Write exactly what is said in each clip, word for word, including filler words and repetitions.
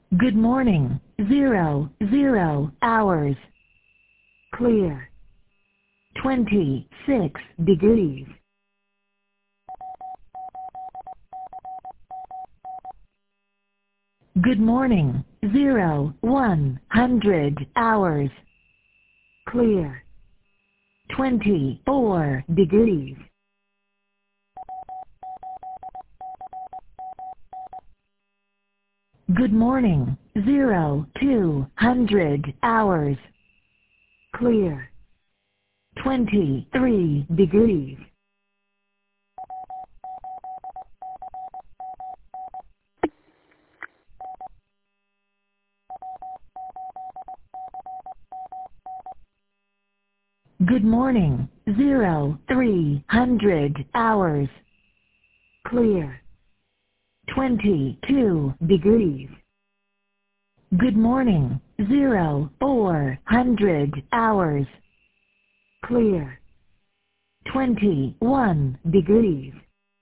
Good morning. Zero, zero hours. Clear. twenty-six degrees. Good morning. Zero, one hundred hours. Clear. twenty-four degrees. Good morning. Zero, two hundred hours. Clear. twenty-three degrees. Good morning. Zero, three hundred hours. Clear. twenty-two degrees. Good morning. Zero, four hundred hours. Clear. twenty-one degrees.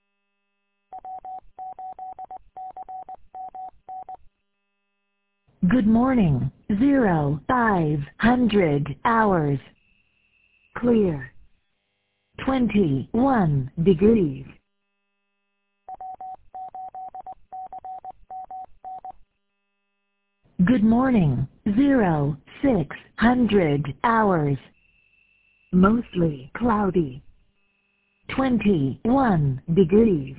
Good morning. Zero, five hundred hours. Clear. twenty-one degrees. Good morning. Zero, six hundred hours. Mostly cloudy. twenty-one degrees.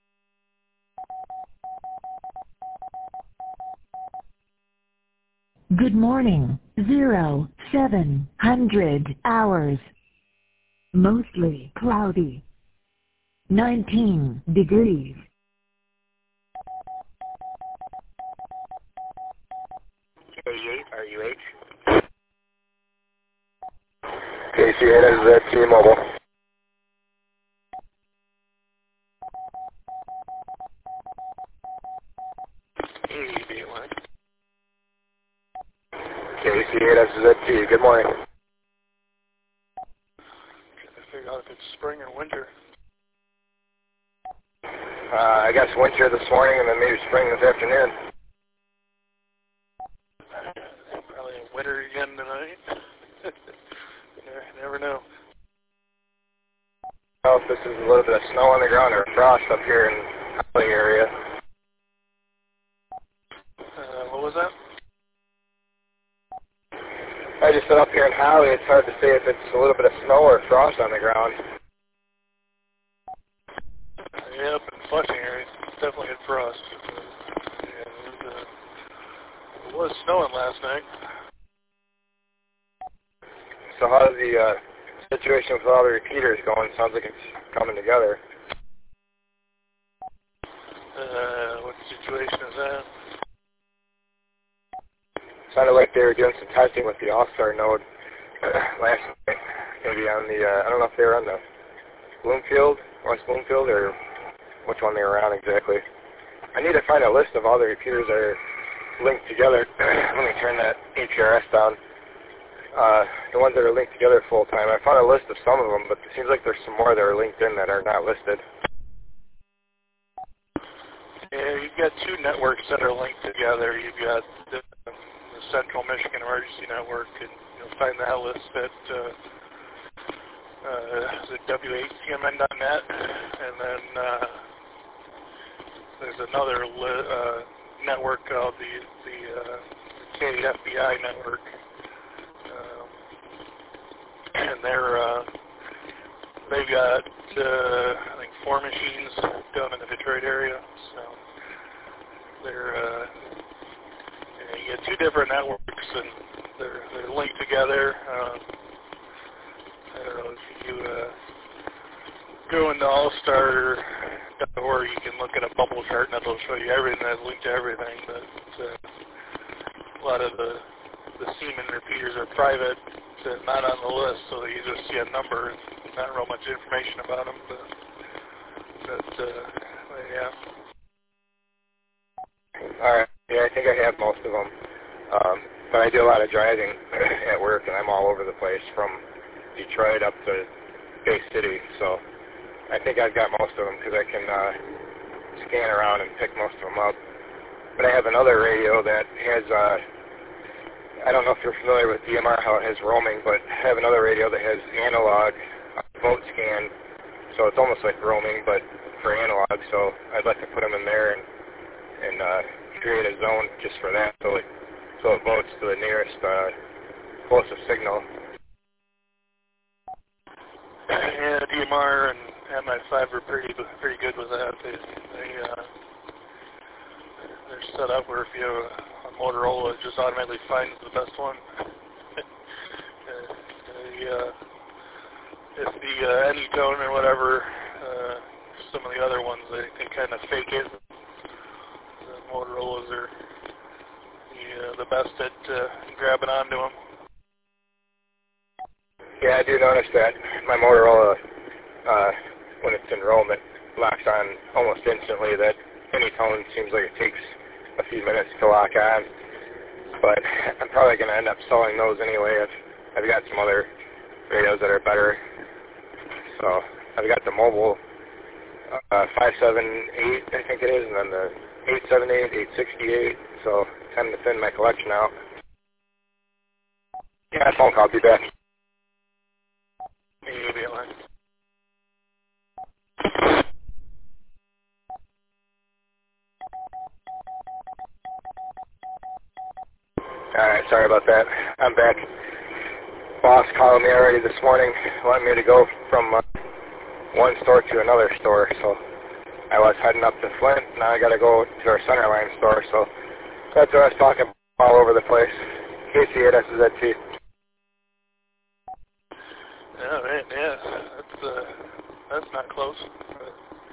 Good morning. Zero, seven hundred hours. Mostly cloudy. nineteen degrees. K eight, R U H. K C eight is at T-Mobile. K C eight is at T. Good morning. Trying to figure out if it's spring or winter. Uh, I guess winter this morning and then maybe spring this afternoon. Probably a winter again tonight. You never know. I don't know if this is a little bit of snow on the ground or frost up here in the Holly area. Uh, what was that? I just said up here in Holly, it's hard to say if it's a little bit of snow or frost on the ground. Yeah, up in Flushing area, it's definitely had frost. Yeah, it, was, uh, it was snowing last night. So how's the uh, situation with all the repeaters going? Sounds like it's coming together. Uh, what situation is that? Sounded like they were doing some testing with the All-Star node last night. Maybe on the, uh, I don't know if they were on the Bloomfield, West Bloomfield, or which one they were on exactly. I need to find a list of all the repeaters that are linked together. Let me turn that A P R S down. Uh, the ones that are linked together full time. I found a list of some of them, but it seems like there's some more that are linked in that are not listed. Yeah, you've got two networks that are linked together. You've got the, the Central Michigan Emergency Network, and you'll find that list at uh, uh, the W H C M N dot net, and then uh, there's another li uh, network called the the uh, K F B I network, uh, and they're uh, they've got uh, I think four machines down in the Detroit area, so they're uh, yeah, you get two different networks and they're they're linked together. Uh, I don't know if you uh, go into allstar dot org, you can look at a bubble chart and it'll show you everything that's linked to everything. But uh, a lot of the the Siemens repeaters are private, so not on the list, so you just see a number and not real much information about them. But, but uh, yeah. All right. Yeah, I think I have most of them. Um, but I do a lot of driving at work, and I'm all over the place from Detroit up to Bay City. So I think I've got most of them because I can uh, scan around and pick most of them up. but I have another radio that has, uh, I don't know if you're familiar with D M R, how it has roaming, but I have another radio that has analog boat scan, so it's almost like roaming, but for analog, so I'd like to put them in there and, and uh, create a zone just for that, so it, so it votes to the nearest uh, closest signal. Yeah, D M R and M I five are pretty pretty good with that. They, they uh, they're set up where if you have a, a Motorola, it just automatically finds the best one. uh, the, uh, if the uh, Anytone or whatever, uh, some of the other ones, they, they kind of fake it. The Motorola's are the, uh, the best at uh, grabbing onto them. Yeah, I do notice that my Motorola, uh, when it's in roam, it locks on almost instantly. That Anytone seems like it takes a few minutes to lock on, but I'm probably going to end up selling those anyway. I've, I've got some other radios that are better. So I've got the mobile uh, five seven eight, I think it is, and then the eight seventy-eight, eight sixty-eight, so time to thin my collection out. Yeah, phone call, I'll be back. Maybe line. Alright, sorry about that. I'm back. Boss called me already this morning, wanting me to go from uh, one store to another store, so I was heading up to Flint. Now I got to go to our Centerline store, so that's what I was talking about all over the place. K C eight S Z T. Yeah, man, yeah, that's uh, that's not close. But,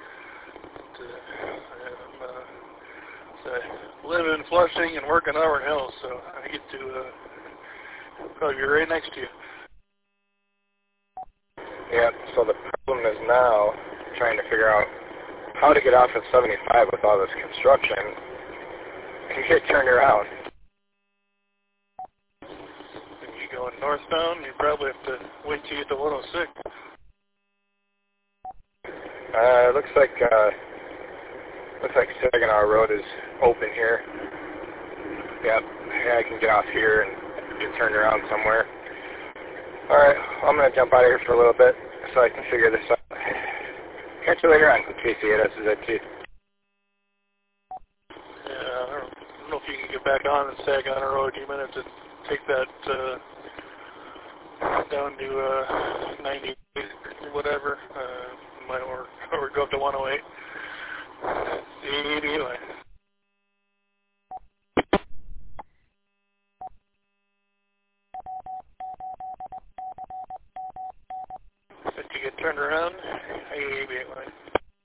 uh, I'm, uh, so I live in Flushing and work in Auburn Hills, so I get to uh, probably be right next to you. Yeah, so the problem is now trying to figure out how to get off of seventy-five with all this construction and get turned around. If you going northbound, you probably have to wait till you get to one oh six. Uh, looks like uh, looks like Saginaw Road is open here. Yep, yeah, I can get off here and get turned around somewhere. All right, well, I'm gonna jump out of here for a little bit so I can figure this out. Catch you later on, K C eight S Z T. Yeah, I don't, I don't know if you can get back on and Saginaw Road. You might have to take that uh, down to uh, ninety or whatever, uh, might, or, or go up to one oh eight. Anyway. If you get turned around, maybe it might.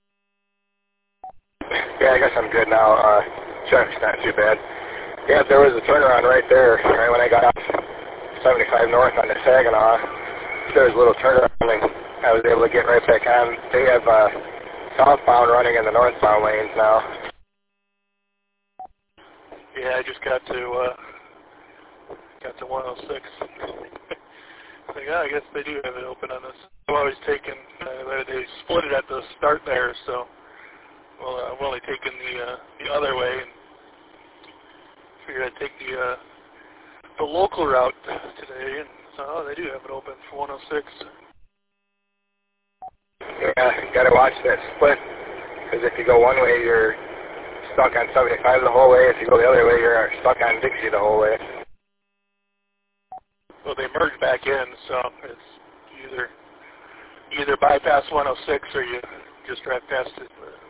Yeah, I guess I'm good now. Uh, traffic's not too bad. Yeah, there was a turnaround right there, right when I got off seventy-five north on the Saginaw. There was a little turnaround, and I was able to get right back on. They have uh, southbound running in the northbound lanes now. Yeah, I just got to uh, got to one oh six. Like, oh, I guess they do have it open on this. I've always taken, uh, they split it at the start there, so well, uh, I've only taken the uh, the other way and figured I'd take the uh, the local route today, and so oh, they do have it open for one oh six. Yeah, you gotta watch that split, because if you go one way, you're stuck on seventy-five the whole way. If you go the other way, you're stuck on Dixie the whole way. Well, they merge back in, so it's either you either bypass one oh six or you just drive past it.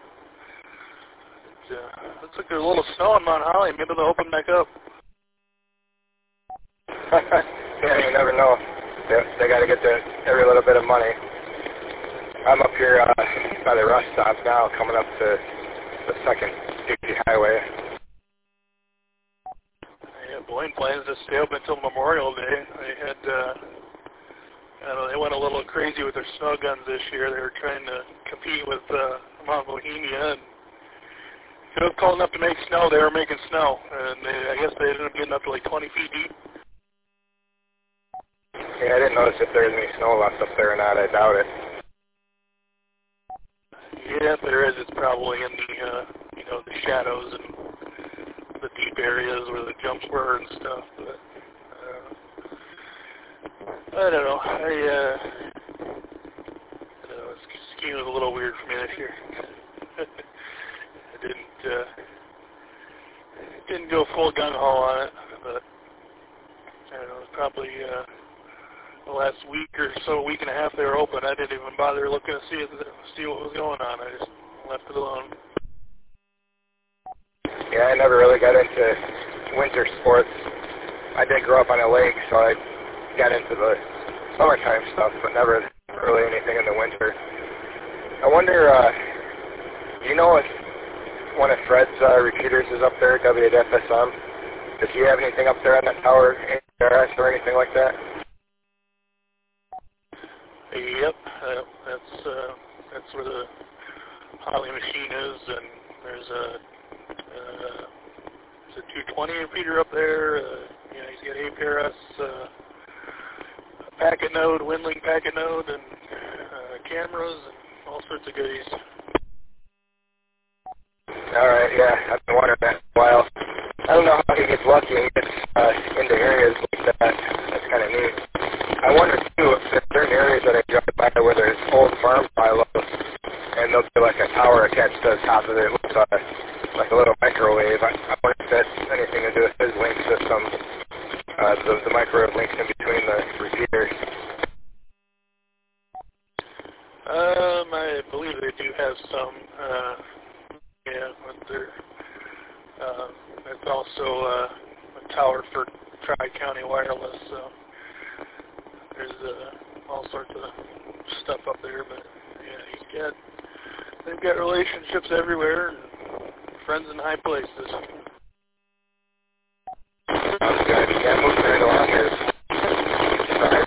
It uh, looks like there's a little snow in Mount Holly. Maybe they'll open back up. Yeah, you never know. They, they got to get the, every little bit of money. I'm up here uh, by the rest stop now, coming up to the second Dixie Highway. Yeah, Blaine plans to stay open until Memorial Day. They had, uh, I don't know, they went a little crazy with their snow guns this year. They were trying to compete with uh, Mount Bohemia, and if it was cold enough to make snow, they were making snow, and they, I guess they ended up getting up to like twenty feet deep. Yeah, I didn't notice if there was any snow left up there or not. I doubt it. Yeah, if there is, it's probably in the, uh, you know, the shadows and the deep areas where the jumps were and stuff. But uh, I don't know. I, uh, I don't know. Skiing was a little weird for me this year. I didn't uh, didn't go full gung ho on it, but I don't know. It was probably uh, the last week or so, week and a half they were open. I didn't even bother looking to see if, see what was going on. I just left it alone. Yeah, I never really got into winter sports. I did grow up on a lake, so I got into the summertime stuff, but never really anything in the winter. I wonder, uh, do you know if one of Fred's uh, repeaters is up there, W F S M? Does he have anything up there on that tower, A R S or anything like that? Yep, uh, that's uh, that's where the Holly machine is, and there's a uh, there's a two twenty repeater up there. Uh, you know, he's got A P R S, uh, a packet node, WinLink packet node, and uh, cameras, and all sorts of goodies. All right, yeah, I've been wondering that for a while. I don't know how he gets lucky and gets uh, into areas like that. That's kind of neat. I wonder, too, if there's certain areas that I drive by where there's old farm silos, and there'll be like a tower attached to the top of it. It looks uh, like a little microwave. I, I wonder if that's anything to do with his link system, uh, the, the microwave links in between the repeaters. Um, I believe they do have some, uh, yeah, but they're, uh, it's also uh, a tower for Tri-County Wireless, so there's uh, all sorts of stuff up there, but yeah, he's got, they've got relationships everywhere, and friends in high places. Sounds good. Yeah, moving right along here. Sorry.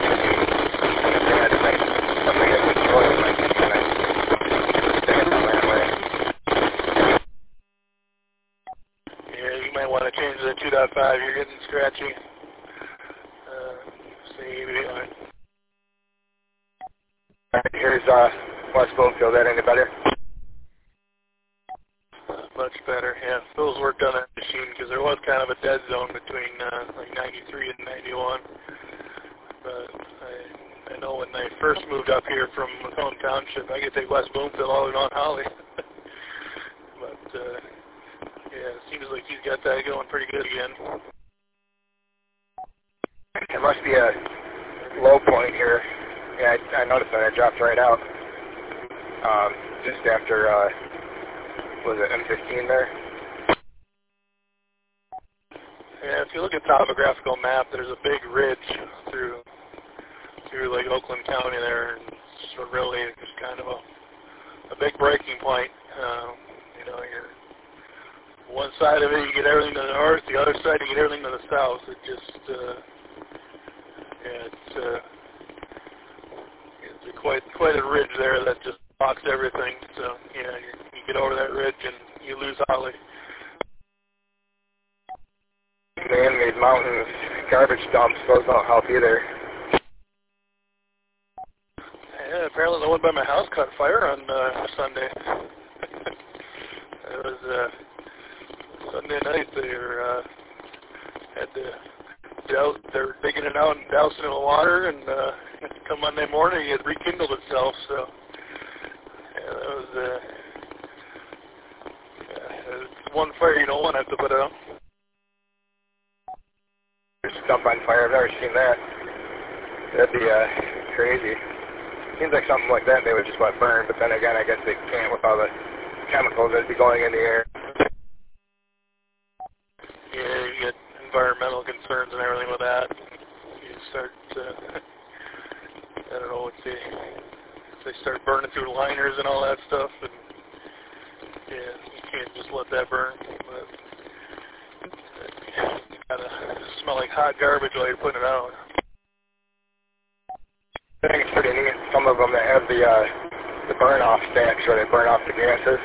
Yeah, you might want to change the two point five. You're getting scratchy. Uh, see, maybe Alright, here's uh, West Bloomfield. That any better? much better. Yeah, Phil's worked on that machine because there was kind of a dead zone between uh, like ninety-three and ninety-one. But I, I know when they first moved up here from Macomb Township, I could take West Bloomfield all the way on Holly. But uh, yeah, it seems like he's got that going pretty good again. There must be a low point here. Yeah, I, I noticed that. I dropped right out. Um, just after, uh, was it M fifteen there? Yeah, if you look at topographical map, there's a big ridge through through like Oakland County there, and it's really just kind of a a big breaking point. Um, you know, you're one side of it, you get everything to the north; the other side, you get everything to the south. It just, uh, yeah, it's uh, it's a quite quite a ridge there that just blocks everything. So yeah, you, you get over that ridge and you lose Holly. Man-made mountains, garbage dumps, those don't help either. Yeah, apparently the one by my house caught fire on uh, Sunday. It was uh, Sunday night. They were uh, had to douse, they were digging it out and dousing it in water, and uh, come Monday morning it rekindled itself. So yeah, that was uh, yeah, it's one fire you don't want to have to put out. Dump on fire, I've never seen that. That'd be uh, crazy. Seems like something like that they would just let burn, but then again, I guess they can't with all the chemicals that'd be going in the air. Yeah, you get environmental concerns and everything with that. You start, uh, I don't know what they, they start burning through liners and all that stuff, and yeah, you can't just let that burn. But it's gotta smell like hot garbage while you're putting it out. I think it's pretty neat. Some of them that have the uh, the burn-off stacks where they burn off the gases.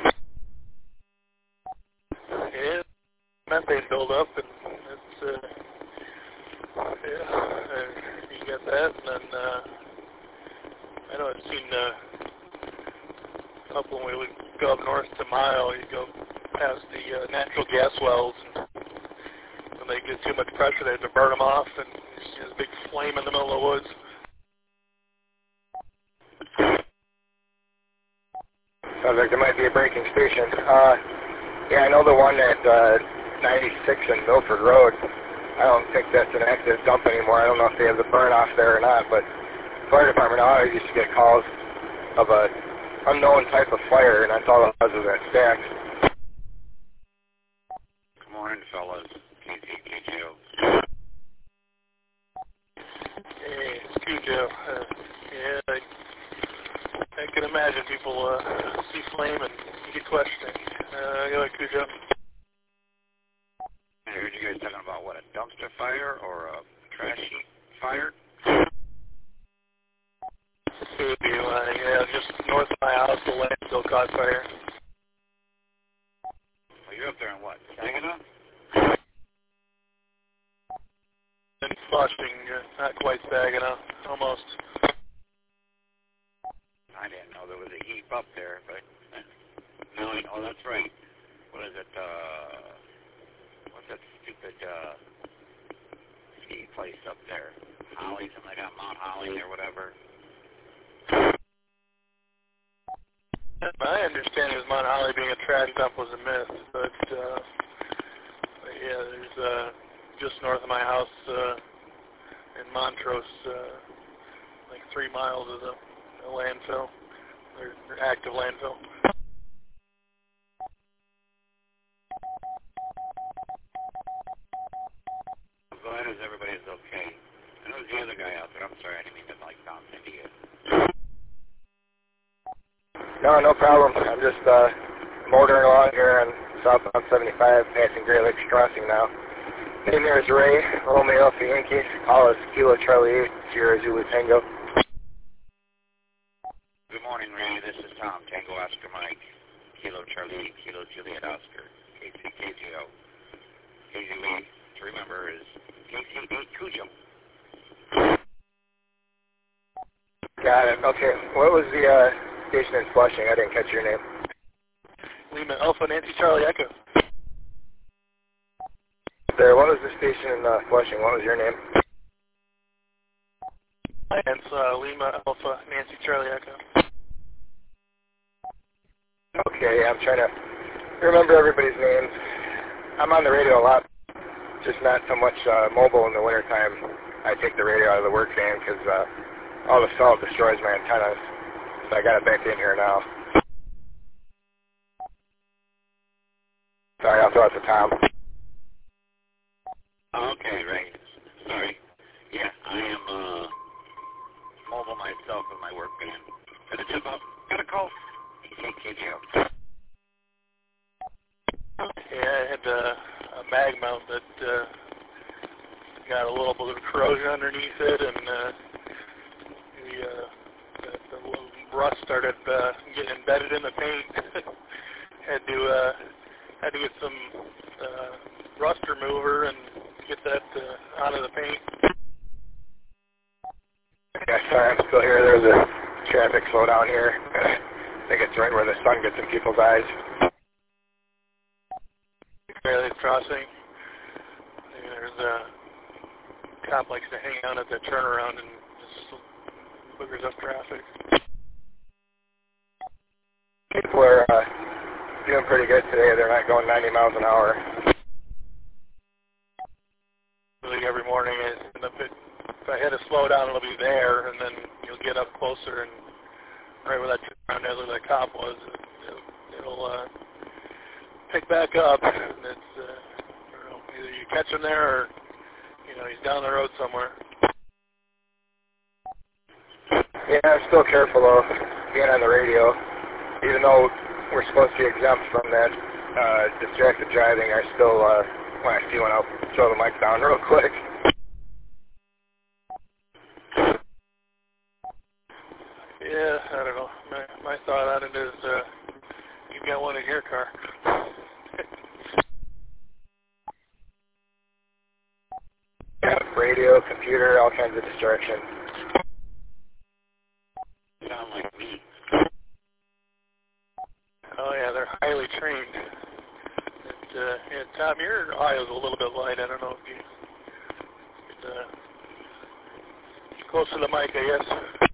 Yeah, methane buildup, and it's uh, yeah, uh, you get that, and then uh, I know I've seen uh, a couple when we would go up north to Mile. You go has the uh, natural gas wells, and when they get too much pressure, they have to burn them off, and there's a big flame in the middle of the woods. Sounds like there might be a breaking station. Uh, yeah, I know the one at uh, ninety-six and Milford Road. I don't think that's an active dump anymore. I don't know if they have the burn off there or not, but the fire department always used to get calls of a unknown type of fire, and that's all it was, was that stack. Good morning, fellas. K C K J O. Hey, it's Cujo. Uh, yeah, I, I can imagine people uh, see flame and get questioning. Uh, go ahead, Cujo. I heard you guys talking about, what, a dumpster fire or a trash heap fire? It would be, uh, yeah, just north of my house, the landfill caught fire. Well, you're up there in what, Saginaw? And Flushing, uh, not quite Saginaw, almost. I didn't know there was a heap up there, but no, I know that's right. What is it? Uh, what's that stupid uh, ski place up there? Holly, something like that, Mount Holly or whatever. My understanding is Mount Holly being a trash dump was a myth, but uh, yeah, there's uh, just north of my house uh, in Montrose, uh, like three miles of the a landfill, or, or active landfill. I'm glad as everybody's okay. I know there's the other guy out there. I'm sorry, I didn't mean to like bounce into you. No, no problem. I'm just uh, motoring along here on southbound seventy-five, passing Great Lakes Crossing now. Name here is Ray, Romeo Alpha Yankee. Call us Kilo Charlie eight, Sierra Zulu Tango. Good morning, Ray. This is Tom, Tango Oscar Mike, Kilo Charlie, Kilo Juliet Oscar, K C K J O. K Z E, to remember, is K C eight Cujo. Got it. Okay. What was the uh, station in Flushing? I didn't catch your name. Lima Alpha Nancy Charlie Echo. There. What was the station in uh, Flushing? What was your name? It's uh, Lima Alpha Nancy Charlie Echo. Okay, I'm trying to remember everybody's names. I'm on the radio a lot, just not so much uh, mobile in the wintertime. I take the radio out of the work van because uh, all the salt destroys my antennas. So I got it back in here now. Sorry, I'll throw it to Tom. Okay, right. Sorry. Yeah, I am uh, mobile myself in my work van. Got a tip up. Got a call. K J O. Yeah, I had uh, a mag mount that uh, got a little bit of corrosion underneath it, and uh, the, uh, the, the little rust started uh, getting embedded in the paint. had to uh, had to get some uh, rust remover and get that uh, out of the paint. Yeah, sorry, I'm still here. There's a traffic slowdown here. I think it's right where the sun gets in people's eyes. Fairleigh Crossing. There's a cop likes to hang out at the turnaround and just boogers up traffic. People are uh, doing pretty good today. They're not going ninety miles an hour. Really, every morning, I end up it, if I hit a slow down, it'll be there, and then you'll get up closer, and right where that turnaround there where that cop was, it, it'll uh, pick back up, and it's uh, I don't know, either you catch him there, or you know he's down the road somewhere. Yeah, I'm still careful though, being on the radio. Even though we're supposed to be exempt from that uh, distracted driving, I still, uh, when I see one, I'll throw the mic down real quick. Yeah, I don't know. My, my thought on it is uh, you've got one in your car. Yeah, radio, computer, all kinds of distractions. Sound like me. Oh yeah, they're highly trained. Ohio's a little bit light. I don't know if you could, uh, close to the mic, I guess.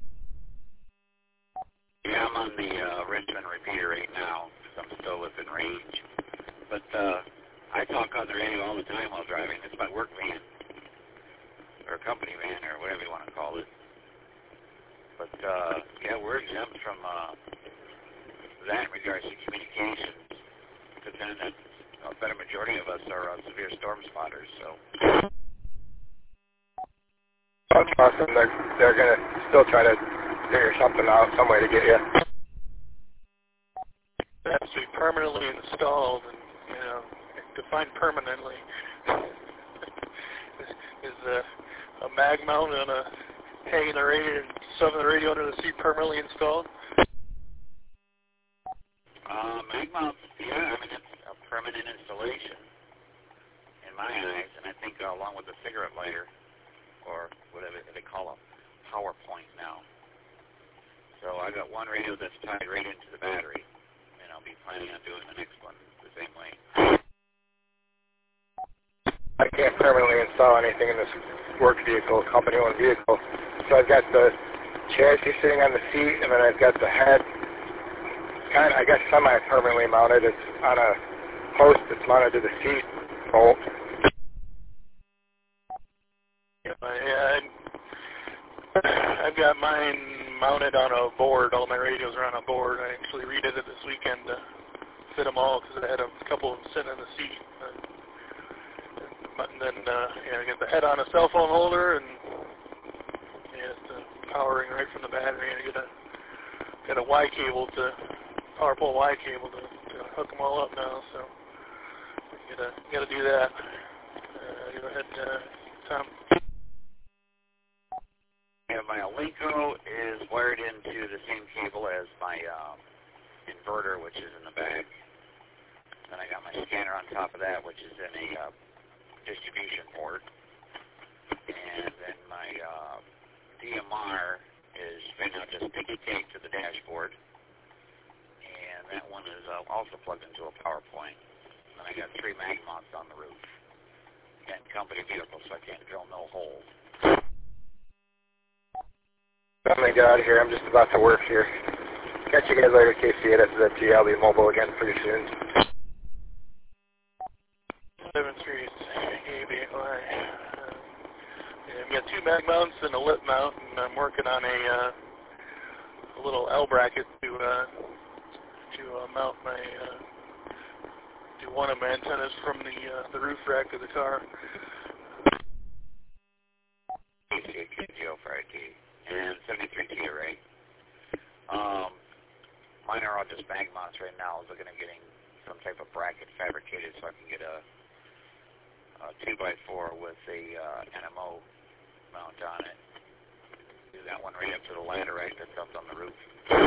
Yeah, I'm on the uh, Richmond repeater right now because I'm still within range. But uh, I talk on the radio all the time while driving. It's my work van, or company van, or whatever you want to call it. But uh, yeah, we're exempt from uh, that in regards to communications, considering that a better majority of us are uh, severe storm spotters. So That's awesome. They're, they're going to still try to figure something out, some way to get you. It has to be permanently installed, and, you know, define permanently. is is a, a mag mount on a hanging the radio and shoving the radio under the seat permanently installed? Uh, mag mounts, yeah, I mean, it's a permanent installation in my eyes, and I think uh, along with the cigarette lighter, or whatever they call a power point now. So I got one radio that's tied right into the battery, and I'll be planning on doing the next one the same way. I can't permanently install anything in this work vehicle, company-owned vehicle. So I've got the chassis sitting on the seat, and then I've got the head, kind of, I guess, semi-permanently mounted. It's on a post that's mounted to the seat bolt. Yeah, I, I've got mine mounted on a board. All my radios are on a board. I actually redid it this weekend to fit them all because I had a couple of them sitting in the seat. And then uh, yeah, I got the head on a cell phone holder, and yeah, it's uh, powering right from the battery. And I got a got a Y cable to power pole Y cable to, to hook them all up now. So you gotta gotta do that. Uh, go ahead, uh, Tom. Yeah, my Alinco is wired into the same cable as my um, inverter, which is in the back. Then I got my scanner on top of that, which is in a uh, distribution port. And then my uh, D M R is right now just sticky taped to the dashboard. And that one is uh, also plugged into a power point. And I got three mag mounts on the roof. Again, company vehicle, so I can't drill no holes. I'm going to get out of here. I'm just about to work here. Catch you guys later, K C eight S Z T. I'll be mobile again pretty soon. seven three A B Y. Uh, yeah, I've got two mag mounts and a lip mount, and I'm working on a, uh, a little L bracket to uh, to uh, mount my uh, to one of my antennas from the uh, the roof rack of the car. And seventy-three T array. Um, mine are all just mag mounts right now. I was looking at getting some type of bracket fabricated so I can get a, a two by four with a uh, N M O mount on it. Do that one right up to the ladder, right? That's up on the roof.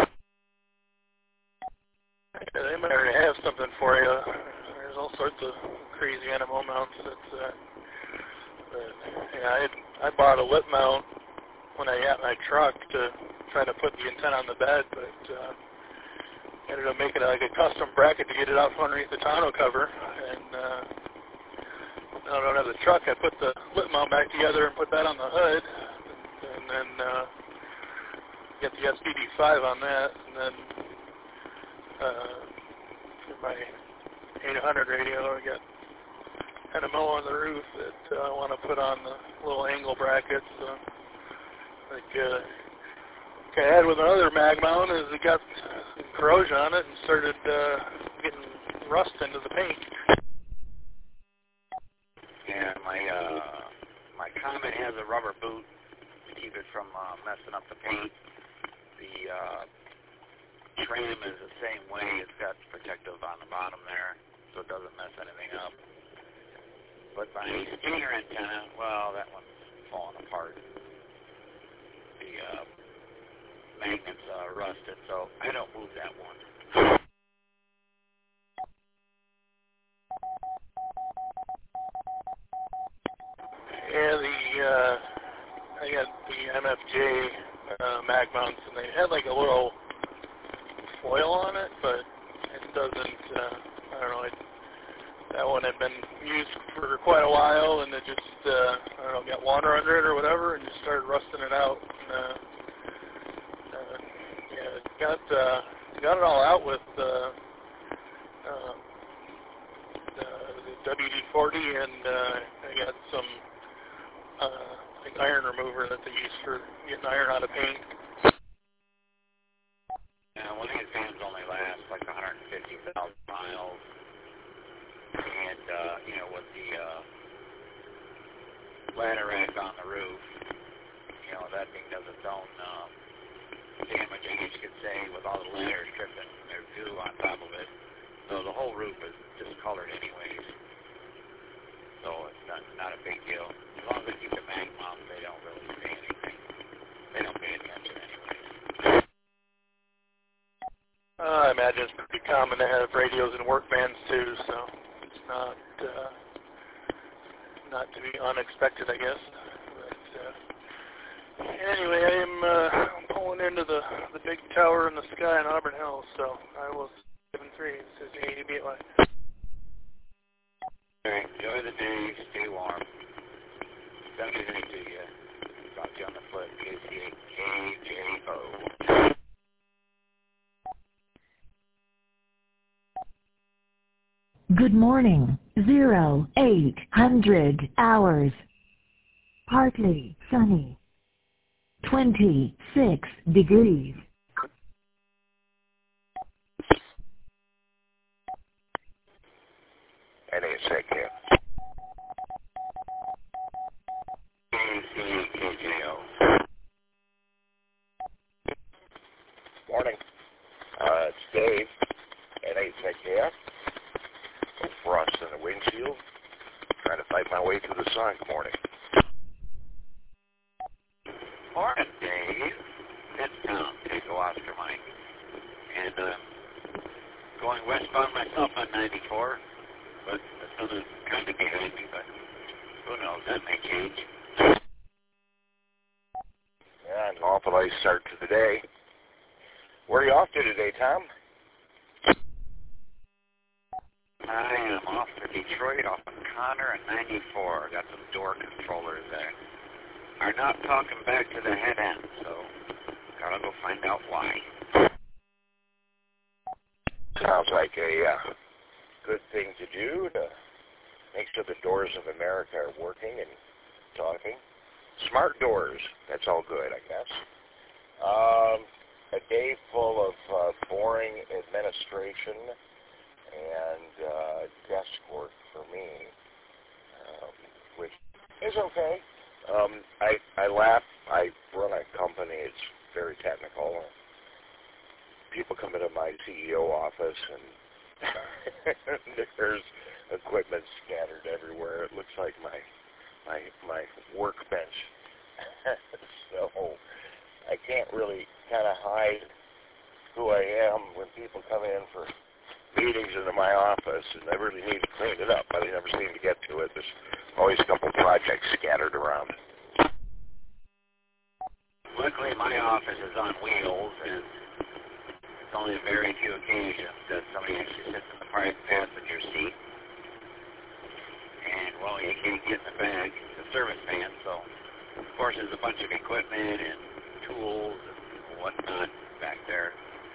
Yeah, they might already have something for you. There's all sorts of crazy N M O mounts. That's, uh, but, yeah, I, I bought a lip mount when I got my truck to try to put the antenna on the bed, but uh, ended up making it like a custom bracket to get it out from underneath the tonneau cover. And uh, now I don't have the truck. I put the lip mount back together and put that on the hood, and then uh, get the S P D five on that, and then uh, for my eight hundred radio, I got N M O on the roof that uh, I want to put on the little angle brackets. Uh, Like, uh, like I had with another mag mount is it got some corrosion on it and started uh, getting rust into the paint. Yeah, my uh, my Comet has a rubber boot to keep it from uh, messing up the paint. The uh, tram is the same way. It's got protective on the bottom there, so it doesn't mess anything up. But my stinger antenna, well, that one's falling apart. The uh, magnets uh, rusted, so I don't move that one. Yeah, the uh, I got the M F J uh, mag mounts, and they had like a little foil on it, but it doesn't. Uh, I don't know. It, that one had been used a while, and it just, uh, I don't know, got water under it or whatever, and just started rusting it out. And, uh, uh, yeah, got uh, got it all out with uh, uh, the, the W D forty, and uh, I got some, uh, I think, iron remover that they use for getting iron out of paint. Yeah, one of these fans only lasts like one hundred fifty thousand miles. And, uh, you know, with the uh, ladder rack on the roof, you know, that thing does its own uh, damage, I guess you could say, with all the ladders dripping their goo on top of it. So the whole roof is discolored anyways. So it's not, not a big deal. As long as they keep the mag mounts, they don't really say anything. They don't pay attention anyways. Uh, I imagine it's pretty common to have radios in work vans too, so it's not uh, not to be unexpected, I guess. But uh, anyway, I am uh, pulling into the the big tower in the sky in Auburn Hills, so I will seven three. It says A D B at line. All right, enjoy the day, stay warm. Send anything to you. Talk to you on the flip. K C K J O. Good morning, zero, eight hundred hours. Partly sunny. twenty-six degrees. N A S A K. K C K J O. Morning. Uh, it's Dave. N A S A K F. Frost in the windshield. Trying to fight my way through the sun. Good morning. Morning, Dave. It's Tom, Take Oscar Mike. And uh, going westbound myself on ninety-four, but the sun is kind of behind me, but who knows, that may change. Yeah, an awful nice start to the day. Where are you off to today, Tom? I am off to Detroit, off of Connor and ninety-four. Got some door controllers there. Are not talking back to the head end, so gotta go find out why. Sounds like a uh, good thing to do to make sure the doors of America are working and talking. Smart doors, that's all good, I guess. Um, a day full of uh, boring administration and uh, desk work for me, um, which is okay. Um, I, I laugh. I run a company. It's very technical. People come into my C E O office, and there's equipment scattered everywhere. It looks like my my my workbench. So I can't really kind of hide who I am when people come in for meetings into my office, and I really need to clean it up, but I never seem to get to it. There's always a couple projects scattered around. Luckily, my office is on wheels, and it's only a very few occasions that somebody actually sits in the private passenger seat. And, well, you can't get in the back. It's a service van, so, of course, there's a bunch of equipment and tools and whatnot back there.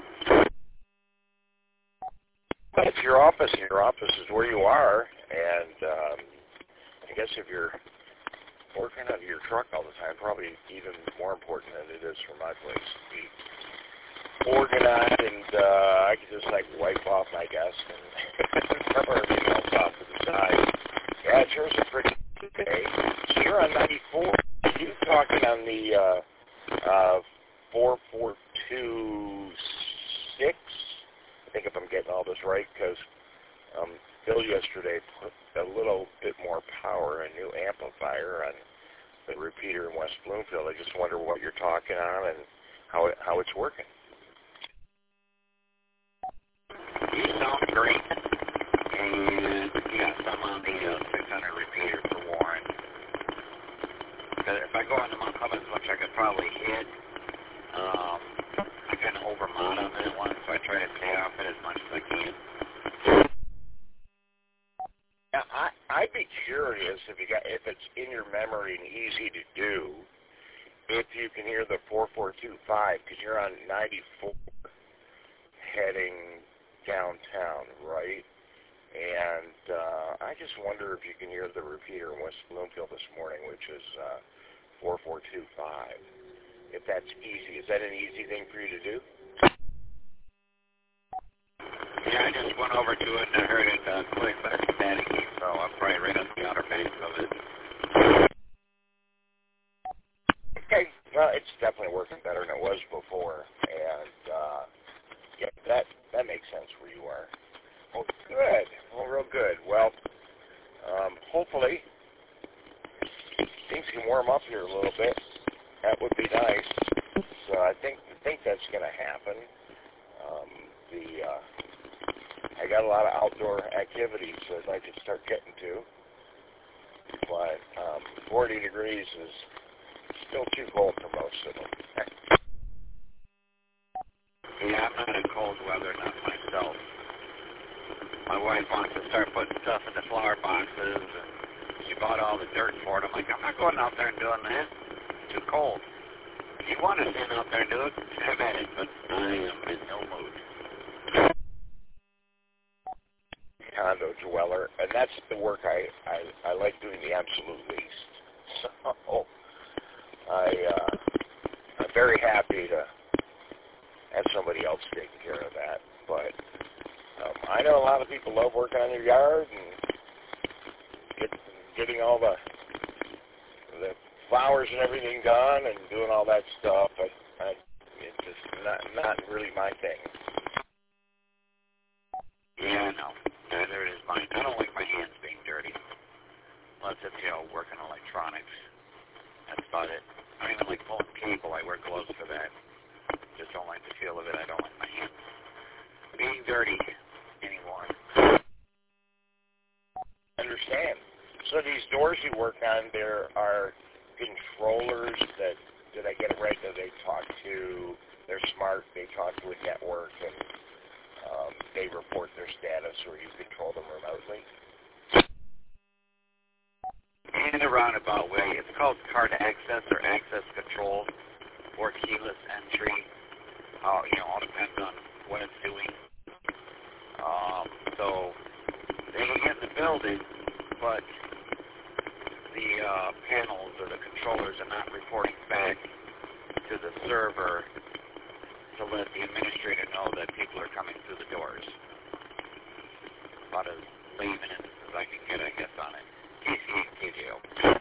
It's your office, and your office is where you are, and um, I guess if you're working on your truck all the time, probably even more important than it is for my place to be organized, and uh, I can just like wipe off my desk and cover everything else off to the side. Yeah, it sure's a pretty good day. So you're on ninety-four. Are you talking on the uh, uh, four four two six? I think if I'm getting all this right, because um, Bill yesterday put a little bit more power, a new amplifier on the repeater in West Bloomfield. I just wonder what you're talking on and how it, how it's working. You sound great. And, yes, I'm on the uh, six hundred repeater for Warren. If I go on the Mount Hubbins, which I could probably hit, um, I kind of overmod on that one, so I try to stay off it as much as I can. Yeah, I, I'd be curious if you got if it's in your memory and easy to do, if you can hear the four four two five, because you're on ninety-four heading downtown, right? And uh, I just wonder if you can hear the repeater in West Bloomfield this morning, which is uh, four four two five. If that's easy. Is that an easy thing for you to do? Yeah, I just went over to it and I heard it uh, click back to staticky, so I'm probably right on the outer banks of it. Okay, well, it's definitely working better than it was before, and uh, yeah, that that makes sense where you are. Well, good. Well, real good. Well, um, hopefully things can warm up here a little bit. That would be nice. So I think I think that's going to happen. Um, the uh, I got a lot of outdoor activities that I could start getting to, but um, forty degrees is still too cold for most of them. Yeah, I'm not in cold weather, not myself. My wife wants to start putting stuff in the flower boxes, and she bought all the dirt for it. I'm like, I'm not going out there and doing that. Too cold. If you want to stand out there and do it, have at it, but I am in no mood. Condo dweller, and that's the work I, I, I like doing the absolute least. So I, uh, I'm very happy to have somebody else taking care of that. But um, I know a lot of people love working on their yard and get, getting all the the flowers and everything done and doing all that stuff. But I, it's just not not really my thing. Yeah, no. Neither is mine. I don't like my hands being dirty. Unless it's, you know, working electronics. That's about it. I don't even like pulling cable. I wear gloves for that. Just don't like the feel of it. I don't like my hands being dirty anymore. I understand. So these doors you work on, there are controllers that, did I get it right, that they talk to, they're smart, they talk to a network, and um, they report their status, or you control them remotely? In a roundabout way. It's called card access or access control or keyless entry. Uh, you know, all depends on what it's doing. Um, so they can get in the building, but the uh, panels or the controllers are not reporting back to the server to let the administrator know that people are coming through the doors. About as layman as I can get, I guess, on it. T C K J O.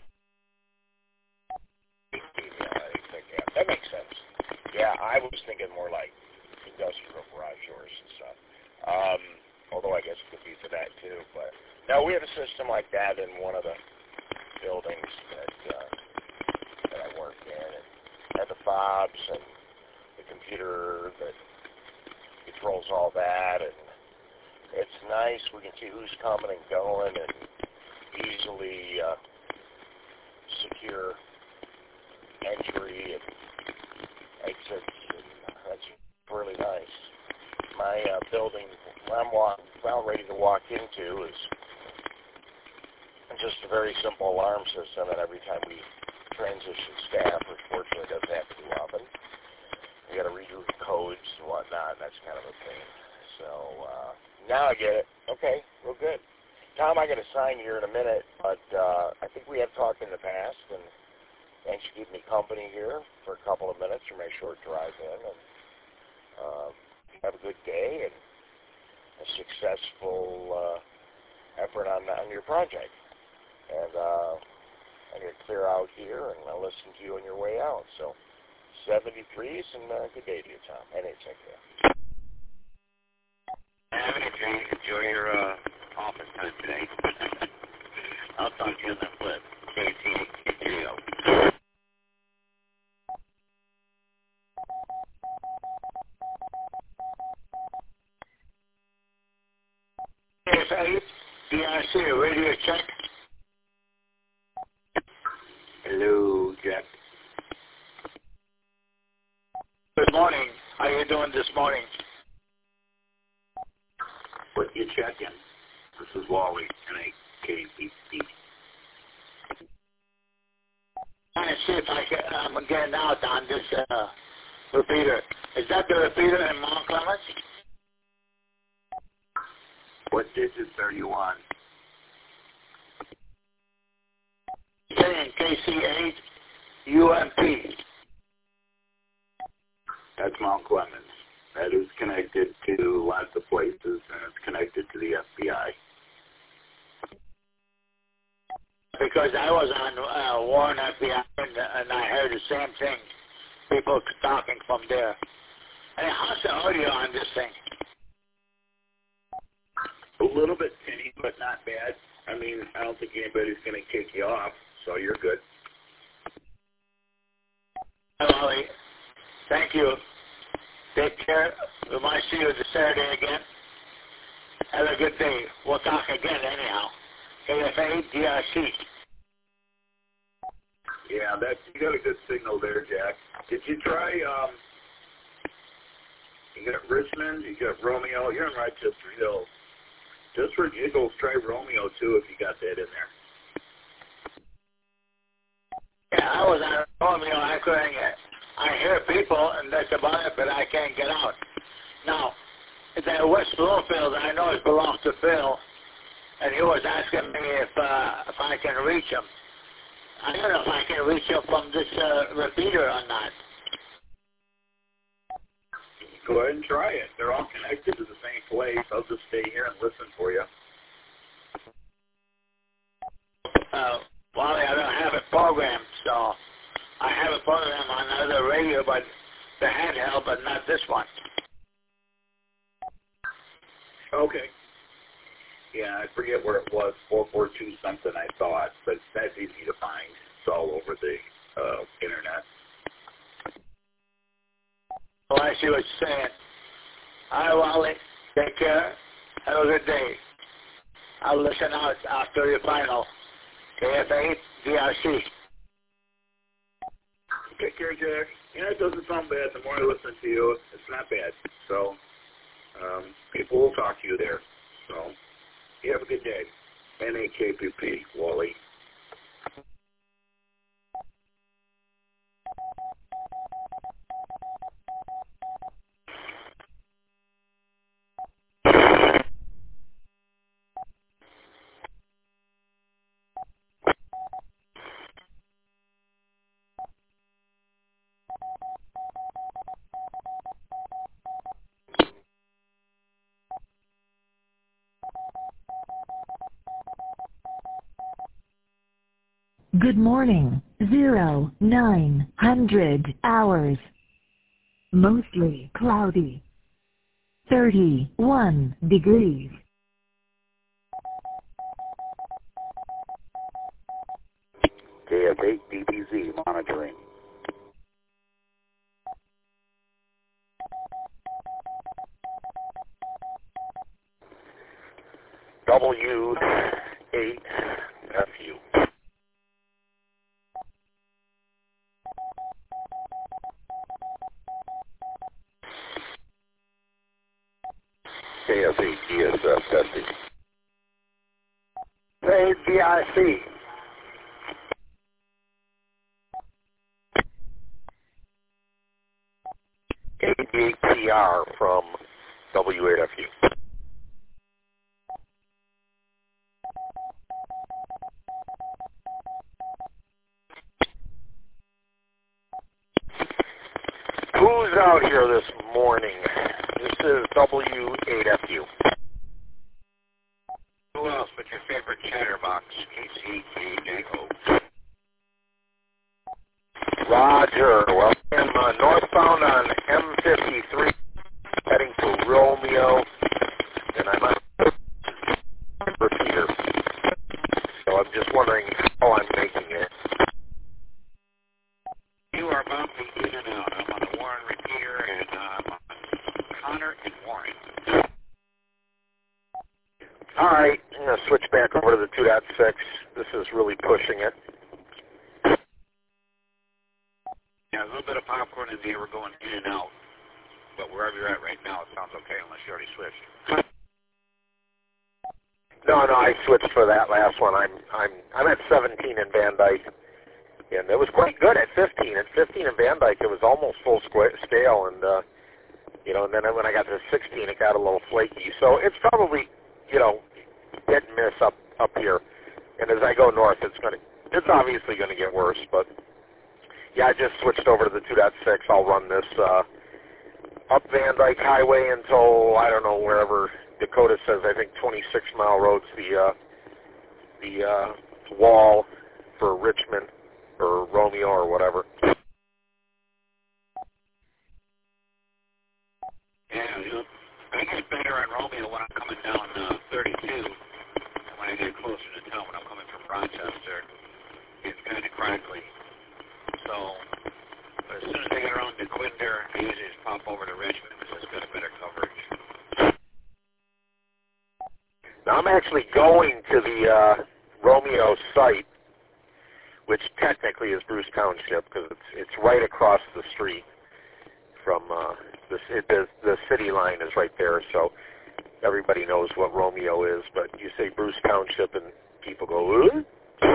Yeah, that makes sense. Yeah, I was thinking more like industrial garage doors and stuff. Um, although I guess it could be for that too. But no, we have a system like that in one of the buildings that uh, that I work in, and had the fobs and the computer that controls all that, and it's nice. We can see who's coming and going, and easily uh, secure entry and exits, and that's really nice. My uh, building, when I'm walk, well ready to walk into, is just a very simple alarm system, and every time we transition staff, which fortunately doesn't happen too often, we got to redo the codes and whatnot, and that's kind of a pain. So uh, now I get it. Okay, real good. Tom, I got to sign here in a minute, but uh, I think we have talked in the past, and thanks for keeping me company here for a couple of minutes for my short drive in, and uh, have a good day and a successful uh, effort on, on your project. And uh, I'm going to clear out here, and I'll listen to you on your way out. So seventy-threes, and uh, good day to you, Tom. And it's like that. Have a drink. Enjoy your uh, office time today. I'll talk to you in the flip. K T K J O. Yes, I D I C radio check. Hello, Jack. Good morning. How are you doing this morning? What you checking? This is Wally, N A K P P. see if I can, I'm getting out on this uh, repeater. Is that the repeater in Mount Clemens? What digits are you on? Saying K C eight U M P. That's Mount Clemens. That is connected to lots of places, and it's connected to the F B I. Because I was on uh, Warren F B I, and, and I heard the same thing. People talking from there. Hey, how's the audio on this thing? A little bit tinny, but not bad. I mean, I don't think anybody's going to kick you off, so you're good. Wally, thank you. Take care. We might see you this Saturday again. Have a good day. We'll talk again anyhow. K F A D R C. Yeah, that's, you got a good signal there, Jack. Did you try, um, you got Richmond, you got Romeo, you're in Rochester Hills. Just for giggles, try Romeo, too, if you got that in there. Yeah, I was on Romeo. I couldn't get, I hear people, and that's about it, but I can't get out. Now, that West Bloomfield, I know it belongs to Phil, and he was asking me if uh, if I can reach him. I don't know if I can reach him from this uh, repeater or not. Go ahead and try it. They're all connected to the same place. I'll just stay here and listen for you. Uh, Wally, I don't have it programmed, so I have it programmed on another radio, but the handheld, but not this one. Okay. Yeah, I forget where it was, four four two something I thought, but that's easy to find. It's all over the uh, internet. Well, I see what you're saying. All right, Wally, take care. Have a good day. I'll listen out after your final. K F A D R C. Take care, Jack. Yeah, it doesn't sound bad. The more I listen to you, it's not bad. So, um, people will talk to you there. So, you have a good day. N A K P P, Wally. Good morning, zero, nine hundred hours. Mostly cloudy. thirty-one degrees. K F eight D B Z monitoring. W eight F U. K F eight D S F testing. K D R C. eighty-eight T R from W eight F U. Who's out here this morning? This is W eight F U. Who else but your favorite chatterbox, K C K J O? Roger. Well, I'm uh, northbound on M fifty-three, heading to Romeo, and I'm on repeater. So I'm just wondering how I'm making it. You are bouncing in and out. I'm on the Warren repeater, and I'm on Connor and Warren. All right, I'm going to switch back over to the two point six. This is really pushing it. Yeah, a little bit of popcorn in there. We're going in and out. But wherever you're at right now, it sounds okay unless you already switched. No, no, I switched for that last one. I'm I'm I'm at seventeen in Van Dyke. And it was quite good at fifteen. At fifteen in Van Dyke, it was almost full squ- scale, and uh, you know, and then when I got to sixteen, it got a little flaky. So it's probably, you know, hit and miss up up here. And as I go north, it's going to, it's obviously going to get worse. But yeah, I just switched over to the two point six. I'll run this uh, up Van Dyke Highway until I don't know wherever Dakota says. I think twenty-six mile road's the uh, the uh, wall for Richmond or Romeo or whatever. Yeah, you know, I get better on Romeo when I'm coming down uh, thirty-two. When I get closer to town, when I'm coming from Rochester, it's kind of crackly. So, but as soon as I get around to Quinder, I usually just pop over to Richmond because it's got a better coverage. Now I'm actually going to the uh, Romeo site, which technically is Bruce Township because it's it's right across the street from uh, the, the the city line is right there. So everybody knows what Romeo is, but you say Bruce Township and people go, huh?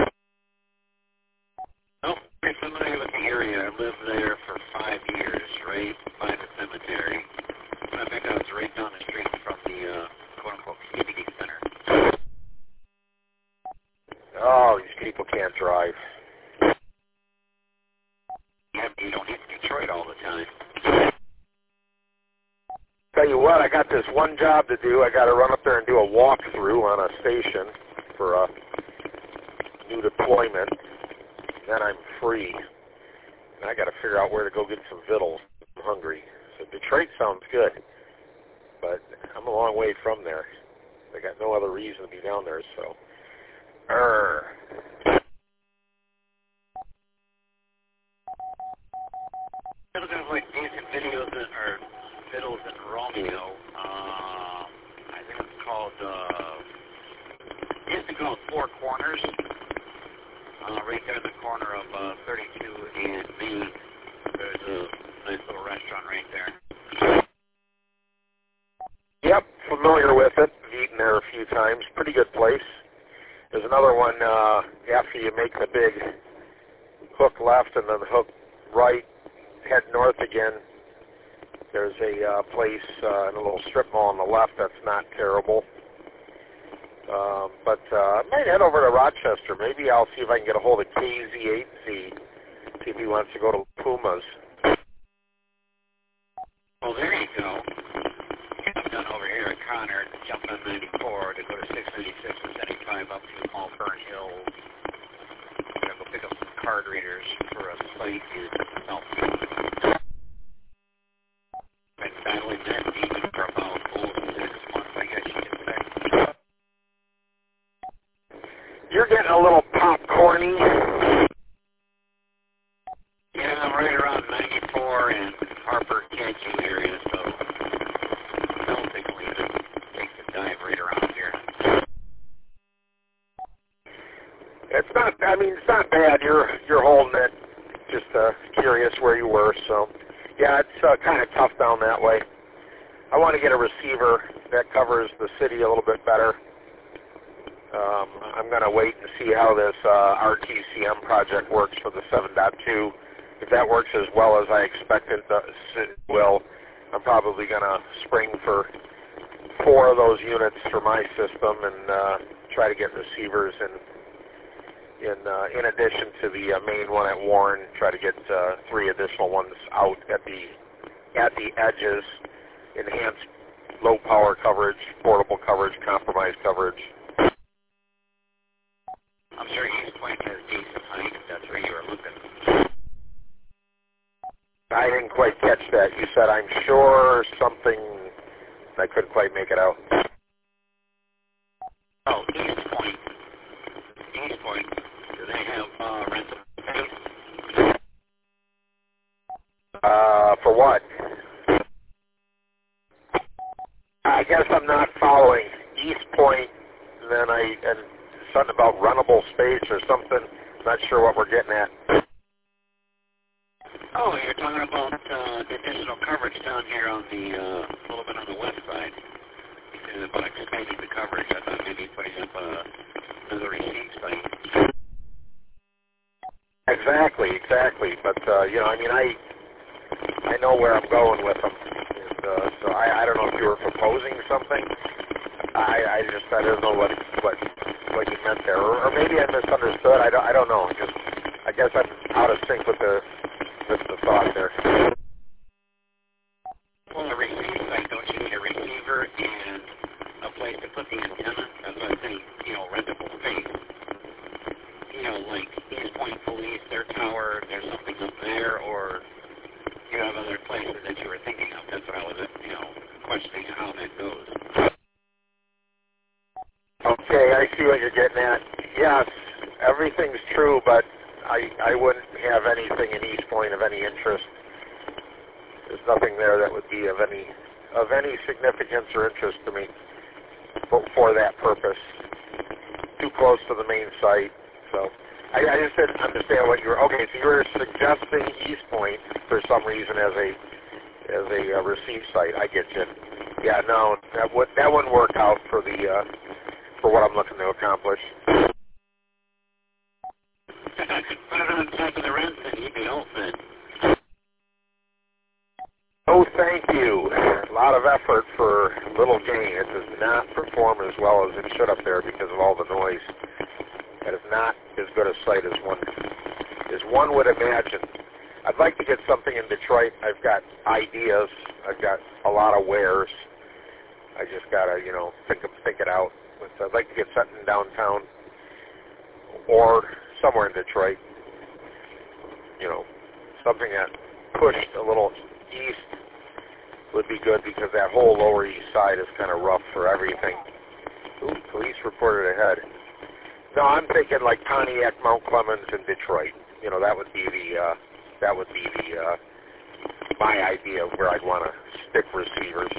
I'm pretty familiar with the area. I lived there for five years, right by the cemetery. I think I was right down the street from the uh, quote-unquote community center. Oh, these people can't drive. Yeah, you don't hit Detroit all the time. Tell you what, I got this one job to do. I got to run up there and do a walkthrough on a station for a new deployment. Then I'm free. And I got to figure out where to go get some vittles. I'm hungry. So Detroit sounds good, but I'm a long way from there. I got no other reason to be down there, so. Err. Looking at like decent videos in, or fiddles in Romeo. Uh, I think it's called, uh, it used to go Four Corners. Uh, right there in the corner of uh, thirty-two and B. There's a nice little restaurant right there. Yep, familiar with it. I've eaten there a few times. Pretty good place. There's another one uh, after you make the big hook left and then hook right, head north again. There's a uh, place uh, in a little strip mall on the left that's not terrible. Um, but uh, I might head over to Rochester. Maybe I'll see if I can get a hold of K Z eight Z, see if he wants to go to Pumas. Well, there you go. I'm done over here at Connor, jump on ninety-four to go to six ninety-six and seventy-five up to Malvern Hills. I'm going to go pick up some card readers for a site in South. Been battling that demon for about oh, six months, I guess you could say. You're getting a little popcorny. Yeah, I'm right around ninety-four and Harper Catchy area, so basically just takes a dive right around here. It's not. I mean, it's not bad. You're you're holding it. Just uh, curious where you were. So, yeah, it's uh, kind of tough down that way. I want to get a receiver that covers the city a little bit better. Um, I'm going to wait and see how this uh, R T C M project works for the seven point two. If that works as well as I expected it will, I'm probably going to spring for four of those units for my system and uh, try to get receivers in, in, uh, in addition to the uh, main one at Warren, try to get uh, three additional ones out at the, at the edges, enhanced low power coverage, portable coverage, compromised coverage. I'm sure East Point has decent height if that's where you were looking. I didn't quite catch that. You said, I'm sure something, I couldn't quite make it out. Oh, East Point. East Point, do they have uh, rental space? Uh, for what? I guess I'm not following. East Point, then I, and something about rentable space or something. Not sure what we're getting at. Oh, you're talking about uh, the additional coverage down here on the, uh, a little bit on the west side. You said about expanding the coverage. I thought maybe putting up uh, another receipt site. Exactly, exactly. But uh, you know, I mean, I I know where I'm going with them. And, uh, so I, I don't know if you were proposing something. I, I just I don't know what what what you meant there, or, or maybe I misunderstood. I don't I don't know. Just I guess I'm out of sync with the with the thought there. Well, a receiver site, don't you need a receiver and a place to put the antenna? That's what I think. You know, rentable space. You know, like East Point Police, their tower. There's something up there, or you have other places that you were thinking of. That's what I was, you know, questioning how that goes. Okay, I see what you're getting at. Yes, everything's true, but I I wouldn't have anything in East Point of any interest. There's nothing there that would be of any of any significance or interest to me for, for that purpose. Too close to the main site, so I, I just didn't understand what you were. Okay, so you were suggesting East Point for some reason as a as a uh, receive site. I get you. Yeah, no, that would that wouldn't work out for the. Uh, for what I'm looking to accomplish. Put it on top of the rent and you'd be open. Oh, thank you. A lot of effort for little gain. It does not perform as well as it should up there because of all the noise. It is not as good a site as one as one would imagine. I'd like to get something in Detroit. I've got ideas. I've got a lot of wares. I just gotta, you know, think think it out. But I'd like to get something downtown or somewhere in Detroit. You know, something that pushed a little east would be good because that whole Lower East Side is kind of rough for everything. Ooh, police reported ahead. No, I'm thinking like Pontiac, Mount Clemens, and Detroit. You know, that would be the uh, that would be the uh, my idea of where I'd want to stick receivers.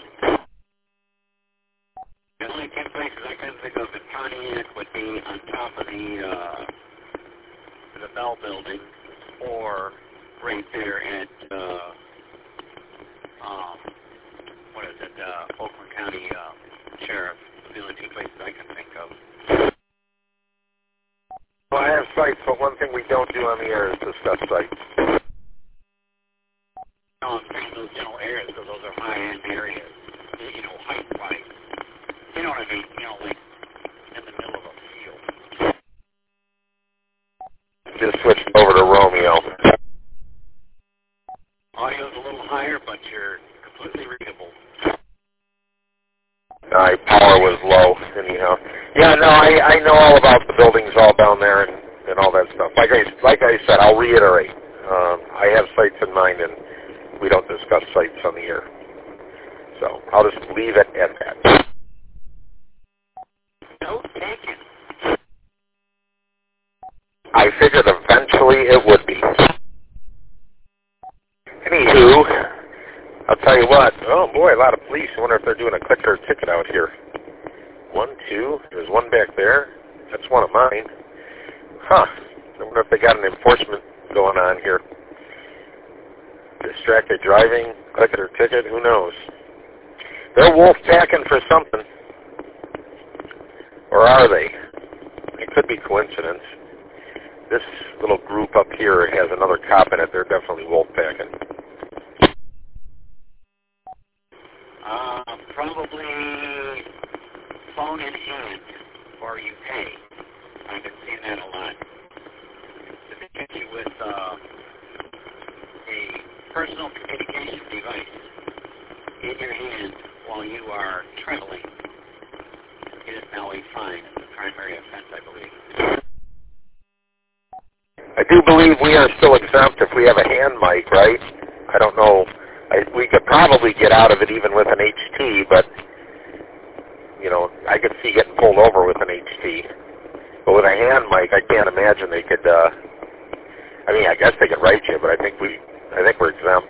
The only ten places I can think of in Pontiac would be on top of the uh, the Bell Building, or right there at uh, um, what is it, uh, Oakland County uh, Sheriff. The only two places I can think of. Well, I have sites, but one thing we don't do on the air is discuss sites. No, I'm saying those general areas because those are high-end areas. You know, height-wise. You know what I mean? You know, like in the middle of a field. Just switched over to Romeo. Audio's a little higher, but you're completely readable. My power was low, anyhow. Yeah, no, I, I know all about the buildings all down there and, and all that stuff. Like I, like I said, I'll reiterate. Um, I have sites in mind, and we don't discuss sites on the air. So I'll just leave it at that. No, thank you. I figured eventually it would be. Anywho, I'll tell you what. Oh, boy, a lot of police. I wonder if they're doing a clicker ticket out here. One, two. There's one back there. That's one of mine. Huh. I wonder if they got an enforcement going on here. Distracted driving, clicker ticket, who knows? They're wolf packing for something. Or are they? It could be coincidence. This little group up here has another cop in it. They're definitely wolf packing. Uh, probably phone in hand, or you pay. I've been seeing that a lot. To get you with uh, a personal communication device in your hand while you are traveling. It is now a fine. It's a primary offense, I believe. I do believe we are still exempt if we have a hand mic, right? I don't know. I, we could probably get out of it even with an H T, but, you know, I could see getting pulled over with an H T. But with a hand mic, I can't imagine they could, uh, I mean, I guess they could write you, but I think we, I think we're exempt.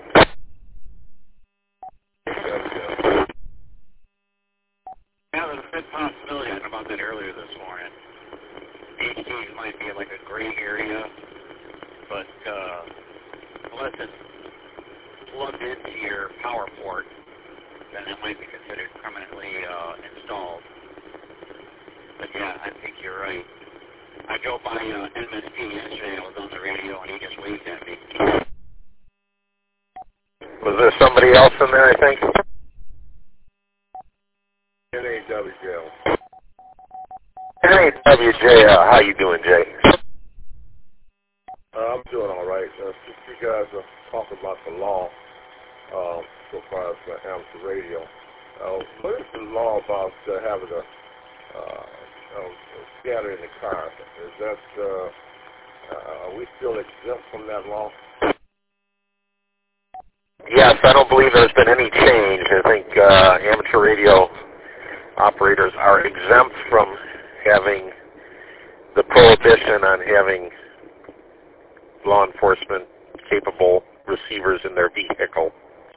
Yeah, there's a good possibility. I talked about that earlier this morning. H Ts might be like a gray area, but uh, unless it's plugged into your power port, then it might be considered permanently uh, installed. But yeah, I think you're right. I drove by uh, M S P yesterday. I was on the radio, and he somebody else in there, I think. N A W J L. N A W J L. How you doing, Jay? Uh, I'm doing all right. Uh, since you guys are talking about the law, um, so far as uh, amateur radio, uh, what is the law about uh, having a uh, uh, scatter in the car? Is that uh, uh, are we still exempt from that law? Yes, I don't believe there's been any change. I think uh, amateur radio operators are exempt from having the prohibition on having law enforcement capable receivers in their vehicle.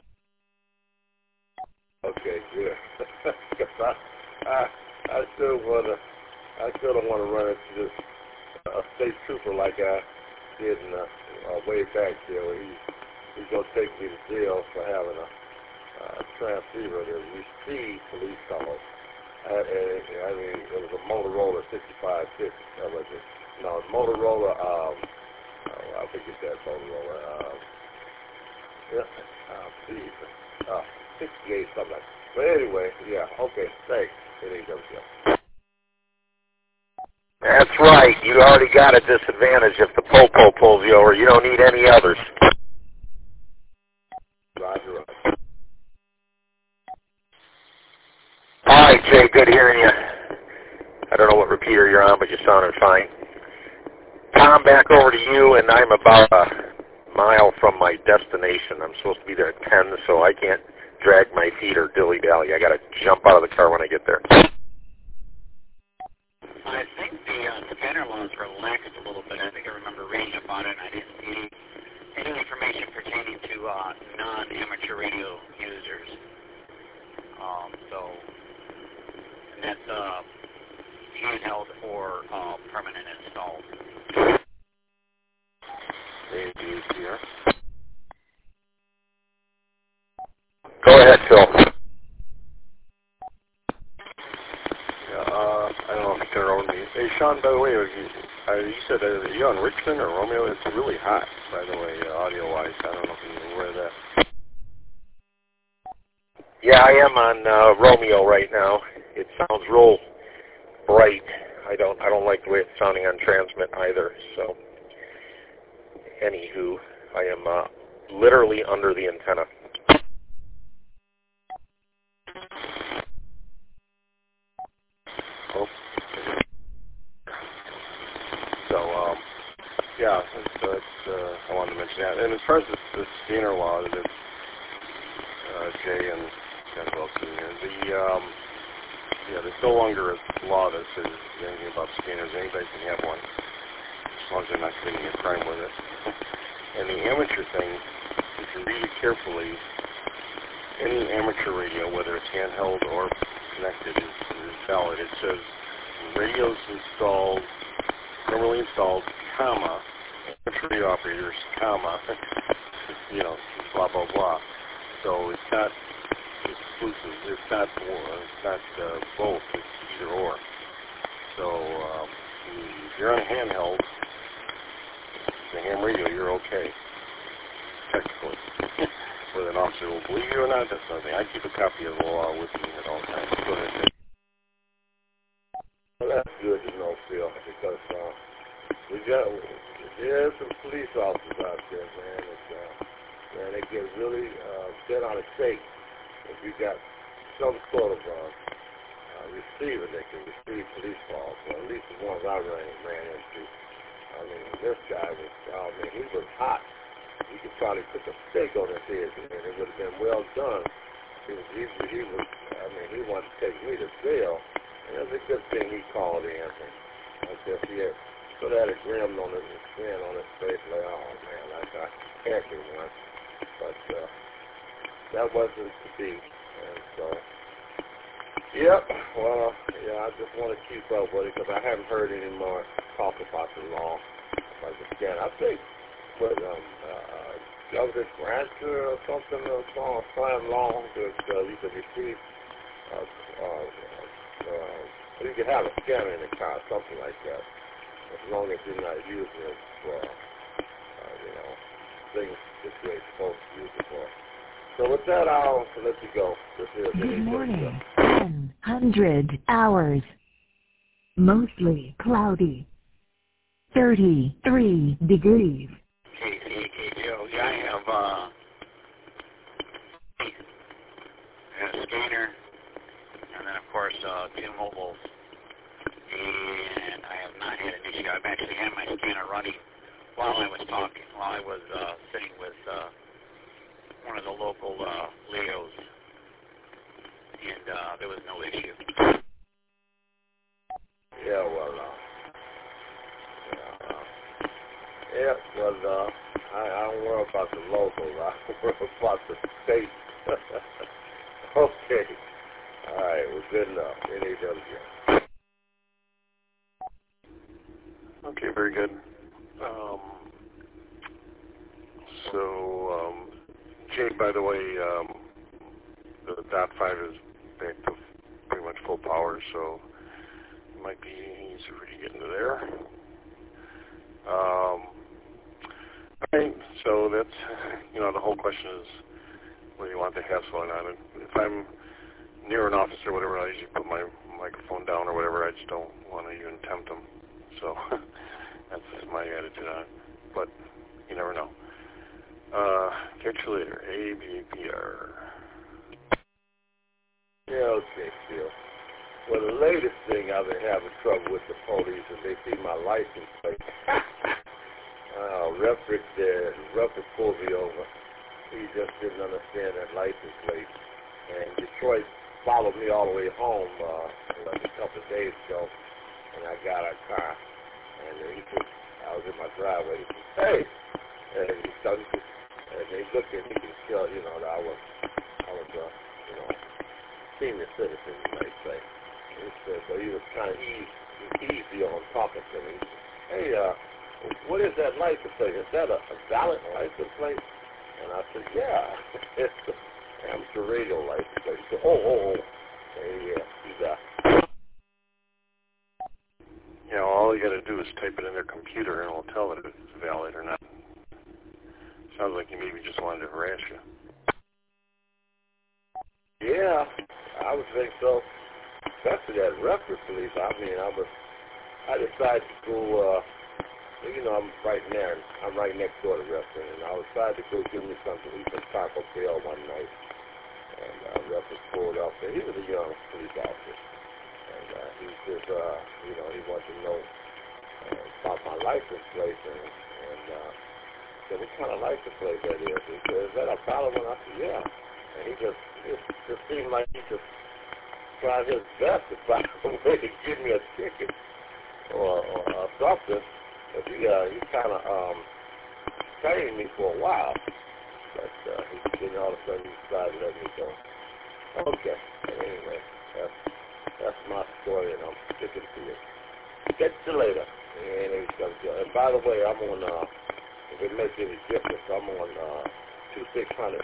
Okay, good. Because I, I, I still wanna, I still don't want to run into this uh, state trooper like I did in the, uh, way back there. Where he, he's gonna take me to jail for having a uh, transceiver that received police calls. I, I mean, it was a Motorola sixty-five fifty. That was it. No, Motorola. Um, oh, I think it's that Motorola. Um, yeah, uh, geez, uh, sixty-eight something like that. But anyway, yeah. Okay, thanks. It ain't gonna go. That's right. You already got a disadvantage if the popo pulls you over. You don't need any others. Roger, right. All right, Jay, good hearing you. I don't know what repeater you're on, but you sounded fine. Tom, back over to you, and I'm about a mile from my destination. I'm supposed to be there at ten, so I can't drag my feet or dilly-dally. I got to jump out of the car when I get there. I think the uh, scanner laws were relaxed a little bit. I think I remember reading about it, and I didn't see any information pertaining to uh, non-amateur radio users. Um, so that's uh, handheld or uh, permanent install. A D here. Go ahead, Phil. Yeah, uh, I don't know if you turned over to me. Hey, Sean, by the way, you, uh, you said, uh, are you on Richmond or Romeo? It's really hot, by the way, uh, audio-wise. I don't know if you're aware of that. Yeah, I am on uh, Romeo right now. It sounds real bright. I don't I don't like the way it's sounding on transmit either. So, anywho, I am uh, literally under the antenna. Oh. So, um, yeah, it's, uh, it's, uh, I wanted to mention that. And as far as the, the scanner law, that uh, Jay and Ken Wilson here, the um, yeah, there's no longer a law that says anything about scanners. Anybody can have one, as long as they're not committing a crime with it. And the amateur thing, if you read it carefully, any amateur radio, whether it's handheld or connected, is, is valid. It says radios installed, permanently installed, comma, amateur radio operators, comma, you know, blah, blah, blah. So it's not exclusive. It's not or. It's not uh, both. It's either or. So um, if you're on a handheld, the ham radio, you're okay, technically. Whether an officer will believe you or not, that's nothing. I keep a copy of the law with me at all times. Go ahead. Well, that's good to know, Phil, because uh, we got there's some police officers out there, man. It's, uh, man, they get really uh, bent on a stake if you got some sort of uh, uh, receiver that can receive police calls. Well, at least the ones I ran, ran into. I mean, this guy was, oh man, he was hot. You could probably put a stake on his head, and it would have been well done. He was, he, he was, I mean, he wanted to take me to jail, and it's a good thing he called in. I guess he had sort of had a grin on his grin on his face, like, oh man, I got cancer once, but uh, that wasn't to be, and so. Yep, well, yeah, I just want to keep up with it because I haven't heard any more talk about the law. Like again, I think what um, uh, Governor Grant or something or some signed law that uh, you could receive, uh, uh, uh, you could have a scanner in the car, something like that, as long as you're not using it for, uh, you know, things that you're supposed to use it for. So with that, I'll let you go. This is Good morning. ten hundred hours. Mostly cloudy. thirty-three degrees. K C K G O. Yeah, I have uh, and a scanner, and then of course uh, two mobiles. And I have not had an issue. I've actually had my scanner running while I was talking, while I was uh, sitting with uh, one of the local uh, Leos, and uh, there was no issue. Yeah, well, uh, yeah, uh, yeah, well, uh, I, I don't worry about the local. I worry about the state. Okay. All right, well, good enough. N A W. Okay, very good. Um, so, um, Jay, by the way, um, the dot five is back to pretty much full power, so it might be easy for you to get into there. Um, all right, so that's, you know, the whole question is whether you want the hassle or not. If I'm near an office or whatever, I usually put my microphone down or whatever. I just don't want to even tempt them. So that's my attitude on it. But you never know. Uh, catch you later. A B P R. Yeah, okay, Phil. Well, the latest thing I've been having trouble with the police is they see my license plate. uh, Refrick, uh, Refrick pulled me over. He just didn't understand that license plate. And Detroit followed me all the way home uh, like a couple of days ago, and I got a car. And he said, I was in my driveway. He said, hey! And he started, and they looked at me and tell, you know, that I was, I was, uh, you know, senior citizen, you might say. He said, but he was kind of easy, easy on talking to me. He said, hey, uh, what is that license plate? Is that a, a valid license plate? And I said, yeah, it's the amateur radio license plate. He said, oh, oh, oh. And yeah, he's uh You know, all you got to do is type it in their computer and it'll tell it if it's valid or not. Sounds like he maybe just wanted to harass you. Yeah, I would think so. Especially that reference police. I mean, I was, I decided to go, uh, you know, I'm right there. I'm right next door to reference, and I decided to go give me something to eat some Taco Bell one night. And uh, reference pulled up, and he was a young police officer. And uh, he says, uh, you know, he wanted to know uh, about my license plate, and, and uh, said, what kind of license plate that is? He said, is that a valid one? I said, yeah. And he just, it just seemed like he just tried his best to find a way to give me a ticket or, or, or something. But he, uh, he kind of um, trained me for a while. But uh, he, then all of a sudden he decided to let me go. Okay. Anyway, that's, that's my story, and I'm sticking to it. Catch you later. And, and by the way, I'm on, uh, if it makes any difference, I'm on uh, two six hundred.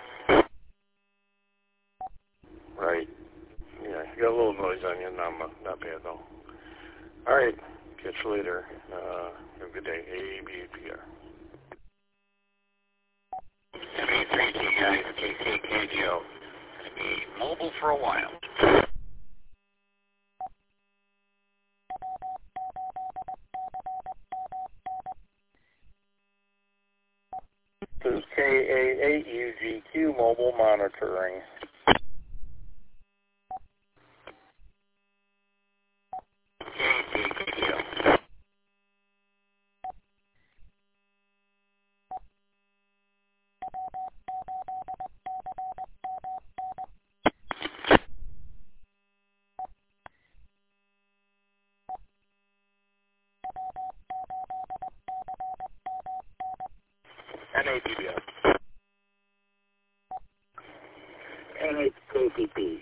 Right. Yeah, you got a little noise on you. Not, not bad, though. All right. Catch you later. Uh, have a good day. A B P R. seventy-three T guys, K C K G O. Going to be mobile for a while. This is K A eight U G Q mobile monitoring. K C K G O. N A D B F. N H K P P.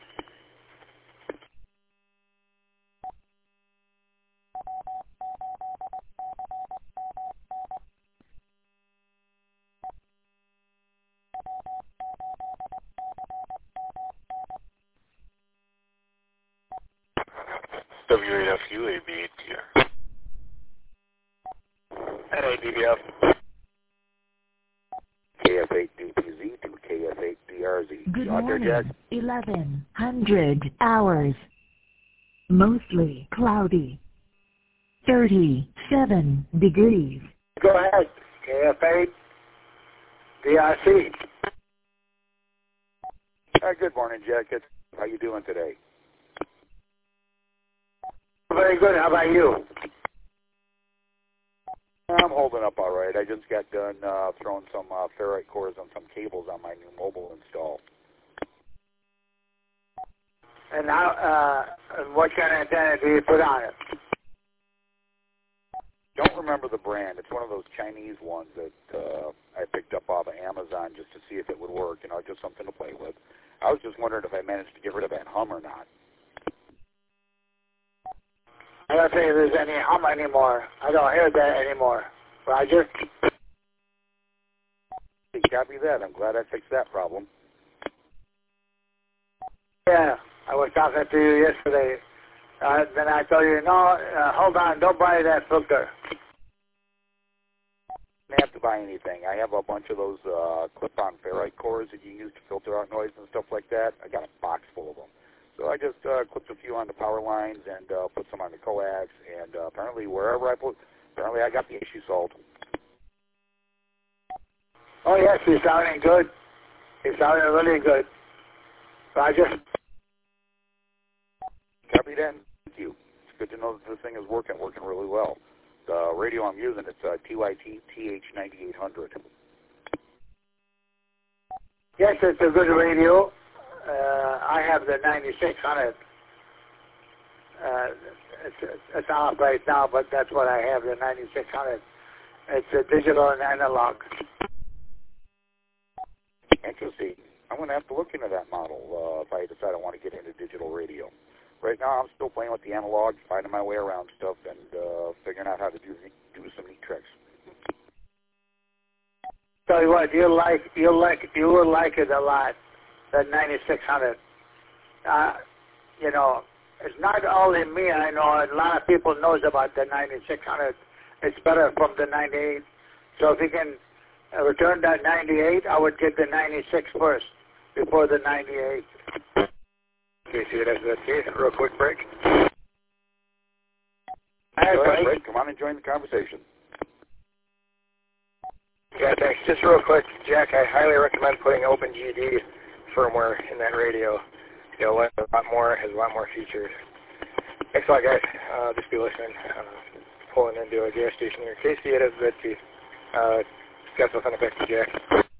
W eight F U A B eight T R. N A D B F. K F eight D P Z to K F eight D Z R Z. Good You out there, morning. Jack? eleven hundred hours. Mostly cloudy. thirty-seven degrees. Go ahead. K F eight D R C. Uh, good morning, Jack. It's, how you doing today? Very good. How about you? I'm holding up all right. I just got done uh, throwing some uh, ferrite cores on some cables on my new mobile install. And how, uh, and what kind of antenna do you put on it? Don't remember the brand. It's one of those Chinese ones that uh, I picked up off of Amazon just to see if it would work, you know, just something to play with. I was just wondering if I managed to get rid of that hum or not. I don't think there's any hum anymore. I don't hear that anymore. Roger? Hey, copy that. I'm glad I fixed that problem. Yeah, I was talking to you yesterday. Uh, then I told you, no, uh, hold on, don't buy that filter. I don't have to buy anything. I have a bunch of those uh, clip-on ferrite cores that you use to filter out noise and stuff like that. I got a box full of them. So I just uh, clipped a few on the power lines and uh, put some on the coax, and uh, apparently wherever I put, apparently I got the issue solved. Oh, yes, he's sounding good. He's sounding really good. Roger? Copy that. Thank you. It's good to know that this thing is working, working really well. The radio I'm using, it's uh, T Y T T H ninety-eight hundred. Yes, it's a good radio. Uh, I have the ninety-six hundred. Uh, it's, it's off right now, but that's what I have, the ninety-six hundred. It's a digital and analog. Interesting. I'm going to have to look into that model uh, if I decide I want to get into digital radio. Right now, I'm still playing with the analog, finding my way around stuff, and uh, figuring out how to do do some neat tricks. Tell you what, you like you like you will like it a lot. The ninety-six hundred. Uh, you know, it's not only me. I know a lot of people knows about the ninety-six hundred. It's better from the ninety-eight. So if you can uh, return that ninety-eight, I would get the ninety-six first before the ninety-eight. Okay, see it as that case. Real quick break. All right, Go ahead, break. Ray. Come on and join the conversation. Yeah, thanks. Just real quick, Jack, I highly recommend putting OpenGD firmware in that radio. You'll learn a lot more, has a lot more features. Thanks a lot, guys. Uh, just be listening. Uh, pulling into a gas station here. K C, it is Z T. Uh, guess I'll send it back to Jack.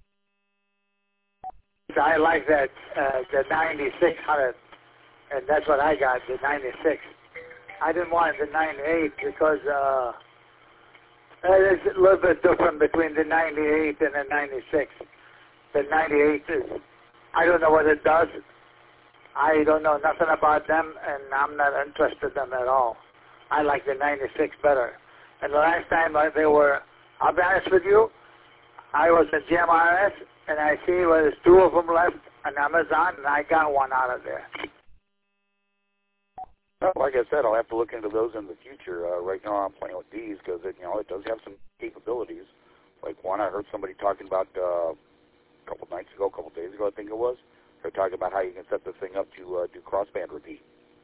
I like that, uh, the ninety-six hundred, and that's what I got, the ninety-six. I didn't want the ninety-eight because uh, it's a little bit different between the ninety-eight and the ninety-six. The ninety-eight is, I don't know what it does. I don't know nothing about them, and I'm not interested in them at all. I like the ninety-six better. And the last time uh, they were, I'll be honest with you, I was at G M R S, and I see well, there's two of them left on Amazon, and I got one out of there. Well, like I said, I'll have to look into those in the future. Uh, right now, I'm playing with these because it, you know, it does have some capabilities. Like one, I heard somebody talking about uh, a couple nights ago, a couple days ago, I think it was. They're talking about how you can set this thing up to uh, do crossband repeat.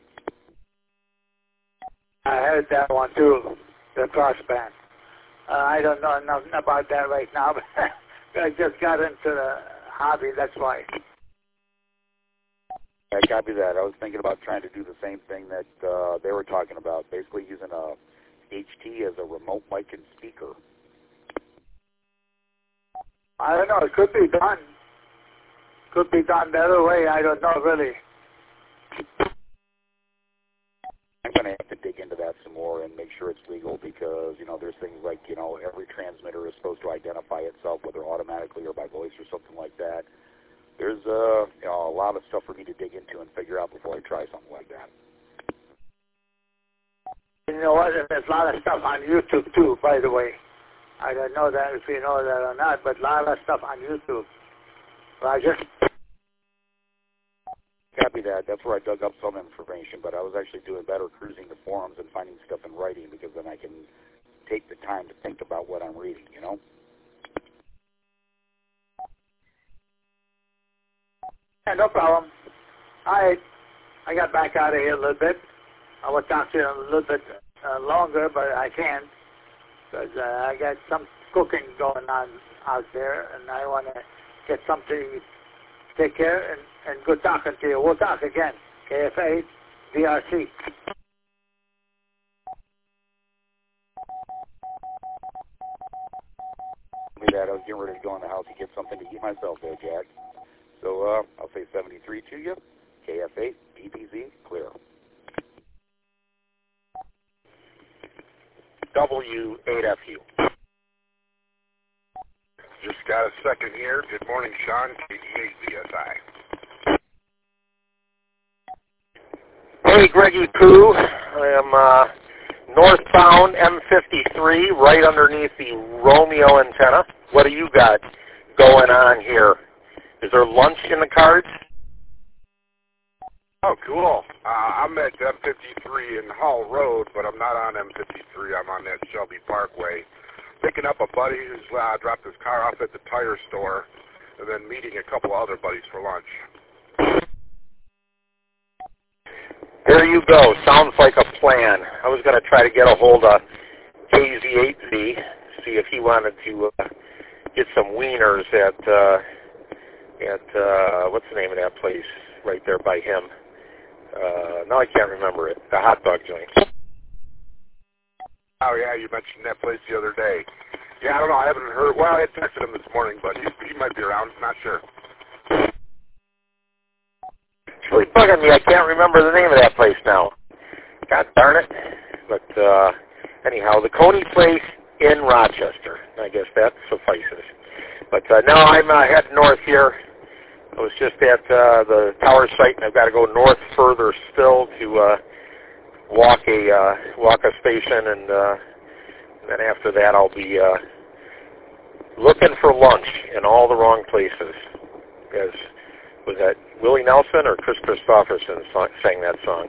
I heard that one too, the crossband. Uh, I don't know nothing about that right now, but I just got into the hobby, that's why. I copy that. I was thinking about trying to do the same thing that uh, they were talking about, basically using a H T as a remote mic and speaker. I don't know, it could be done. Could be done the other way, I don't know really. I'm going to have to dig into that some more and make sure it's legal because, you know, there's things like, you know, every transmitter is supposed to identify itself, whether automatically or by voice or something like that. There's uh, you know, a lot of stuff for me to dig into and figure out before I try something like that. You know what, there's a lot of stuff on YouTube too, by the way. I don't know that if you know that or not, but a lot of stuff on YouTube. Roger? Copy that. That's where I dug up some information, but I was actually doing better cruising the forums and finding stuff in writing because then I can take the time to think about what I'm reading, you know? Yeah, no problem. I I got back out of here a little bit. I will talk to you a little bit uh, longer, but I can't because uh, I got some cooking going on out there, and I want to get something to take care and, and good talking to you. We'll talk again. K F A, V R C. That I was getting ready to go in the house and get something to eat myself there, Jack. So uh, I'll say seventy-three to you. K F A, D P Z, clear. W eight F U. Just got a second here. Good morning, Sean. K D eight V S I. Hey, Greggy Pooh. I am uh, northbound M fifty-three, right underneath the Romeo antenna. What do you got going on here? Is there lunch in the cards? Oh, cool. Uh, I'm at M fifty-three in Hall Road, but I'm not on M fifty-three. I'm on that Shelby Parkway. Picking up a buddy who's uh, dropped his car off at the tire store, and then meeting a couple other buddies for lunch. There you go. Sounds like a plan. I was going to try to get a hold of K Z eight Z, see if he wanted to uh, get some wieners at, uh, at uh, what's the name of that place right there by him? Uh, no, I can't remember it. The hot dog joint. Oh, yeah, you mentioned that place the other day. Yeah, I don't know. I haven't heard. Well, I had texted him this morning, but he, he might be around. Not sure. It's really bugging me. I can't remember the name of that place now. God darn it. But uh, anyhow, the Coney place in Rochester. I guess that suffices. But uh, now I'm uh, heading north here. I was just at uh, the tower site, and I've got to go north further still to uh, walk a uh, walk a station, and, uh, and then after that I'll be uh, looking for lunch in all the wrong places. As was that Willie Nelson or Chris Christopherson sang that song?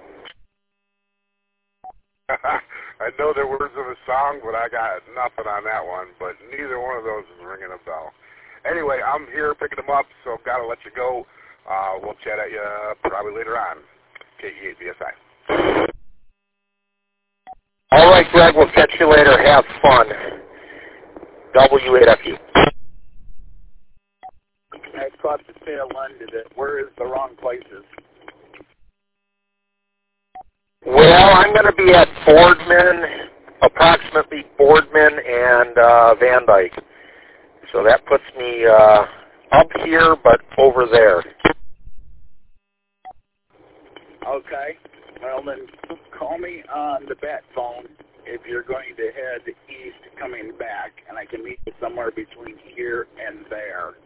I know the words of a song, but I got nothing on that one. But neither one of those is ringing a bell. Anyway, I'm here picking them up, so I've got to let you go. Uh, we'll chat at you probably later on. K E eight B S I. All right, Greg, we'll catch you later. Have fun. W eight F U. I caught the tail end of it. Where is the wrong places? Well, I'm going to be at Boardman, approximately Boardman and uh, Van Dyke. So that puts me uh, up here, but over there. Okay. Well, then call me on the bat phone if you're going to head east coming back, and I can meet you somewhere between here and there.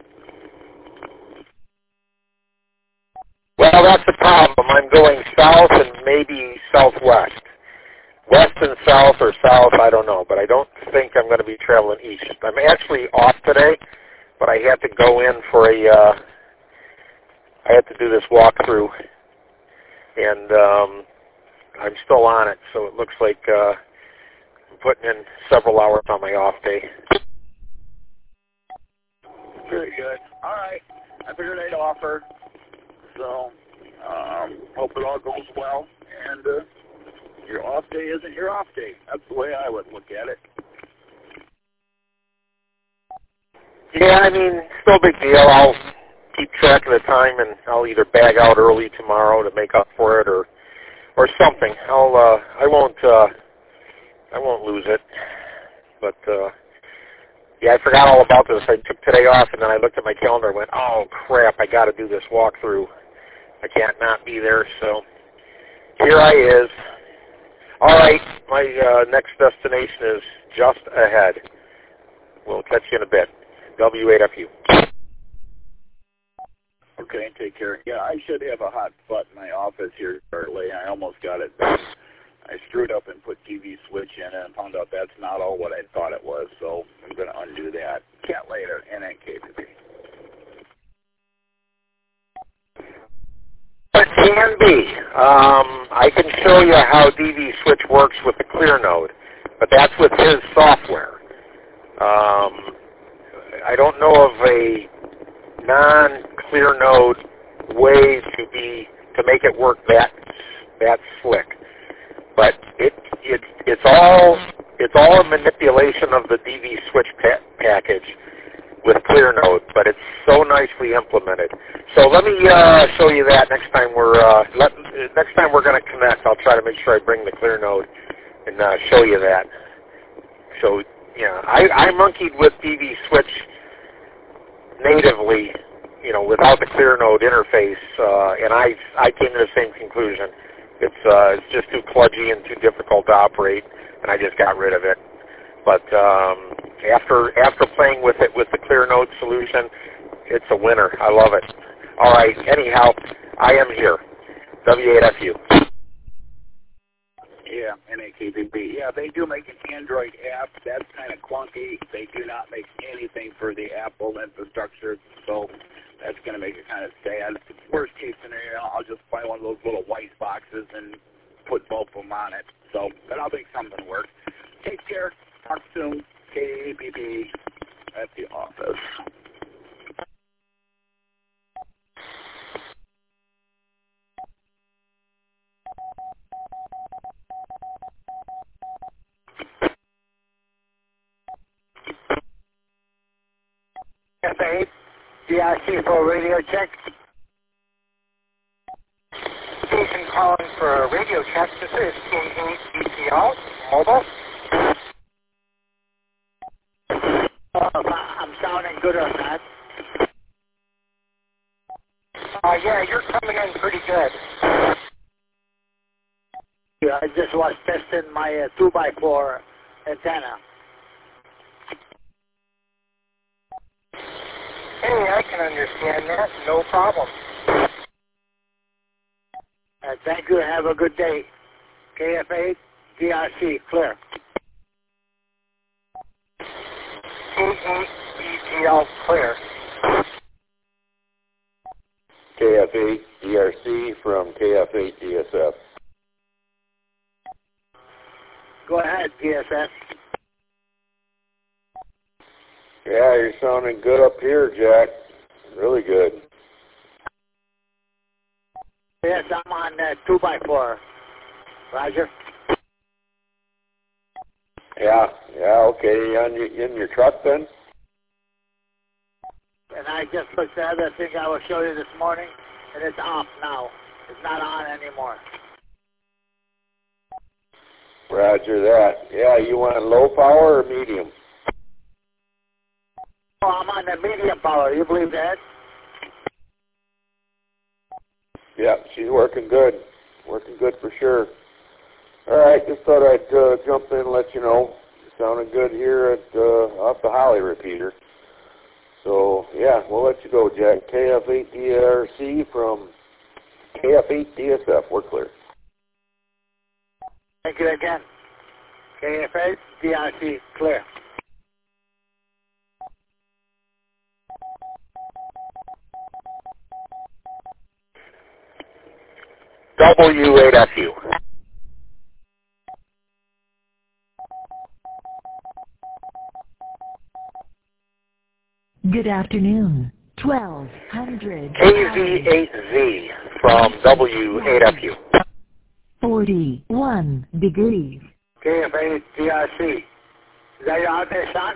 Well, that's the problem. I'm going south and maybe southwest. West and south or south, I don't know, but I don't think I'm going to be traveling east. I'm actually off today, but I had to go in for a, uh, I had to do this walkthrough, and um, I'm still on it, so it looks like uh, I'm putting in several hours on my off day. Very good. All right. I figured I'd offer, so um, hope it all goes well, and uh, your off day isn't your off day. That's the way I would look at it. Yeah, I mean, it's no big deal. I'll keep track of the time, and I'll either bag out early tomorrow to make up for it, or or something. I'll uh, I won't uh, I won't lose it. But uh, yeah, I forgot all about this. I took today off, and then I looked at my calendar and went, oh crap, I got to do this walkthrough. I can't not be there. So here I is. All right, my uh, next destination is just ahead. We'll catch you in a bit. W eight F U. Okay, take care. Yeah, I should have a hot spot in my office here shortly. I almost got it. I screwed up and put T V switch in and found out that's not all what I thought it was, so I'm going to undo that. Chat later, N N K P. It can be. Um, I can show you how D V Switch works with the ClearNode, but that's with his software. Um, I don't know of a non-ClearNode way to be to make it work that that slick. But it it it's all it's all a manipulation of the D V switch pa- package with ClearNode, but it's so nicely implemented. So let me uh, show you that next time we're uh, let, next time we're going to connect. I'll try to make sure I bring the ClearNode and uh, show you that. So yeah, I, I monkeyed with D V switch natively, you know, without the ClearNode interface, uh, and I I came to the same conclusion. It's uh, it's just too kludgy and too difficult to operate, and I just got rid of it. But um, after after playing with it with the ClearNode solution, it's a winner. I love it. All right. Anyhow, I am here. W eight F U. Yeah, N A K B B. Yeah, they do make an Android app. That's kind of clunky. They do not make anything for the Apple infrastructure, so that's going to make it kind of sad. Worst case scenario, I'll just buy one of those little white boxes and put both of them on it. So, but I'll make something work. Take care. Talk soon. K B B at the office. F eight, D I C for a radio check. Station calling for a radio check. This is K eight E T L, mobile. Uh, I'm sounding good on that. Uh, yeah, you're coming in pretty good. Yeah, I just was testing my uh, two by four antenna. Hey, I can understand that. No problem. Uh, thank you. Have a good day. K F eight, D R C, clear. K eight E T L, clear. K F eight D R C from K F eight D S F. Go ahead, D S F. Yeah, you're sounding good up here, Jack. Really good. Yes, I'm on uh, two by four. Roger. Yeah, yeah, okay. You on your, in your truck then? And I just looked at the other thing I will show you this morning, and it's off now. It's not on anymore. Roger that. Yeah, you want low power or medium? Oh, I'm on the medium power. You believe that? Yeah, she's working good. Working good for sure. All right, just thought I'd uh, jump in and let you know. Sounding good here at uh, off the Holly repeater. So, yeah, we'll let you go, Jack. K F eight D R C from K F eight D S F. We're clear. Thank you again. K F eight D R C, clear. W eight F U. Good afternoon. twelve hundred. K Z eight Z from W eight F U. forty-one degrees. K F eight D R C. Is that your out there, son?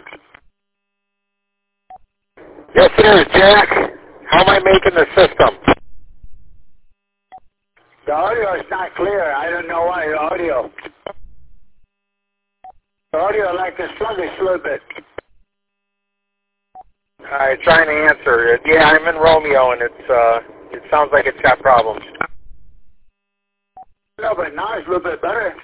Yes, it is, Jack. How am I making the system? The audio is not clear. I don't know why. The audio. The audio like a sluggish a little bit. All right, trying to answer. Yeah, I'm in Romeo, and it's uh, it sounds like it's got problems. No, but now it's a little bit better.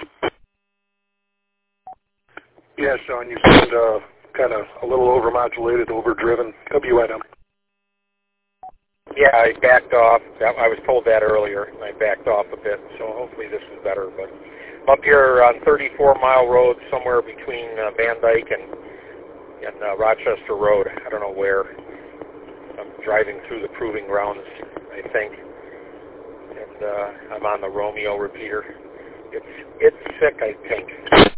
Yeah, Sean, you sound uh, kind of a little overmodulated, overdriven. W I M. Yeah, I backed off. I was told that earlier, and I backed off a bit, so hopefully this is better. But I'm up here on thirty-four mile road, somewhere between uh, Van Dyke and, and uh, Rochester Road. I don't know where. I'm driving through the proving grounds, I think. And uh, I'm on the Romeo repeater. It's, it's sick, I think.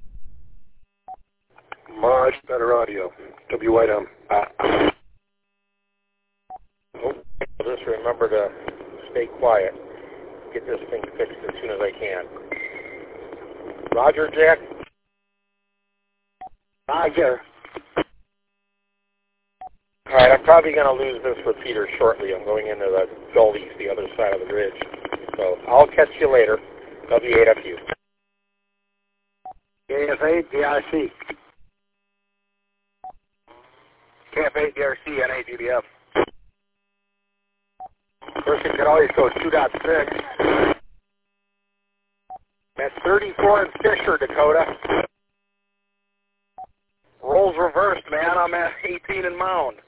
Much better audio. W I M. Ah. Oh, just remember. remember to stay quiet. Get this thing fixed as soon as I can. Roger, Jack? Roger. All right, I'm probably going to lose this repeater shortly. I'm going into the gullies, the other side of the ridge. So I'll catch you later. W eight F U. K F eight D R C. K F eight D R C, N A D D F. Person could always go two point six. That's thirty-four in Fisher, Dakota. Rolls reversed, man. I'm at eighteen in Mound.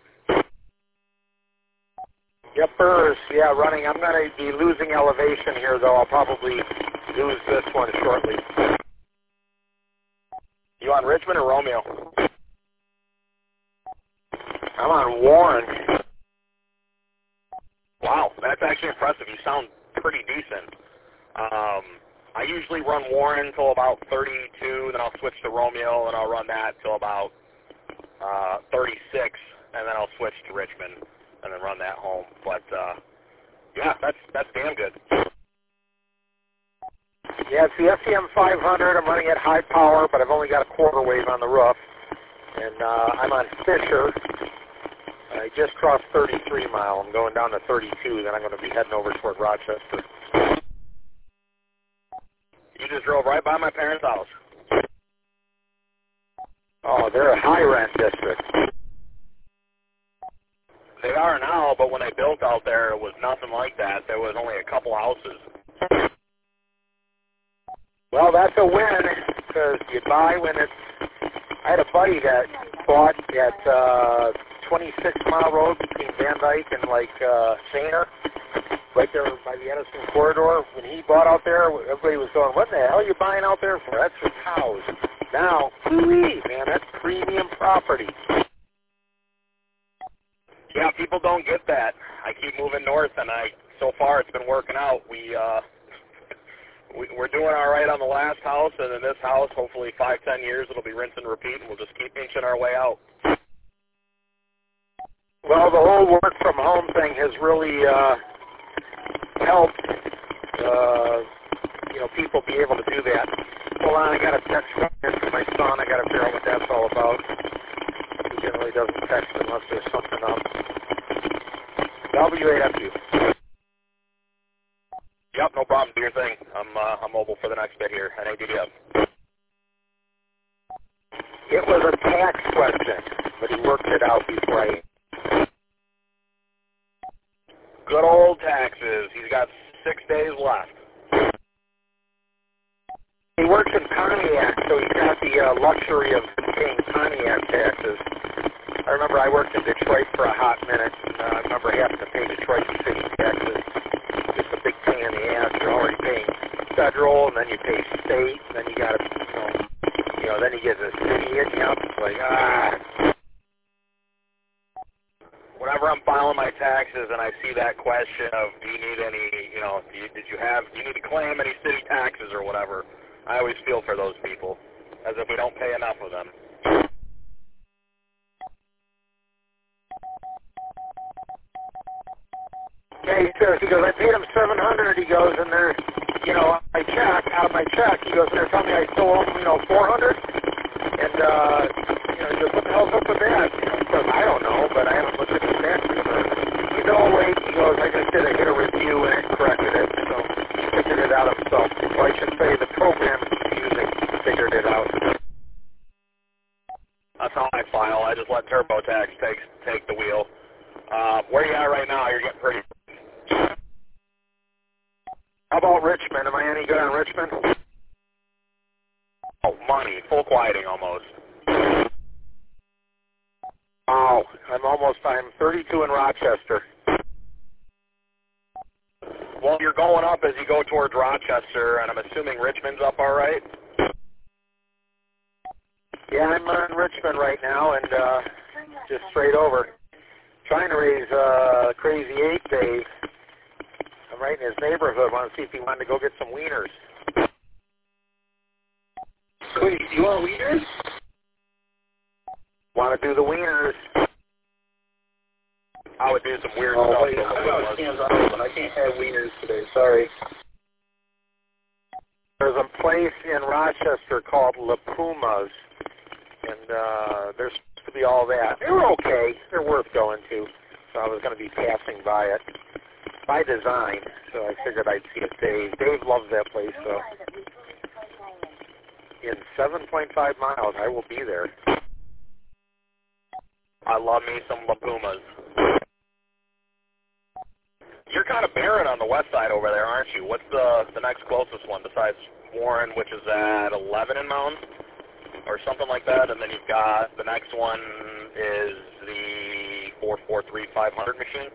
Yep, Burrs. Yeah, running. I'm going to be losing elevation here, though. I'll probably lose this one shortly. You on Richmond or Romeo? I'm on Warren. Wow, that's actually impressive. You sound pretty decent. Um, I usually run Warren until about thirty-two, then I'll switch to Romeo, and I'll run that till about uh, thirty-six, and then I'll switch to Richmond, and then run that home. But, uh, yeah, that's that's damn good. Yeah, it's the F C M five hundred. I'm running at high power, but I've only got a quarter wave on the roof. And uh, I'm on Fisher. I just crossed thirty-three mile. I'm going down to thirty-two. Then I'm going to be heading over toward Rochester. You just drove right by my parents' house. Oh, they're a high-rent district. They are now, but when they built out there, it was nothing like that. There was only a couple houses. Well, that's a win, because you buy when it's... I had a buddy that bought at uh, twenty-six mile road between Van Dyke and, like, uh, Shaner, right there by the Edison corridor. When he bought out there, everybody was going, what the hell are you buying out there for? That's for cows. Now, whoo-wee, man, that's premium property. Yeah, people don't get that. I keep moving north, and I so far it's been working out. We, uh, we, we're doing all right on the last house, and in this house, hopefully five, ten years, it'll be rinse and repeat, and we'll just keep inching our way out. Well, the whole work from home thing has really uh, helped, uh, you know, people be able to do that. Hold on, I got a text from my son. I got to figure out what that's all about. He generally doesn't text unless there's something up. W A F U. Yep, no problem. Do your thing. I'm uh, I'm mobile for the next bit here. N A D D F. It was a tax question, but he worked it out before I... Good old taxes. He's got six days left. He works in Pontiac, so he's got the uh, luxury of paying Pontiac taxes. I remember I worked in Detroit for a hot minute, and uh, I remember having to pay Detroit city taxes. Just a big pain in the ass. You're already paying federal, and then you pay state, and then you got to, you know, you know, then you get the city hitting you up. It's like, ah. Whenever I'm filing my taxes and I see that question of, do you need any, you know, do you, did you have, do you need to claim any city taxes or whatever, I always feel for those people, as if we don't pay enough of them. Yeah, he says, he goes, I paid him seven hundred. He goes, and they're, you know, my check, out of my check, he goes, and they're telling me I still owe them, you know, four hundred. And, uh, you know, he goes, what the hell's up with that? You know, he goes, I don't know, but I haven't looked at the tax return. You know, wait, he goes, I just did a hit a review and it corrected it, so he figured it out himself. So I should say the program using figured it out. That's how I file. I just let TurboTax take take the wheel. Uh, where you at right now? You're getting pretty. How about Richmond? Am I any good on Richmond? Oh, money. Full quieting almost. Wow. I'm almost, I'm thirty-two in Rochester. Well, you're going up as you go towards Rochester, and I'm assuming Richmond's up all right? Yeah, I'm on Richmond right now, and uh, just straight over. Trying to raise uh, Crazy Eight Dave. I'm right in his neighborhood. Want to see if he wanted to go get some wieners. Wait, you want wieners? Want to do the wieners? I would me some weird Oh, stuff. wait, So I got cans on open. I can't have wieners today. Sorry. There's a place in Rochester called La Pumas, and uh, there's supposed to be all that. They're okay. They're worth going to. So I was going to be passing by it by design, so I figured I'd see if Dave. Dave loves that place, so in seven point five miles, I will be there. I love me some La Pumas. You're kind of barren on the west side over there, aren't you? What's the the next closest one besides Warren, which is at eleven in Mountain, or something like that? And then you've got the next one is the four forty-three five hundred machine.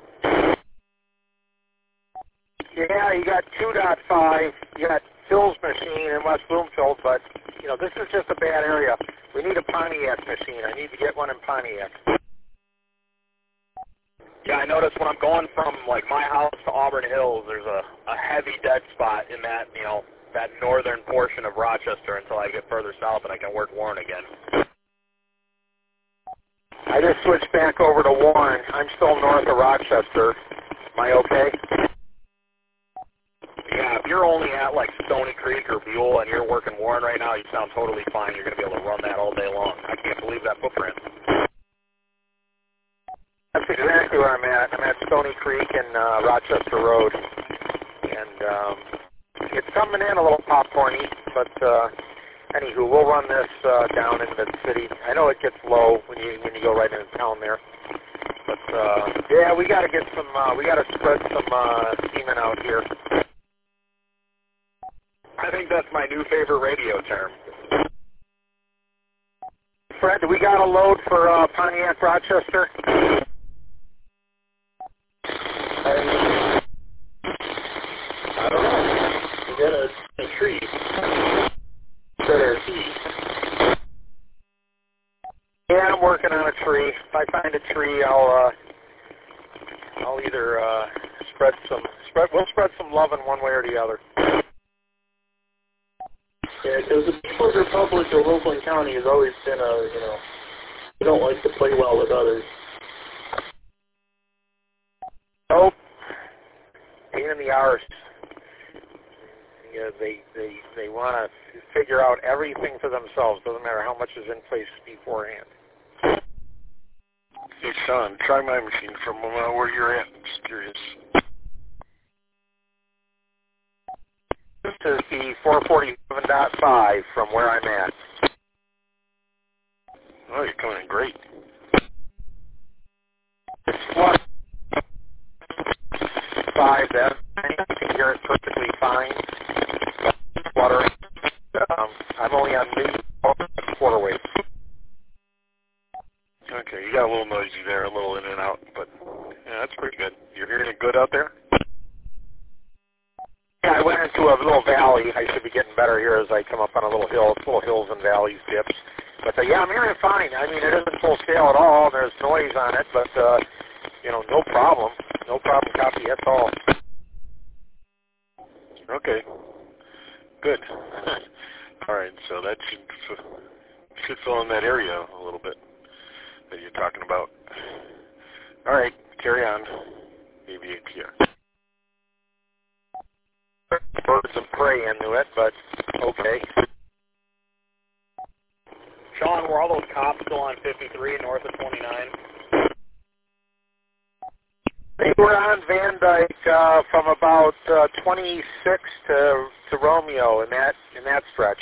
Yeah, you got two point five. You got Phil's machine in West Bloomfield, but you know this is just a bad area. We need a Pontiac machine. I need to get one in Pontiac. Yeah, I noticed when I'm going from, like, my house to Auburn Hills, there's a, a heavy dead spot in that, you know, that northern portion of Rochester until I get further south and I can work Warren again. I just switched back over to Warren. I'm still north of Rochester. Am I okay? Yeah, if you're only at, like, Stony Creek or Buell and you're working Warren right now, you sound totally fine. You're going to be able to run that all day long. I can't believe that footprint. That's exactly where I'm at. I'm at Stony Creek and uh, Rochester Road. And um, it's coming in a little popcorny, but uh, anywho, we'll run this uh, down into the city. I know it gets low when you when you go right into town there. But, uh, yeah, we got to get some, uh, we got to spread some uh, semen out here. I think that's my new favorite radio term. Fred, do we got a load for uh, Pontiac, Rochester? I, I don't know. We got a, a tree. Set our seed. Yeah, I'm working on a tree. If I find a tree, I'll uh, I'll either uh, spread some spread. We'll spread some love in one way or the other. Yeah, because the People's Republic of Oakland County has always been a, you know, they don't like to play well with others. Nope. Pain in the arse. You know, they they they want to figure out everything for themselves. Doesn't matter how much is in place beforehand. Hey, Sean, try my machine from uh, where you're at. I'm just curious. This is the four forty-seven point five from where I'm at. Oh, you're coming in great. It's flush. Five, that I can hear it perfectly fine. Fluttering. Um, I'm only on mid quarter wave. Okay, you got a little noisy there, a little in and out, but yeah, that's pretty good. You're hearing it good out there? Yeah, I went into a little valley. I should be getting better here as I come up on a little hill, little hills and valleys, dips. But uh, yeah, I'm hearing it fine. I mean, it isn't full scale at all. There's noise on it, but uh, you know, no problem. No problem copy at all. Okay. Good. All right, so that should should fill in that area a little bit that you're talking about. All right, carry on. Maybe A P R. Birds of prey into it, but okay. Sean, were all those cops still on fifty-three north of twenty-nine? They were on Van Dyke uh, from about uh, twenty-six to to Romeo in that in that stretch.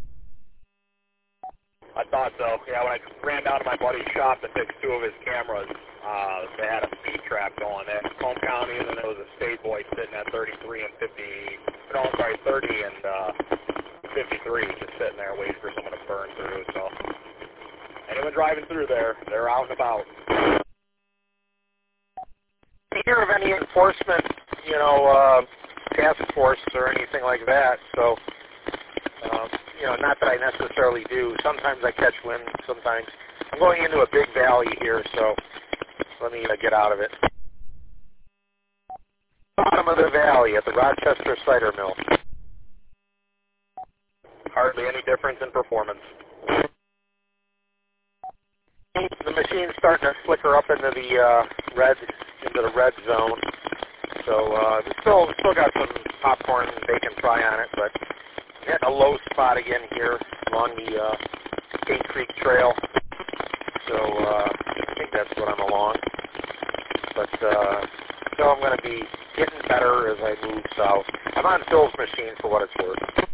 I thought so. Yeah, when I ran down to my buddy's shop to fix two of his cameras, uh, they had a speed trap going there. Home County, and then there was a state boy sitting at thirty-three and fifty. No, I'm sorry, thirty and uh, fifty-three, just sitting there waiting for someone to burn through. So anyone driving through there, they're out and about. I hear of any enforcement, you know, uh, task force or anything like that. So, uh, you know, not that I necessarily do. Sometimes I catch wind. Sometimes I'm going into a big valley here, so let me uh, get out of it. Bottom of the valley at the Rochester Cider Mill. Hardly any difference in performance. The machine's starting to flicker up into the uh, red, into the red zone. So uh, we still still got some popcorn and bacon fry on it, but hitting a low spot again here along the uh, Skate Creek Trail. So uh, I think that's what I'm along. But uh, so I'm going to be getting better as I move south. I'm on Phil's machine for what it's worth.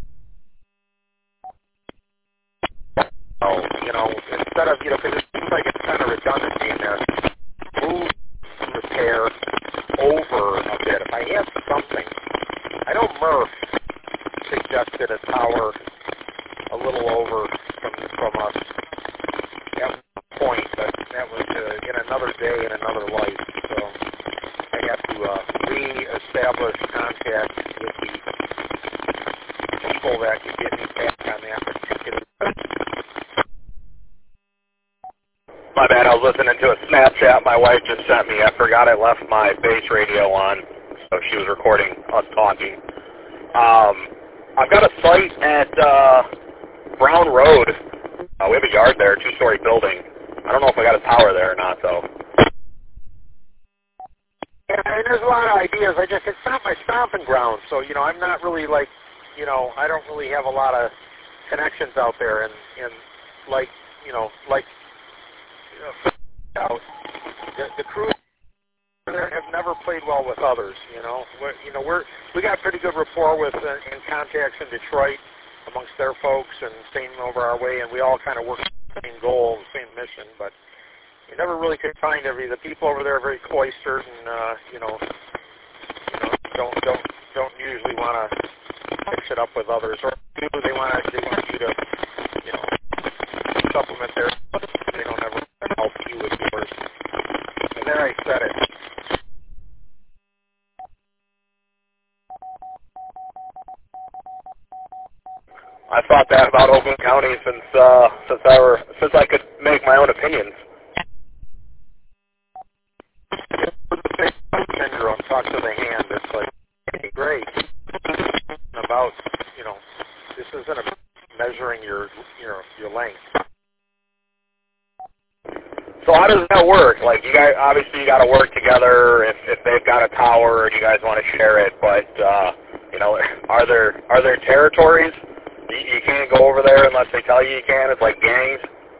So, you know, instead of, you know, because it seems like it's kind of redundancy in there, move repair over a bit. If I have something, I know Murph suggested a tower a little over from from us at one point, but that was uh, in another day in another life. So I have to uh, re-establish contact with the people that can get me back on that particular. My bad, I was listening to a Snapchat my wife just sent me. I forgot I left my base radio on, so she was recording us talking. Um, I've got a site at uh, Brown Road. Uh, we have a yard there, a two-story building. I don't know if I got a tower there or not, though. Yeah, I mean, there's a lot of ideas. I just, it's not my stomping ground, so, you know, I'm not really, like, you know, I don't really have a lot of connections out there, and, and like, you know, like, out. The, the crew there have never played well with others. You know, we're, you know, we're we got pretty good rapport with uh, and contacts in Detroit amongst their folks, and staying over our way, and we all kind of work the same goal, the same mission. But you never really could find every. The people over there are very cloistered, and uh, you know, you know, don't don't don't usually want to mix it up with others, or do they want to? They want you to, you know, supplement their. They don't ever help you with yours. And there I said it. I thought that about Oakland County since uh, since I were since I could make my own opinions. Syndrome, talk to the hand. It's like, hey, great. About, you know, this isn't a measuring your your your length. So how does that work? Like, you guys, obviously you got to work together if, if they've got a tower and you guys want to share it, but, uh, you know, are there are there territories? You, you can't go over there unless they tell you you can? It's like gangs?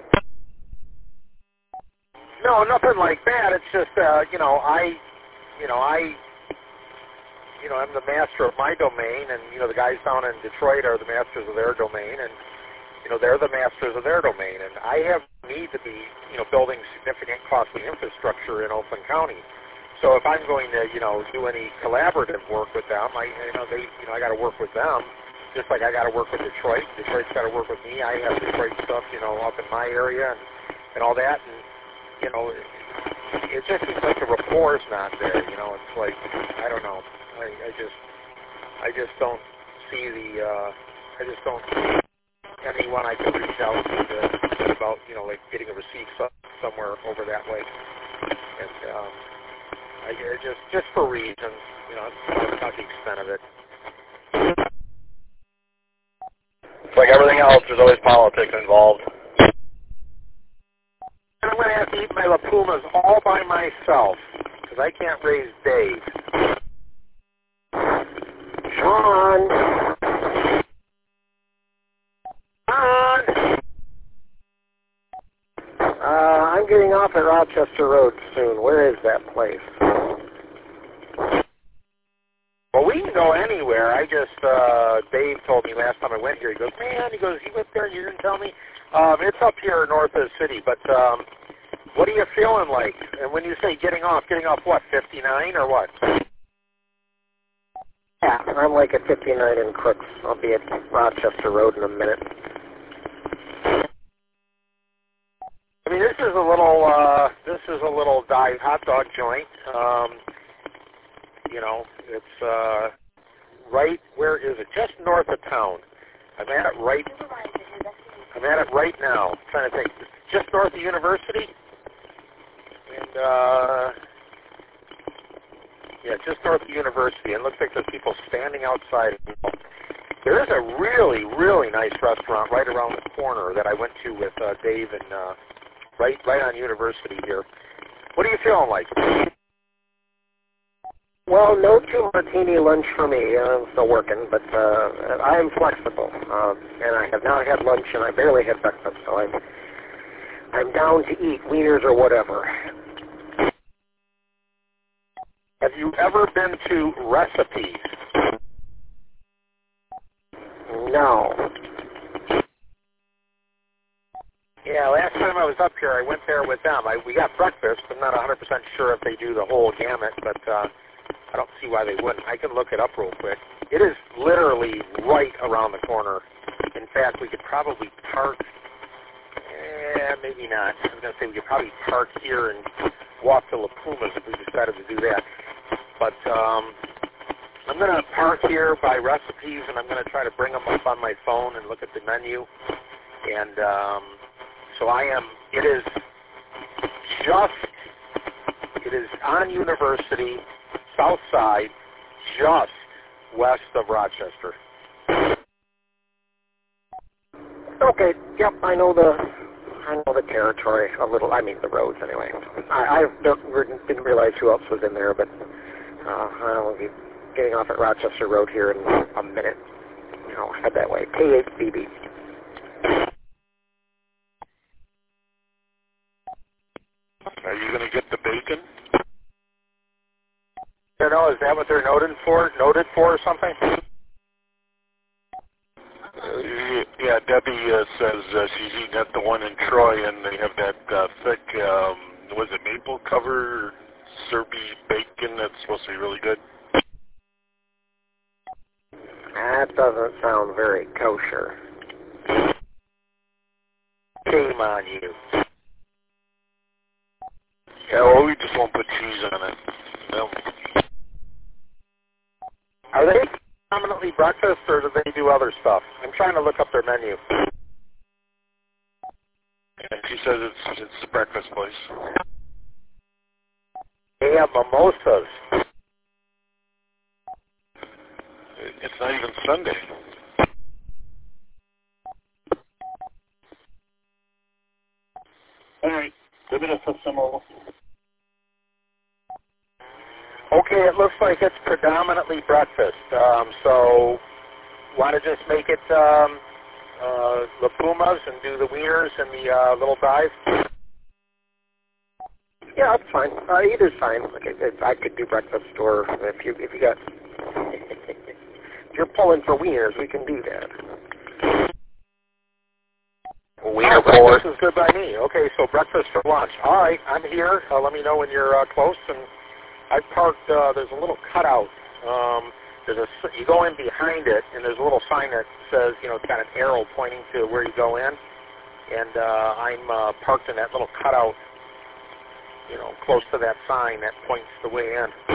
No, nothing like that. It's just, uh, you know, I, you know, I, you know, I'm the master of my domain, and, you know, the guys down in Detroit are the masters of their domain, and, you know, they're the masters of their domain, and I have need to be, you know, building significant costly infrastructure in Oakland County. So if I'm going to, you know, do any collaborative work with them, I, you know, they, you know, I got to work with them, just like I got to work with Detroit. Detroit's got to work with me. I have Detroit stuff, you know, up in my area and, and all that, and, you know, it, it just seems like the rapport's not there. You know, it's like, I don't know. I, I just, I just don't see the, uh, I just don't see anyone I can reach out to, to about, you know, like getting a receipt so, somewhere over that way. And um, I, I just, just for reasons, you know, it's not the extent of it. It's like everything else, there's always politics involved. And I'm going to have to eat my La Pumas all by myself, because I can't raise Dave. Sean! Sean! Uh, I'm getting off at Rochester Road soon. Where is that place? Well, we can go anywhere. I just, uh, Dave told me last time I went here, he goes, man, he goes, you went there and you didn't tell me? Um, it's up here north of the city, but um, what are you feeling like? And when you say getting off, getting off what, fifty-nine or what? Yeah, I'm like at fifty-nine in Crooks. I'll be at Rochester Road in a minute. I mean, this is a little, uh, this is a little dive hot dog joint. Um, you know, it's uh, right, where is it? Just north of town. I'm at it right, I'm at it right now. I'm trying to think. Just north of University. And, uh, yeah, just north of University. It looks like there's people standing outside. There is a really, really nice restaurant right around the corner that I went to with uh, Dave and uh, right, right on University here. What are you feeling like? Well, no two martini lunch for me. I'm still working, but uh, I am flexible. Uh, and I have not had lunch, and I barely had breakfast, so I'm, I'm down to eat wieners or whatever. Have you ever been to Recipes? No. Yeah, last time I was up here, I went there with them. I, we got breakfast. I'm not one hundred percent sure if they do the whole gamut, but uh, I don't see why they wouldn't. I can look it up real quick. It is literally right around the corner. In fact, we could probably park, eh, maybe not. I was going to say we could probably park here and walk to La Puma's if we decided to do that. But um, I'm going to park here by Recipes, and I'm going to try to bring them up on my phone and look at the menu. And um, so I am, it is just, it is on University, south side, just west of Rochester. Okay, yep, I know the, I know the territory a little, I mean the roads anyway. I, I don't, didn't realize who else was in there, but uh, I'll be getting off at Rochester Road here in a minute. You know, head that way. K eight B B. Are you going to get the bacon? I don't know, is that what they're noted for? Noted for or something? Uh, yeah, Debbie uh, says uh, she's eating at the one in Troy, and they have that uh, thick, um, was it maple cover syrupy bacon that's supposed to be really good? That doesn't sound very kosher. Shame on you. Yeah, well, we just won't put cheese on it. No. Are they predominantly breakfast, or do they do other stuff? I'm trying to look up their menu. And she says it's it's a breakfast place. They have mimosas. It's not even Sunday. All right. Give it a similar. Okay, it looks like it's predominantly breakfast. Um, so, want to just make it um, uh, La Puma's and do the wieners and the uh, little dive? Yeah, that's fine. Uh, either's fine. Like I, I could do breakfast, or if you if you got if you're pulling for wieners, we can do that. Wiener oh, breakfast is good by me. Okay, so breakfast for lunch. All right, I'm here. Uh, let me know when you're uh, close. And I parked. Uh, there's a little cutout. Um, there's a you go in behind it, and there's a little sign that says, you know, it's got an arrow pointing to where you go in. And uh, I'm uh, parked in that little cutout, you know, close to that sign that points the way in.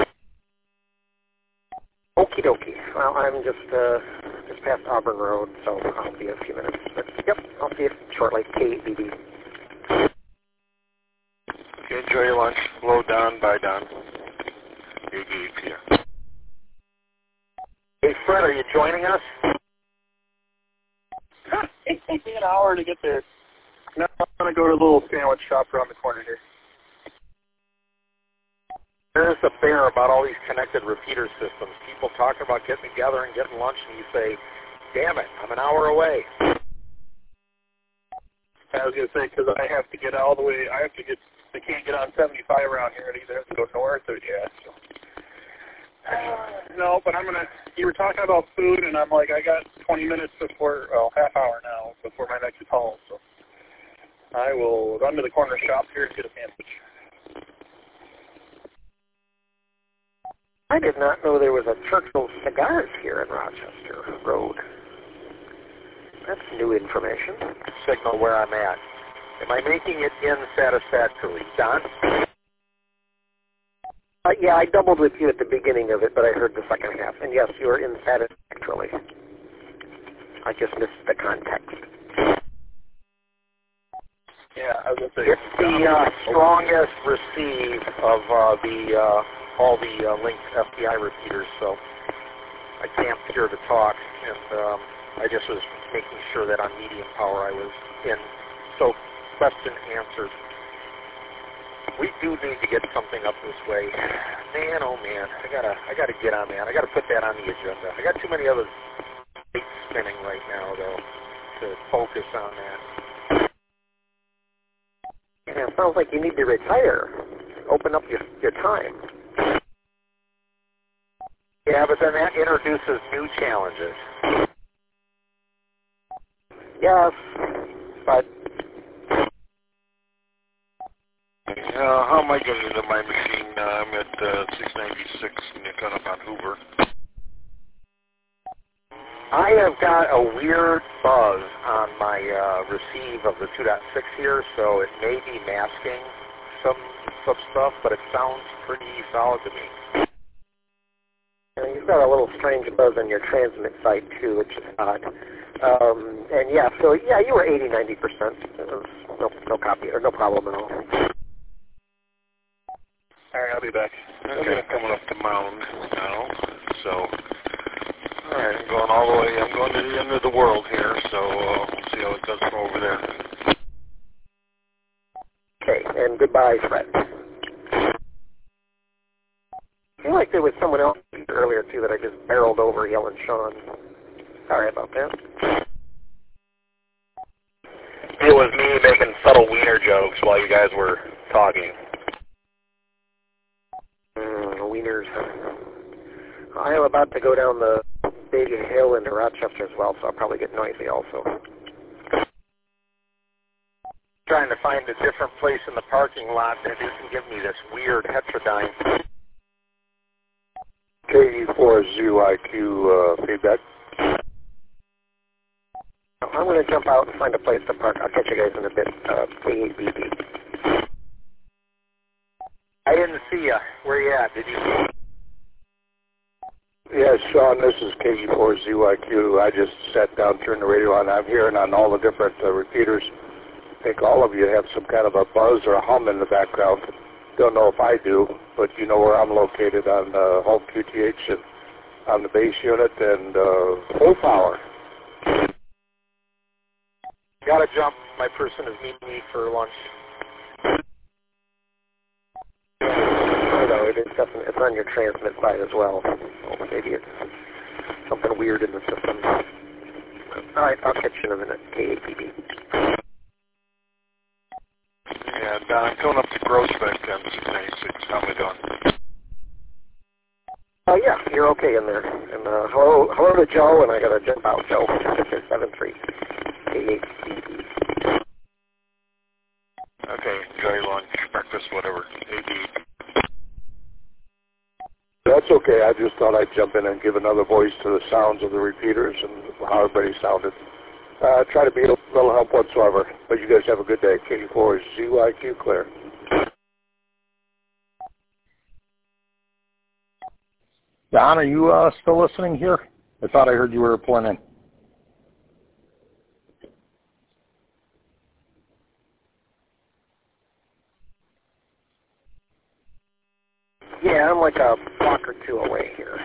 Okie dokie. Well, I'm just uh, just past Auburn Road, so I'll be in a few minutes. But, yep, I'll see you shortly. K eight B B. Okay, enjoy your lunch. Hello, Don. Bye, Don. A G here. Hey, Fred, are you joining us? It takes me an hour to get there. No, I'm going to go to a little sandwich shop around the corner here. There's a bear about all these connected repeater systems. People talk about getting together and getting lunch, and you say, damn it, I'm an hour away. I was going to say, because I have to get all the way, I have to get, they can't get on seventy-five around here, and either have to go north or, yeah. So. Uh, no, but I'm going to, you were talking about food, and I'm like, I got twenty minutes before, well, half hour now, before my next call, so I will run to the corner shop here and get a sandwich. I did not know there was a Churchill Cigars here in Rochester Road. That's new information. Signal where I'm at. Am I making it in satisfactorily? Don? Uh, yeah, I doubled with you at the beginning of it, but I heard the second half. And yes, you are in satisfactorily. I just missed the context. Yeah, I was going to say. It's the uh, strongest receive of uh, the... Uh, all the uh, linked F B I repeaters, so I can't hear the talk, and um, I just was making sure that on medium power I was in. So, question answered. We do need to get something up this way. Man, oh man, I gotta, I gotta get on that. I gotta put that on the agenda. I got too many other plates spinning right now, though, to focus on that. Yeah, it sounds like you need to retire. Open up your your time. Yeah, but then that introduces new challenges. Yes, but Uh, how am I getting into my machine? Uh, I'm at uh, six ninety-six and you're coming up on Hoover. I have got a weird buzz on my uh, receive of the two point six here, so it may be masking some some stuff, but it sounds pretty solid to me. And you've got a little strange buzz on your transmit side too, which is odd. Um, and yeah, so yeah, you were eighty, ninety percent. No, no copy or no problem at all. All right, I'll be back. Okay, I'm coming up to Mound now, so all right, I'm going all the way. I'm going to the end of the world here, so uh, we'll see how it does from over there. Okay, and goodbye, Fred. I feel like there was someone else earlier too that I just barreled over yelling Sean. Sorry about that. It was me making subtle wiener jokes while you guys were talking. Mm, wieners. I am about to go down the big hill into Rochester as well, so I'll probably get noisy also. Trying to find a different place in the parking lot that isn't giving me this weird heterodyne. K E four Z Y Q uh, feedback. I'm going to jump out and find a place to park. I'll catch you guys in a bit. Uh, K eight B B. I didn't see you. Where you at? Did you? Yes, Sean, this is K E four Z Y Q. I just sat down, turned the radio on. I'm hearing on all the different uh, repeaters. I think all of you have some kind of a buzz or a hum in the background. Don't know if I do, but you know where I'm located on uh, Home Q T H and on the base unit and uh, full power. Gotta jump. My person is meeting me for lunch. No, it is definitely, it's on your transmit side as well. Oh, maybe it's something weird in the system. All right, I'll catch you in a minute. K eight B B. And uh, I'm going up to Groesbeck on six ninety-six. How am I doing? Oh, uh, yeah, you're okay in there. And uh, hello, hello to Joe, and I got to jump out, Joe. six seven three. K eight B B. Okay, enjoy lunch, breakfast, whatever. A B. That's okay. I just thought I'd jump in and give another voice to the sounds of the repeaters and how everybody sounded. Uh, try to be a little help whatsoever. But you guys have a good day. K four Z Y Q clear. Don, are you uh, still listening here? I thought I heard you were pulling in. Yeah, I'm like a block or two away here.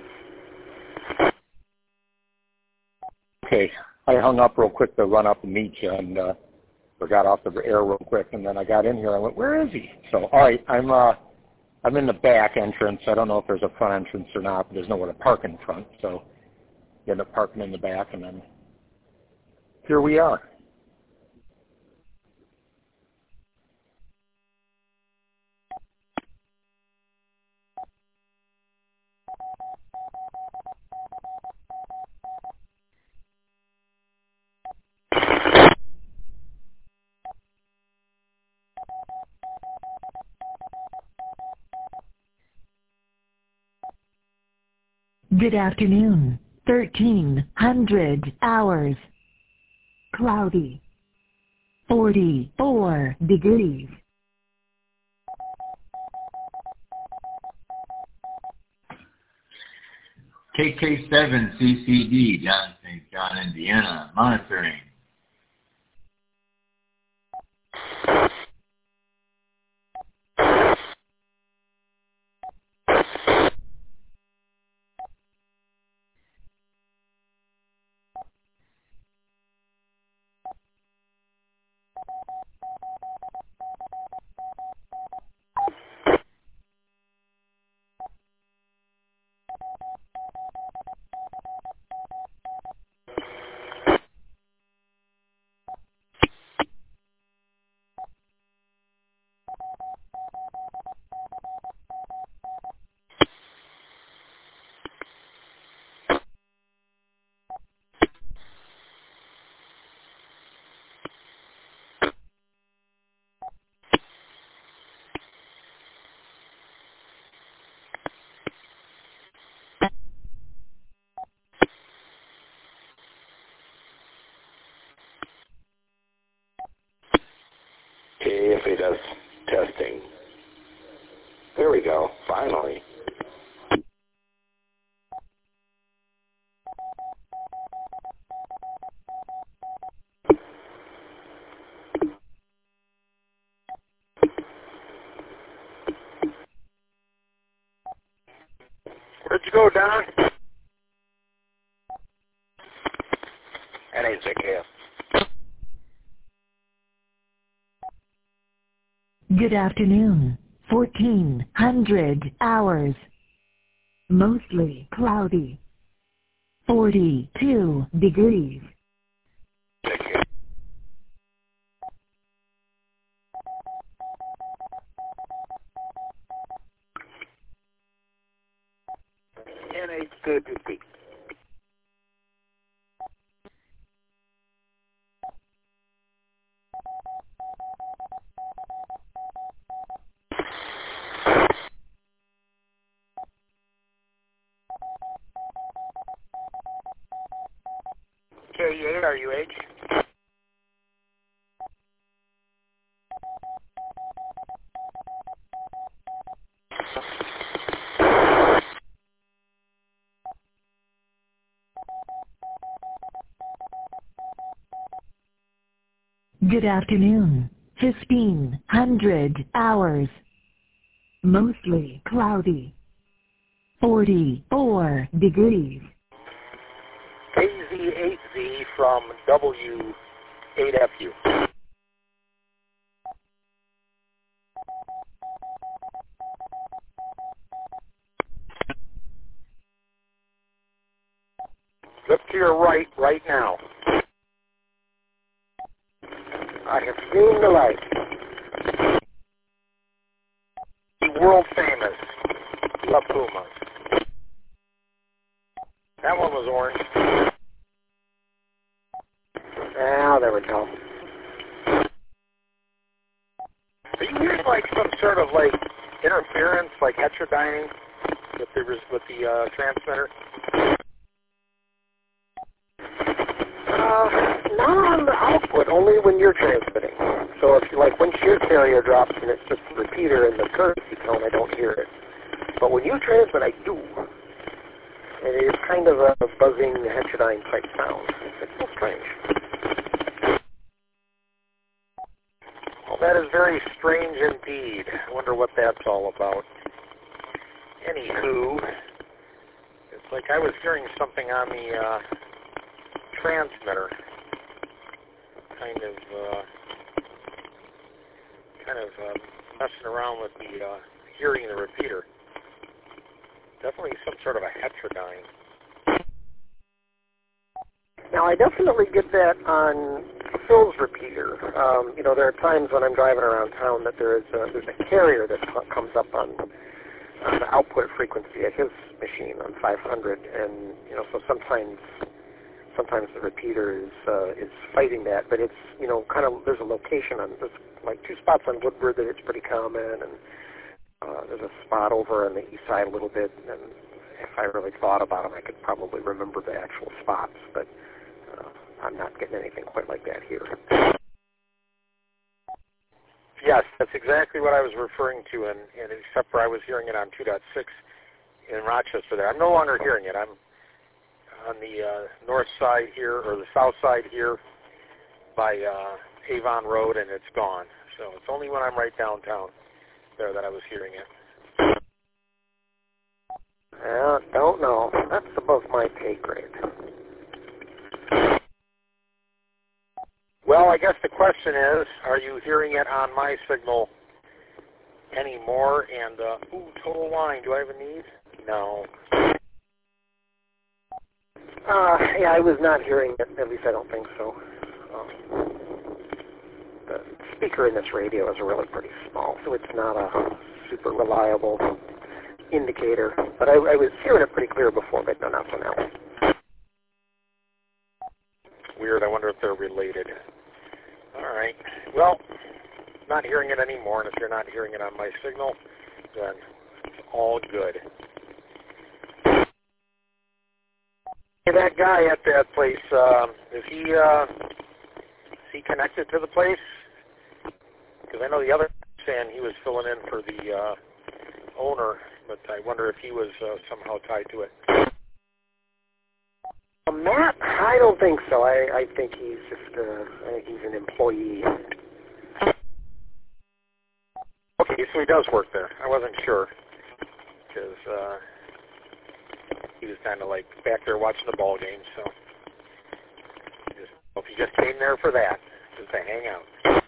Okay, I hung up real quick to run up and meet you, and uh, got off the air real quick, and then I got in here. I went, "Where is he?" So, all right, I'm uh, I'm in the back entrance. I don't know if there's a front entrance or not, but there's nowhere to park in front, so you end up parking in the back, and then here we are. Good afternoon. thirteen hundred hours. Cloudy. forty-four degrees. K K seven C C D, John Saint John, Indiana, monitoring. he does testing. There we go, finally. Where'd you go, Don? N H K F. Good afternoon. fourteen hundred hours. Mostly cloudy. forty-two degrees. N H K F. K U R U H. Good afternoon. fifteen hundred hours. Mostly cloudy. forty-four degrees. K Z eight Z from W eight F U. Look to your right right now. I have seen the light. World famous La Puma. That one was orange. Ah, there we go. Are you hearing like some sort of like interference, like heterodyning with the with the uh, transmitter? Uh, not on the output, only when you're transmitting. So if you like when shear carrier drops and it's just a repeater in the courtesy tone, I don't hear it. But when you transmit, I do. And it is kind of a buzzing heterodyne type sound. It's so strange. Well, that is very strange indeed. I wonder what that's all about. Anywho, it's like I was hearing something on the uh, transmitter, kind of, uh, kind of uh, messing around with the uh, hearing the repeater. Definitely some sort of a heterodyne. Now, I definitely get that on Phil's repeater. Um, you know, there are times when I'm driving around town that there is a, there's a carrier that comes up on, on the output frequency at his machine on five hundred, and you know, so sometimes sometimes the repeater is uh, is fighting that, but it's you know kind of there's a location on there's like two spots on Woodward that it's pretty common, and uh, there's a spot over on the east side a little bit, and if I really thought about them, I could probably remember the actual spots, but uh, I'm not getting anything quite like that here. Yes, that's exactly what I was referring to, and, and except for I was hearing it on two point six in Rochester there. I'm no longer hearing it. I'm on the uh, north side here, or the south side here by uh, Avon Road, and it's gone. So it's only when I'm right downtown there that I was hearing it. I don't know. That's above my pay grade. Well, I guess the question is, are you hearing it on my signal anymore? And, uh, ooh, total line, do I have a need? No. Uh, yeah, I was not hearing it. At least I don't think so. Um, the speaker in this radio is really pretty small, so it's not a super reliable indicator. But I, I was hearing it pretty clear before, but no, not so now. Weird. I wonder if they're related. All right. Well, not hearing it anymore, and if you're not hearing it on my signal, then it's all good. Hey, that guy at that place, uh, is he uh, is he connected to the place? Because I know the other saying he was filling in for the uh, owner, but I wonder if he was uh, somehow tied to it. Uh, Matt, I don't think so. I, I think he's just uh, I think he's an employee. Okay, so he does work there. I wasn't sure because uh, he was kind of like back there watching the ball game. So just, if he just came there for that, just to hang out.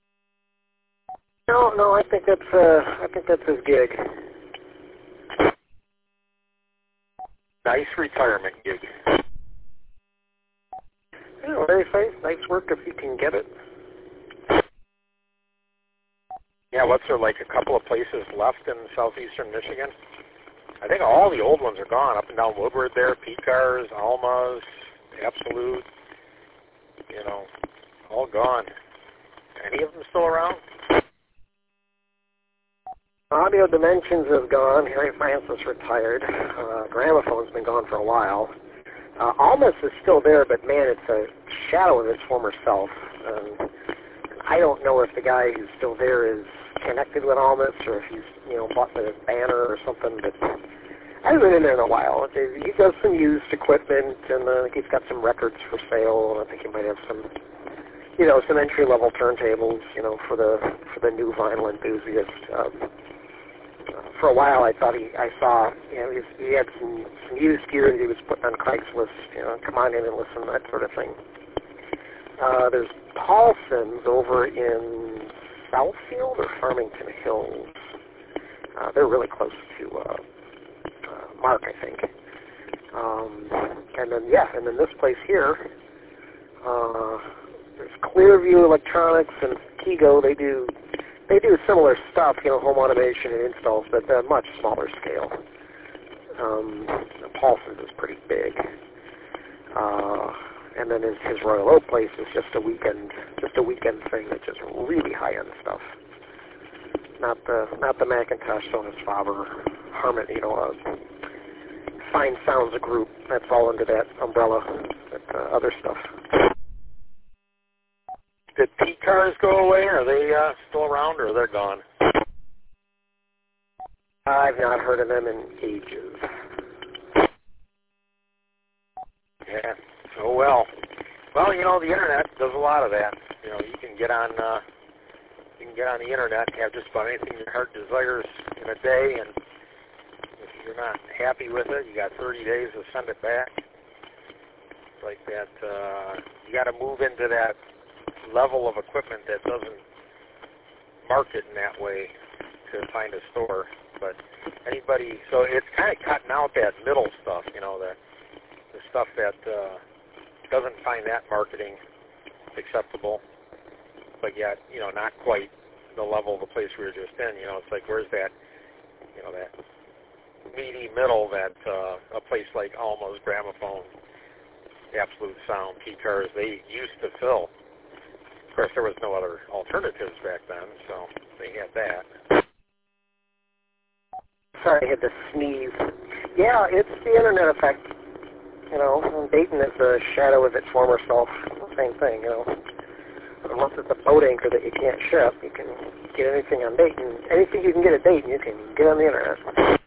No, no, I think that's uh, I think that's his gig. Nice retirement gig. Yeah, very nice, nice work if you can get it. Yeah, what's there, like a couple of places left in southeastern Michigan? I think all the old ones are gone, up and down Woodward there, P-Cars, Alma's, Absolute, you know, all gone. Any of them still around? Audio Dimensions is gone. Harry Francis retired. Uh, Gramophone's been gone for a while. Uh, Alma's is still there, but man, it's a shadow of its former self. Um, I don't know if the guy who's still there is connected with Almas or if he's, you know, bought the banner or something, but I haven't been in there in a while. He does some used equipment, and uh, he's got some records for sale. I think he might have some, you know, some entry-level turntables, you know, for the for the new vinyl enthusiast. Um, for a while, I thought he, I saw, you know, he's, he had some, some used gear that he was putting on Craigslist, you know, come on in and listen, that sort of thing. Uh, there's Paulson's over in Southfield or Farmington Hills. Uh, they're really close to uh, uh, Mark, I think. Um, and then, yeah, and then this place here, uh, there's Clearview Electronics and Kego. They do they do similar stuff, you know, home automation and installs, but they're much smaller scale. Um, Paulson's is pretty big. Uh, and then his, his Royal Oak place is just a weekend, just a weekend thing that's just really high-end stuff. Not the not the Macintosh, Sonus Faber, Harmon, you know, uh, Fine Sounds group. That's all under that umbrella. That uh, other stuff. Did P-Cars go away? Are they uh, still around, or they're gone? I've not heard of them in ages. Yeah. Oh well. Well, you know, the internet does a lot of that. You know, you can get on uh, you can get on the internet and have just about anything your heart desires in a day, and if you're not happy with it, you got thirty days to send it back. It's like that. Uh, you got to move into that level of equipment that doesn't market in that way to find a store. But anybody, so it's kind of cutting out that middle stuff, you know, the the stuff that uh, doesn't find that marketing acceptable, but yet, you know, not quite the level of the place we were just in. You know, it's like, where's that, you know, that meaty middle that uh, a place like Alma's, Gramophone, Absolute Sound, P-Cars, they used to fill. Of course, there was no other alternatives back then, so they had that. Sorry, I had to sneeze. Yeah, it's the internet effect. You know, Dayton is a shadow of its former self. Same thing, you know. Unless it's a boat anchor that you can't ship, you can get anything on Dayton. Anything you can get at Dayton, you can get on the internet.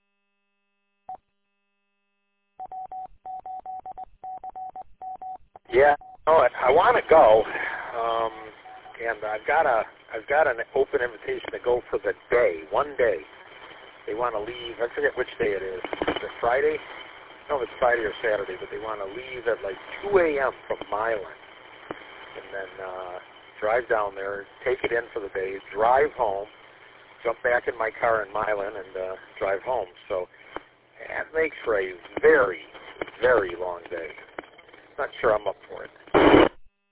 Yeah, oh, I want to go, um, and I've got a, I've got an open invitation to go for the day, one day. They want to leave. I forget which day it is. Is it Friday? I don't know if it's Friday or Saturday, but they want to leave at like two a.m. from Milan, and then uh, drive down there, take it in for the day, drive home, jump back in my car in Milan, and uh, drive home. So that makes for a very, very long day. Not sure I'm up for it.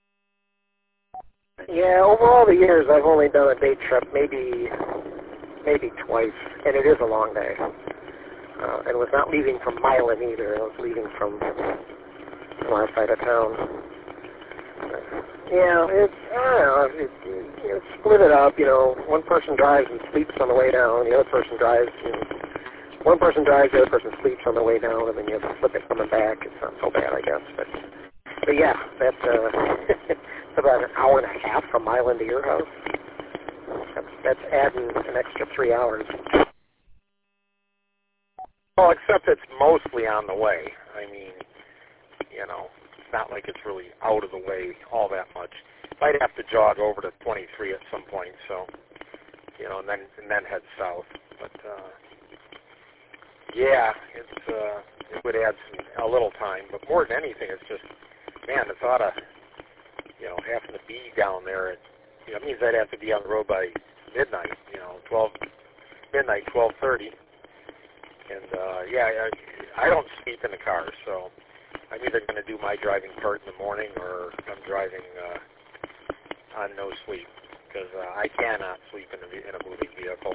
Yeah, over all the years, I've only done a day trip, maybe, maybe twice, and it is a long day. Uh, and was not leaving from Milan either. I was leaving from from our side of town. Yeah, it's, I don't know, it, it, you split it up, you know, one person drives and sleeps on the way down, the other person drives, and one person drives, the other person sleeps on the way down, and then you have to flip it coming back. It's not so bad, I guess, but, but yeah, that's, uh, it's about an hour and a half from Milan to your house. that's adding an extra three hours. Well, except it's mostly on the way. I mean, you know, it's not like it's really out of the way all that much. Might have to jog over to twenty-three at some point, so, you know, and then and then head south. But, uh, yeah, it's, uh, it would add some, a little time. But more than anything, it's just, man, the thought of, you know, having to be down there, at, you know, it means I'd have to be on the road by midnight, you know, twelve, midnight, twelve thirty. And, uh, yeah, I, I don't sleep in the car, so I'm either going to do my driving part in the morning or I'm driving uh, on no sleep, because uh, I cannot sleep in a, in a moving vehicle.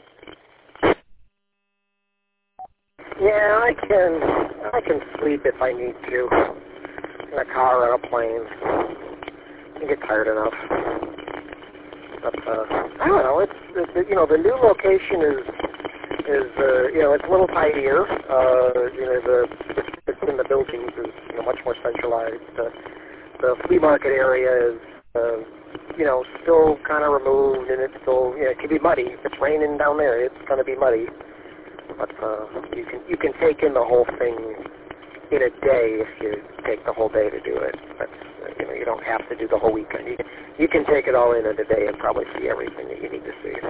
Yeah, I can I can sleep if I need to, in a car or a plane. I get tired enough. But, uh, I don't know, it's, it's, you know, the new location is, is uh, you know, it's a little tidier. Uh, you know, the, in the buildings is, you know, much more centralized. Uh, the flea market area is, uh, you know, still kind of removed, and it's still, you know, it can be muddy. If it's raining down there, it's going to be muddy. But uh, you can you can take in the whole thing in a day if you take the whole day to do it. But uh, you know, you don't have to do the whole weekend. You can, you can take it all in in a day and probably see everything that you need to see.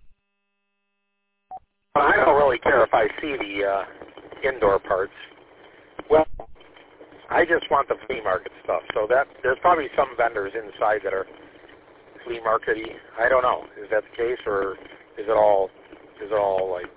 I don't really care if I see the uh, indoor parts. Well, I just want the flea market stuff. So that there's probably some vendors inside that are flea market-y. I don't know. Is that the case, or is it all is it all like,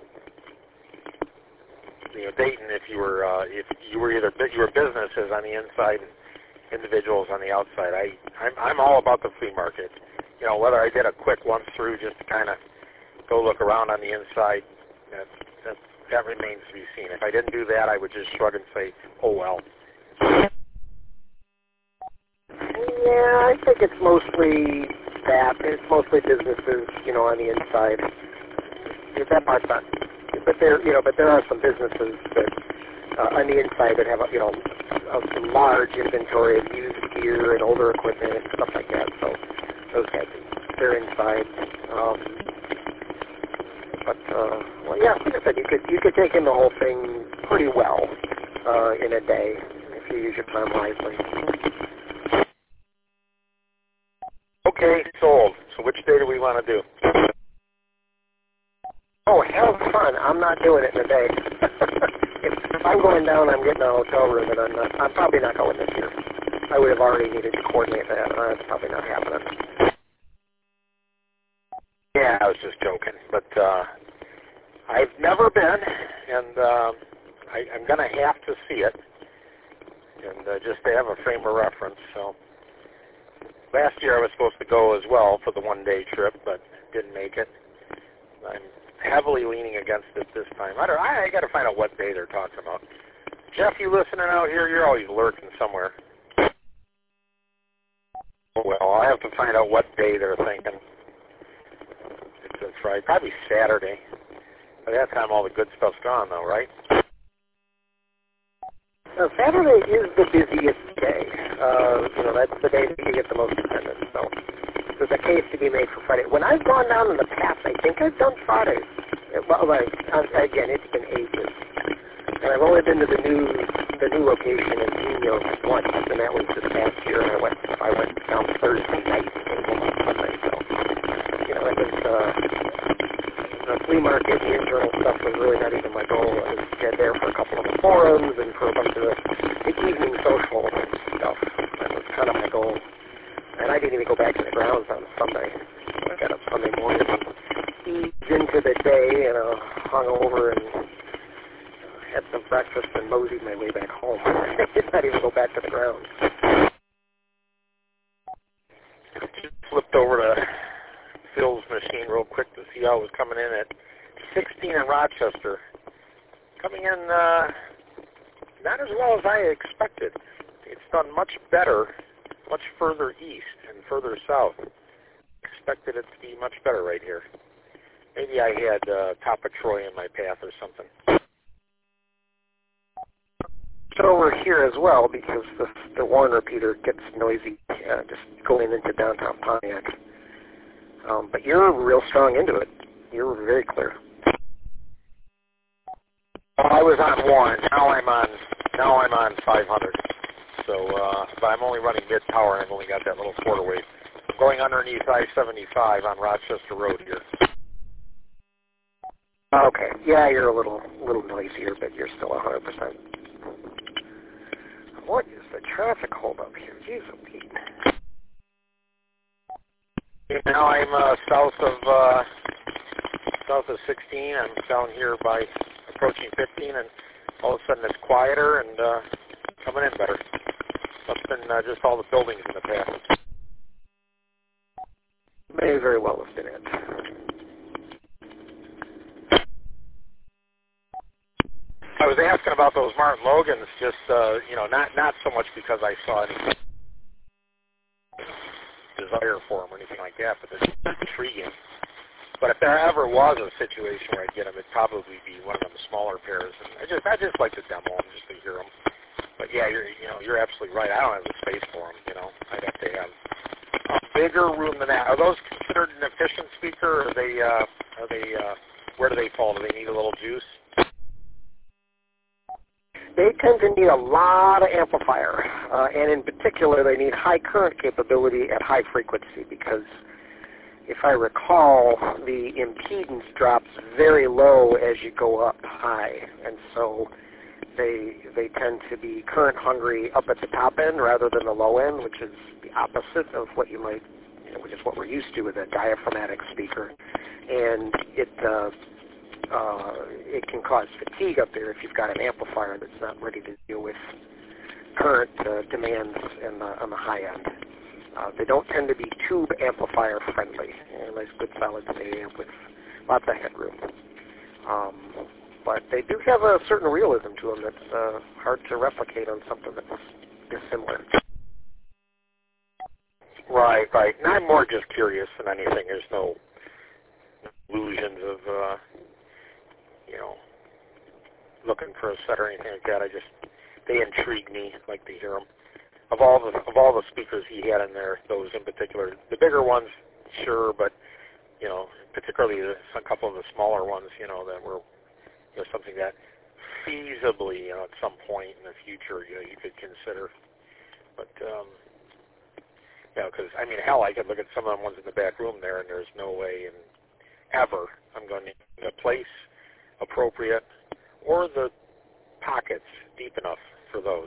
you know, Dayton? If you were uh, if you were either you were businesses on the inside and individuals on the outside. I I'm, I'm all about the flea market. You know, whether I did a quick once through just to kind of go look around on the inside, that that that remains to be seen. If I didn't do that, I would just shrug and say, oh well. Yeah, I think it's mostly that. It's mostly businesses, you know, on the inside. That part's not. But there, you know, but there are some businesses that uh, on the inside that have, you know, a large inventory of used gear and older equipment and stuff like that. So those guys, they're inside. Um, but uh, well, yeah, like I said, you could you could take in the whole thing pretty well uh, in a day if you use your time wisely. Okay, sold. So which day do we want to do? Oh, hell fun. I'm not doing it in a day. if, if I'm going down, I'm getting a hotel room, and I'm not, I'm probably not going this year. I would have already needed to coordinate that. Uh, it's probably not happening. Yeah, I was just joking. But uh, I've never been, and uh, I, I'm going to have to see it, and uh, just to have a frame of reference. So last year I was supposed to go as well for the one-day trip, but didn't make it. I'm heavily leaning against it this time. I don't. I, I got to find out what day they're talking about. Jeff, you listening out here? You're always lurking somewhere. Well, I'll have to find out what day they're thinking. It's a Friday, probably Saturday. By that time, all the good stuff's gone, though, right? Now, Saturday is the busiest day. Uh, you know, that's the day that you get the most attendance. So there's a case to be made for Friday. When I've gone down in the past, I think I've done Fridays. Well, like, again, it's been ages. And I've only been to the new the new location in Nino once, and that was this past year. And I went I went down Thursday night and came home on Sunday. So, you know, it was uh, the flea market, the internal stuff was really not even my goal. I was get there for a couple of the forums and for a bunch of the, the evening social stuff. That was kind of my goal. And I didn't even go back to the grounds on Sunday. I got up Sunday morning and eased into the day, you know, hung over and had some breakfast and moseyed my way back home. I did not even go back to the grounds. Flipped over to Phil's machine real quick to see how it was coming in at sixteen in Rochester. Coming in uh, not as well as I expected. It's done much better, much further east and further south. Expected it to be much better right here. Maybe I had uh, Top of Troy in my path or something. It's over here as well because the, the Warren repeater gets noisy uh, just going into downtown Pontiac. Um, but you're real strong into it. You're very clear. I was on one. Now I'm on. Now I'm on five hundred. So, uh, but I'm only running mid power, and I've only got that little quarter wave. I'm going underneath I seventy-five on Rochester Road here. Okay. Yeah, you're a little, little noisier, but you're still one hundred percent. What is the traffic holdup here? Jeez, oh Pete. Now I'm uh, south of uh, south of sixteen. I'm down here by approaching fifteen, and all of a sudden it's quieter and uh, coming in better. Must have been uh, just all the buildings in the past. May very well have been it. I was asking about those Martin Logans, just uh, you know, not not so much because I saw any desire for them or anything like that, but they're intriguing. But if there ever was a situation where I'd get them, it'd probably be one of them smaller pairs. And I just I just like to demo them just to hear them. But yeah, you're you know you're absolutely right. I don't have the space for them. You know, I'd have to have a bigger room than that. Are those considered an efficient speaker? Or are they uh, are they uh, where do they fall? Do they need a little juice? They tend to need a lot of amplifier, uh, and in particular, they need high current capability at high frequency because, if I recall, the impedance drops very low as you go up high, and so they they tend to be current hungry up at the top end rather than the low end, which is the opposite of what you might, you know, which is what we're used to with a diaphragmatic speaker, and it. Uh, Uh, it can cause fatigue up there if you've got an amplifier that's not ready to deal with current uh, demands in the, on the high end. Uh, they don't tend to be tube amplifier friendly. A nice good solid state amp with lots of headroom. Um, but they do have a certain realism to them that's uh, hard to replicate on something that's dissimilar. Right, right. And I'm more just curious than anything. There's no illusions of... Uh, you know, looking for a set or anything like that. I just, they intrigue me. I'd like to hear them. Of all the of all the speakers he had in there, those in particular, the bigger ones, sure, but you know, particularly the, a couple of the smaller ones, you know, that were, you know, something that feasibly, you know, at some point in the future, you know, you could consider. But um, you know, because I mean, hell, I could look at some of the ones in the back room there, and there's no way in ever I'm going to need a place appropriate or the pockets deep enough for those.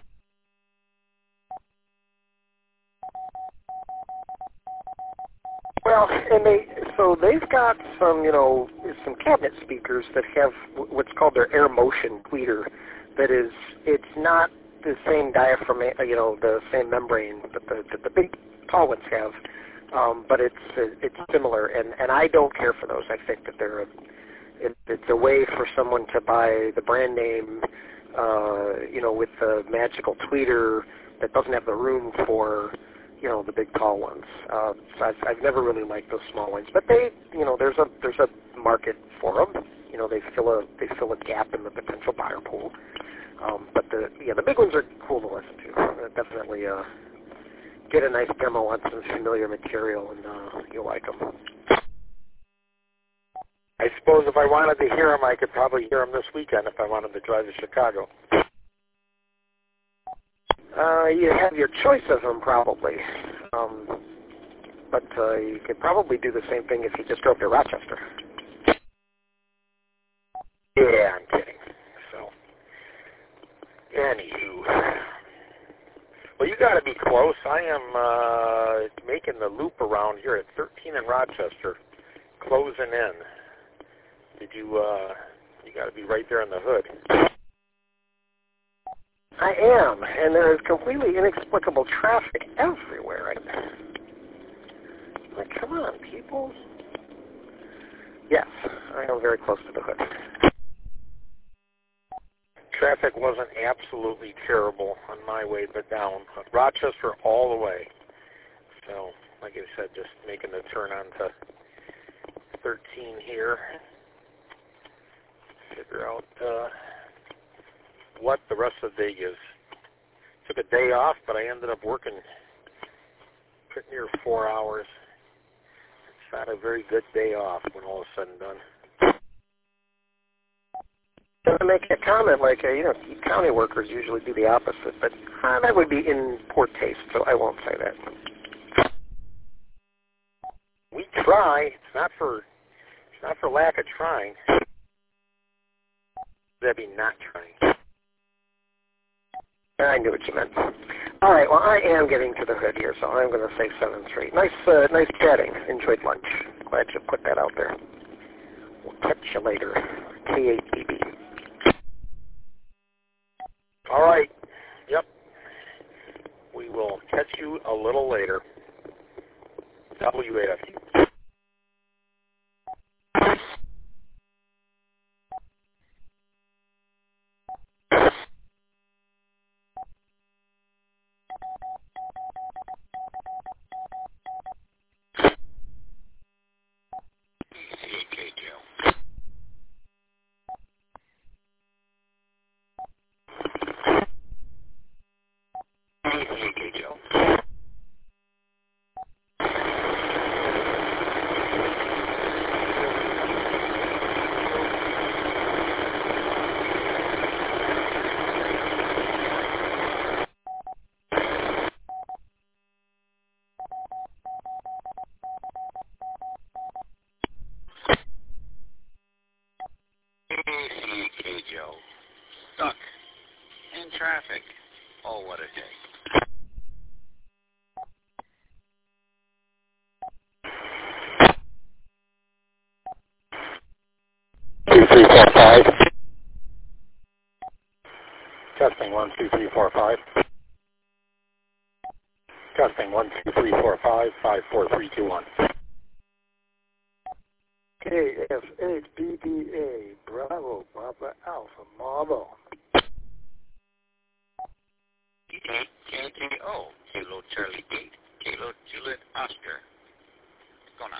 Well, and they so they've got some, you know, some cabinet speakers that have what's called their air motion tweeter. That is, it's not the same diaphragm, you know, the same membrane that the that the big tall ones have, um, but it's it's similar. And and I don't care for those. I think that they're a It, it's a way for someone to buy the brand name, uh, you know, with the magical tweeter that doesn't have the room for, you know, the big tall ones. Uh, so I've, I've never really liked those small ones, but they, you know, there's a there's a market for them. You know, they fill a they fill a gap in the potential buyer pool. Um, but the yeah the big ones are cool to listen to. Uh, definitely uh, get a nice demo on some familiar material, and uh, you'll like them. I suppose if I wanted to hear them, I could probably hear them this weekend if I wanted to drive to Chicago. Uh, you have your choice of them, probably. Um, but uh, you could probably do the same thing if you just drove to Rochester. Yeah, I'm kidding. So, anywho. Well, you got to be close. I am uh, making the loop around here at thirteen in Rochester, closing in. Did you, uh, you got to be right there in the hood. I am, and there is completely inexplicable traffic everywhere. Like, come on, people. Yes, I am very close to the hood. Traffic wasn't absolutely terrible on my way, but down. Rochester all the way. So, like I said, just making the turn onto thirteen here. Figure out uh, what the rest of the day is. Took a day off, but I ended up working pretty near four hours. not a very good day off when all is said and done. To make a comment like, uh, you know, county workers usually do the opposite, but uh, that would be in poor taste, so I won't say that. We try. It's not for it's not for lack of trying. That'd be not trying. I knew what you meant. All right, well, I am getting to the hood here, so I'm going to say seven three. Nice, uh, nice chatting. Enjoyed lunch. Glad you put that out there. We'll catch you later. K eight B B. All right. Yep. We will catch you a little later. W eight F U. Stuck in traffic. Oh, what a day. Two, three, four, five. Testing one, two, three, four, five. Testing one, two, three, four, five, five, four, three, two, one. K F eight B B A, Bravo, Papa Alpha, Marble. K J O, Kilo Charlie eight, Kilo Juliet Oscar. What's going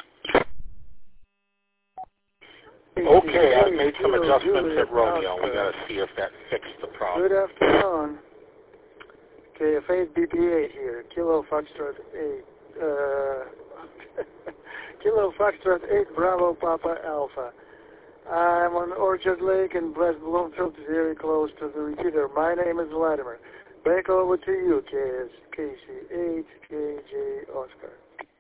on? Okay, I've made some adjustments at Romeo. We got to see if that fixed the problem. Good afternoon. K F eight B B A here, Kilo Foxtrot eight. Uh, Kilo Foxtrot eight, Bravo, Papa Alpha. I'm on Orchard Lake in West Bloomfield, very close to the repeater. My name is Vladimir. Back over to you, K S K C eight, K J Oscar.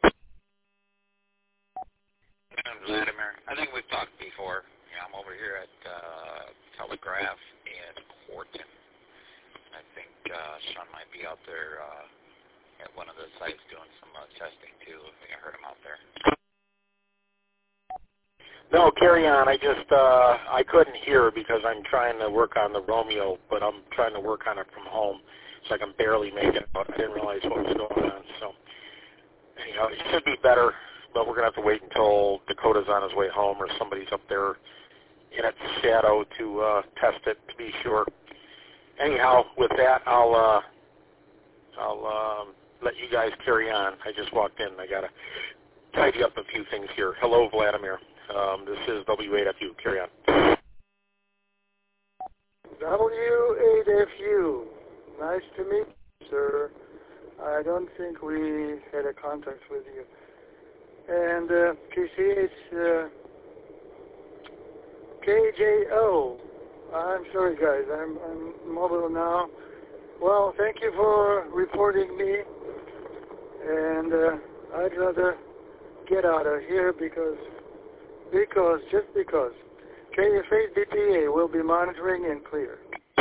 I'm Vladimir. I think we've talked before. Yeah, I'm over here at uh, Telegraph in Horton. I think uh, Sean might be out there uh, at one of the sites doing some uh, testing too. I think I heard him out there. No, carry on. I just, uh, I couldn't hear because I'm trying to work on the Romeo, but I'm trying to work on it from home, so I can barely make it out. I didn't realize what was going on, so anyhow, it should be better, but we're going to have to wait until Dakota's on his way home or somebody's up there in its shadow to uh, test it to be sure. Anyhow, with that, I'll, uh, I'll um, let you guys carry on. I just walked in. I got to tidy up a few things here. Hello, Vladimir. Um, this is W eight F U. Carry on. W eight F U. Nice to meet you, sir. I don't think we had a contact with you. And uh, K C H, uh, K J O. I'm sorry, guys. I'm, I'm mobile now. Well, thank you for reporting me. And uh, I'd rather get out of here because... Because, just because, K F eight B P A will be monitoring and clear.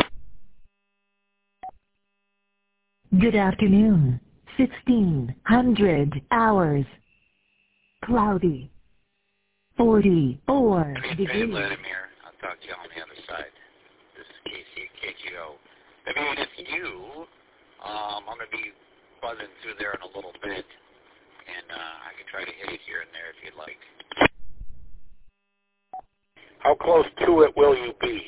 Good afternoon. sixteen hundred hours. Cloudy. forty-four Hey, degrees. Vladimir. I'll talk to you on the other side. This is K C K G O. I mean, if you, um, I'm going to be buzzing through there in a little bit, and uh, I can try to hit it here and there if you'd like. How close to it will you be?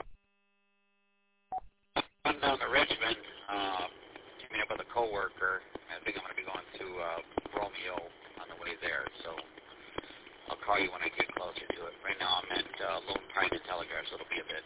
I'm down to Richmond, um, meeting up with a coworker. I think I'm going to be going to uh, Romeo on the way there, so I'll call you when I get closer to it. Right now I'm at uh, Lone Pine and Telegraph, so it'll be a bit.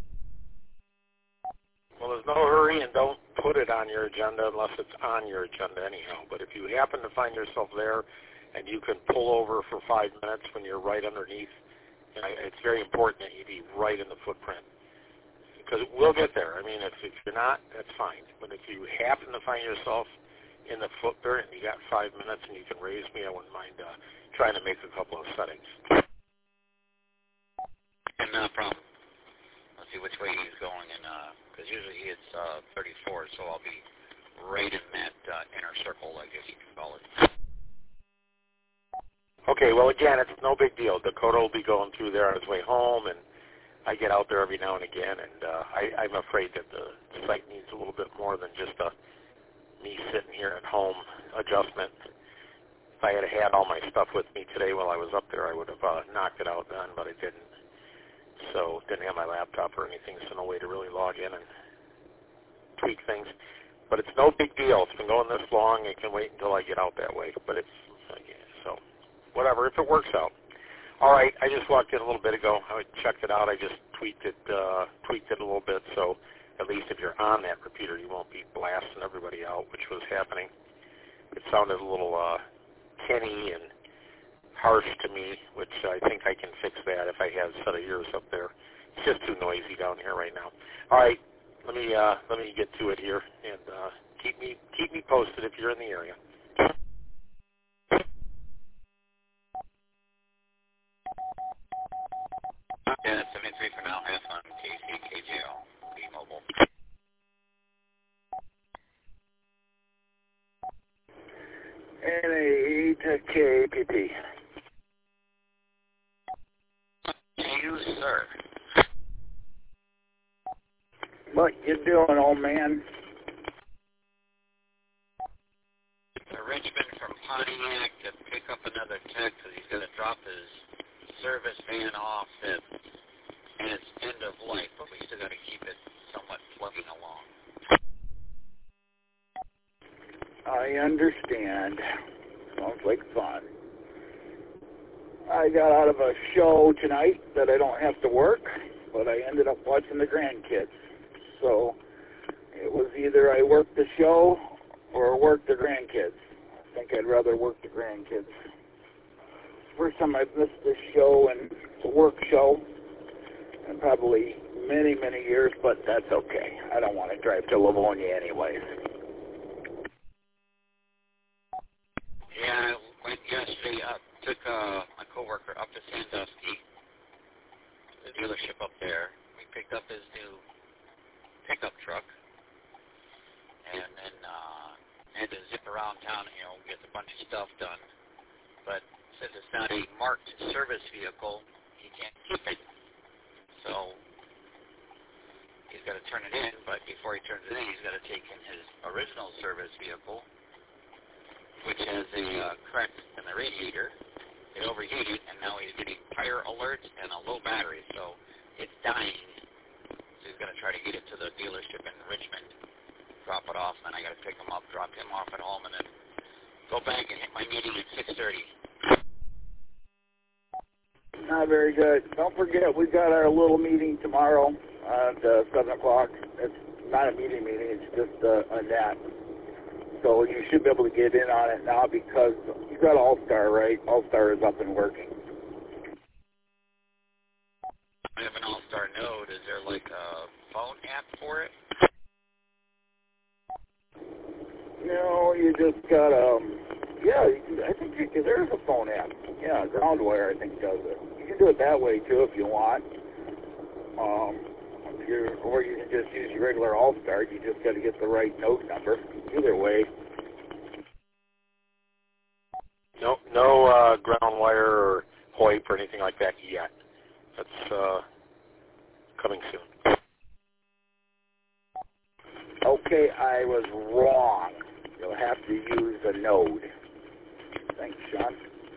Well, there's no hurry, and don't put it on your agenda unless it's on your agenda anyhow. But if you happen to find yourself there and you can pull over for five minutes when you're right underneath. And I, it's very important that you be right in the footprint, because we'll get there. I mean, if, if you're not, that's fine. But if you happen to find yourself in the footprint and you got five minutes and you can raise me, I wouldn't mind uh, trying to make a couple of settings. And no problem. Let's see which way he's going, and because uh, usually it's uh, thirty-four, so I'll be right in that uh, inner circle, I guess you can call it. Okay, well, again, it's no big deal. Dakota will be going through there on his way home, and I get out there every now and again, and uh, I, I'm afraid that the site needs a little bit more than just a me sitting here at home adjustment. If I had had all my stuff with me today while I was up there, I would have uh, knocked it out then, but I didn't. So didn't have my laptop or anything, so no way to really log in and tweak things. But it's no big deal. It's been going this long. It can wait until I get out that way. But it's, so whatever, if it works out. All right, I just walked in a little bit ago. I checked it out. I just tweaked it, uh, tweaked it a little bit, so at least if you're on that repeater, you won't be blasting everybody out, which was happening. It sounded a little uh, tinny and harsh to me, which I think I can fix that if I have a set of ears up there. It's just too noisy down here right now. All right, let me uh, let me get to it here, and uh, keep me keep me posted if you're in the area. Yeah, that's seventy-three for now. F on K C K J O, B-Mobile. N A to K P P. You, sir. What you doing, old man? A Richmond from Pontiac to pick up another tech because he's going to drop his service van off at, and it's end of life, but we still got to keep it somewhat plugging along. I understand. Sounds like fun. I got out of a show tonight that I don't have to work, but I ended up watching the grandkids. So it was either I worked the show or work the grandkids. I think I'd rather work the grandkids. First time I've missed this show and it's a work show in probably many, many years, but that's okay. I don't want to drive to Livonia anyways. Yeah, I went yesterday up, took uh, my coworker up to Sandusky, the dealership up there. We picked up his new pickup truck, and then uh, had to zip around town, you know, get a bunch of stuff done. But since it's not a marked service vehicle, he can't keep it. So he's got to turn it in, but before he turns it in, he's got to take in his original service vehicle, which has a uh, crack in the radiator. It overheated, and now he's getting fire alerts and a low battery, so it's dying. So he's going to try to get it to the dealership in Richmond, drop it off, and I got to pick him up, drop him off at home, and then go back and hit my meeting at six thirty. Not very good. Don't forget, we've got our little meeting tomorrow at uh, seven o'clock. It's not a meeting meeting, it's just uh, a nap. So you should be able to get in on it now because you got All-Star, right? All-Star is up and working. I have an All-Star Node. Is there like a phone app for it? No, you just got um. Yeah, you can, I think you can, there's a phone app. Yeah, Groundwire I think does it. You can do it that way too if you want. Um, if you're, or you can just use your regular All-Star. You just got to get the right node number. Either way. No, no uh, Groundwire or HOIP or anything like that yet. That's uh, coming soon. Okay, I was wrong. You'll have to use a node. Thanks, Sean.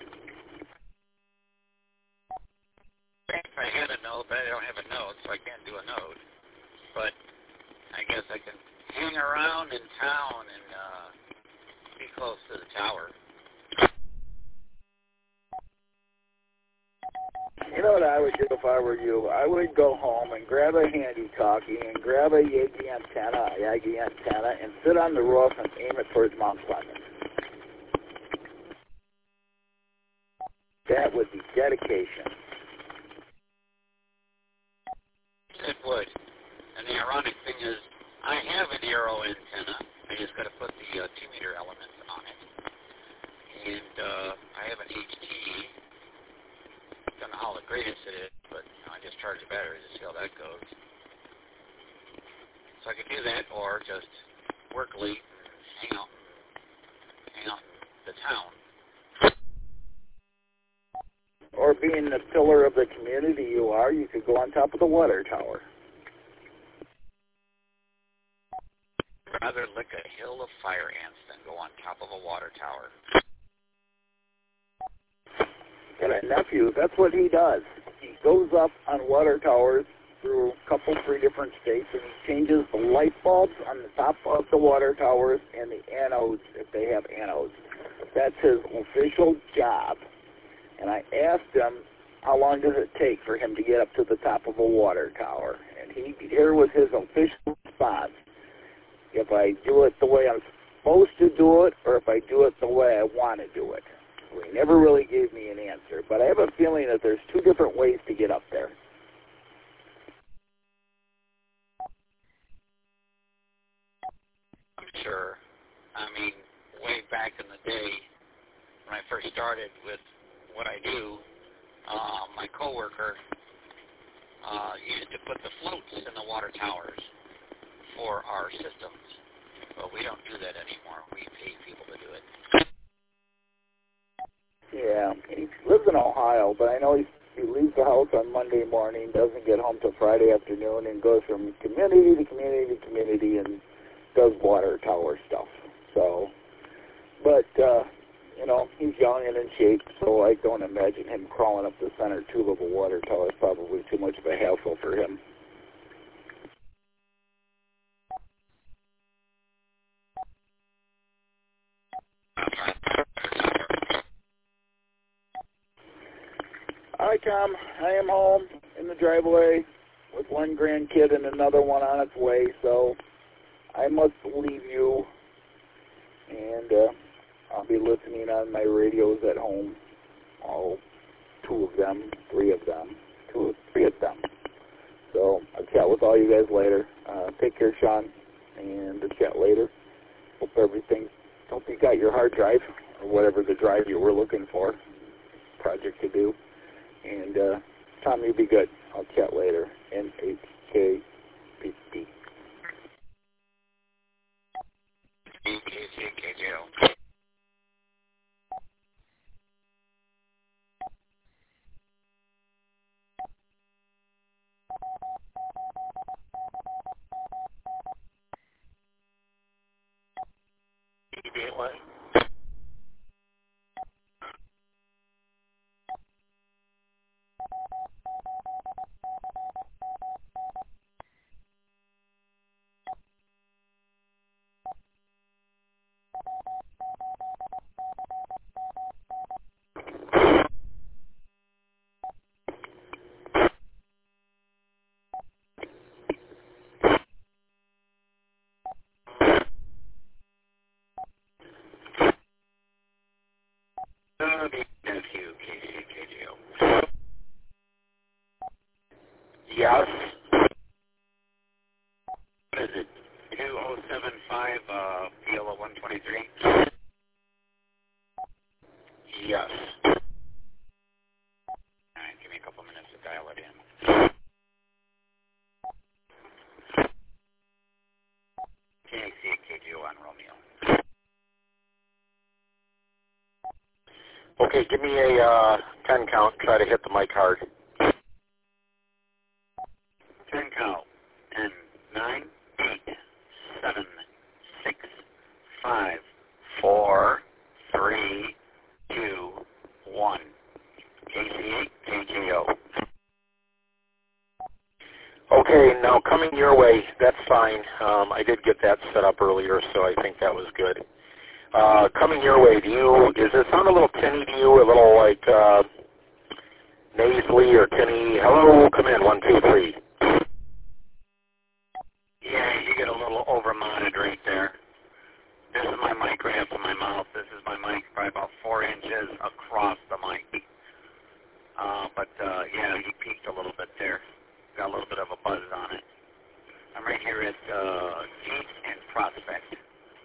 If I had a node, but I don't have a node, so I can't do a node. But I guess I can hang around in town and uh, be close to the tower. You know what I would do if I were you? I would go home and grab a handy-talkie and grab a Yagi antenna, a Yagi antenna, and sit on the roof and aim it towards Mount Clemens. That would be dedication. It would. And the ironic thing is, I have an Arrow antenna. I just got to put the uh, two meter element on it. And uh, I have an H T. Don't know how the greatest it is, but you know, I just charge the battery to see how that goes. So I could do that, or just work late and hang out, hang out in the town. Or being the pillar of the community you are, you could go on top of the water tower. Rather lick a hill of fire ants than go on top of a water tower. Got a nephew, that's what he does. He goes up on water towers through a couple, three different states, and he changes the light bulbs on the top of the water towers and the anodes, if they have anodes. That's his official job. And I asked him, how long does it take for him to get up to the top of a water tower? And he, here was his official response. If I do it the way I'm supposed to do it, or if I do it the way I want to do it. So he never really gave me an answer, but I have a feeling that there's two different ways to get up there. I'm sure. I mean, way back in the day, when I first started with what I do, uh, my coworker uh, used to put the floats in the water towers for our systems. But we don't do that anymore. We pay people to do it. Yeah, he lives in Ohio, but I know he, he leaves the house on Monday morning, doesn't get home till Friday afternoon, and goes from community to community to community and does water tower stuff. So, but, uh, you know, he's young and in shape, so I don't imagine him crawling up the center tube of a water tower is probably too much of a hassle for him. Hi, Tom. I am home in the driveway with one grandkid and another one on its way, so I must leave you, and uh, I'll be listening on my radios at home, all two of them, three of them, two, three of them. So I'll chat with all you guys later. Uh, take care, Sean, and we'll chat later. Hope everything, hope you got your hard drive, or whatever the drive you were looking for, project to do. And uh, Tom, you be good. I'll chat later. N H K P P. K J K J O. Gateway. Yes. What is it? two oh seven five uh, P L O one twenty-three? Yes. All right, give me a couple minutes to dial it in. K C K G O on Romeo. Okay, give me a uh, ten count. Try to hit the mic hard. ten count. ten, nine, eight, seven, six, five, four, three, two, one. K C eight, K J O. Okay, now coming your way, that's fine. Um, I did get that set up earlier, so I think that was good. Uh, coming your way, do you, does it sound a little tinny to you, a little like uh, nasally or tinny? Hello, come in, one, two, three. Yeah, you get a little over-mounted right there. This is my mic right up to my mouth. This is my mic probably about four inches across the mic. buzz on it. I'm right here at uh, eighth and Prospect.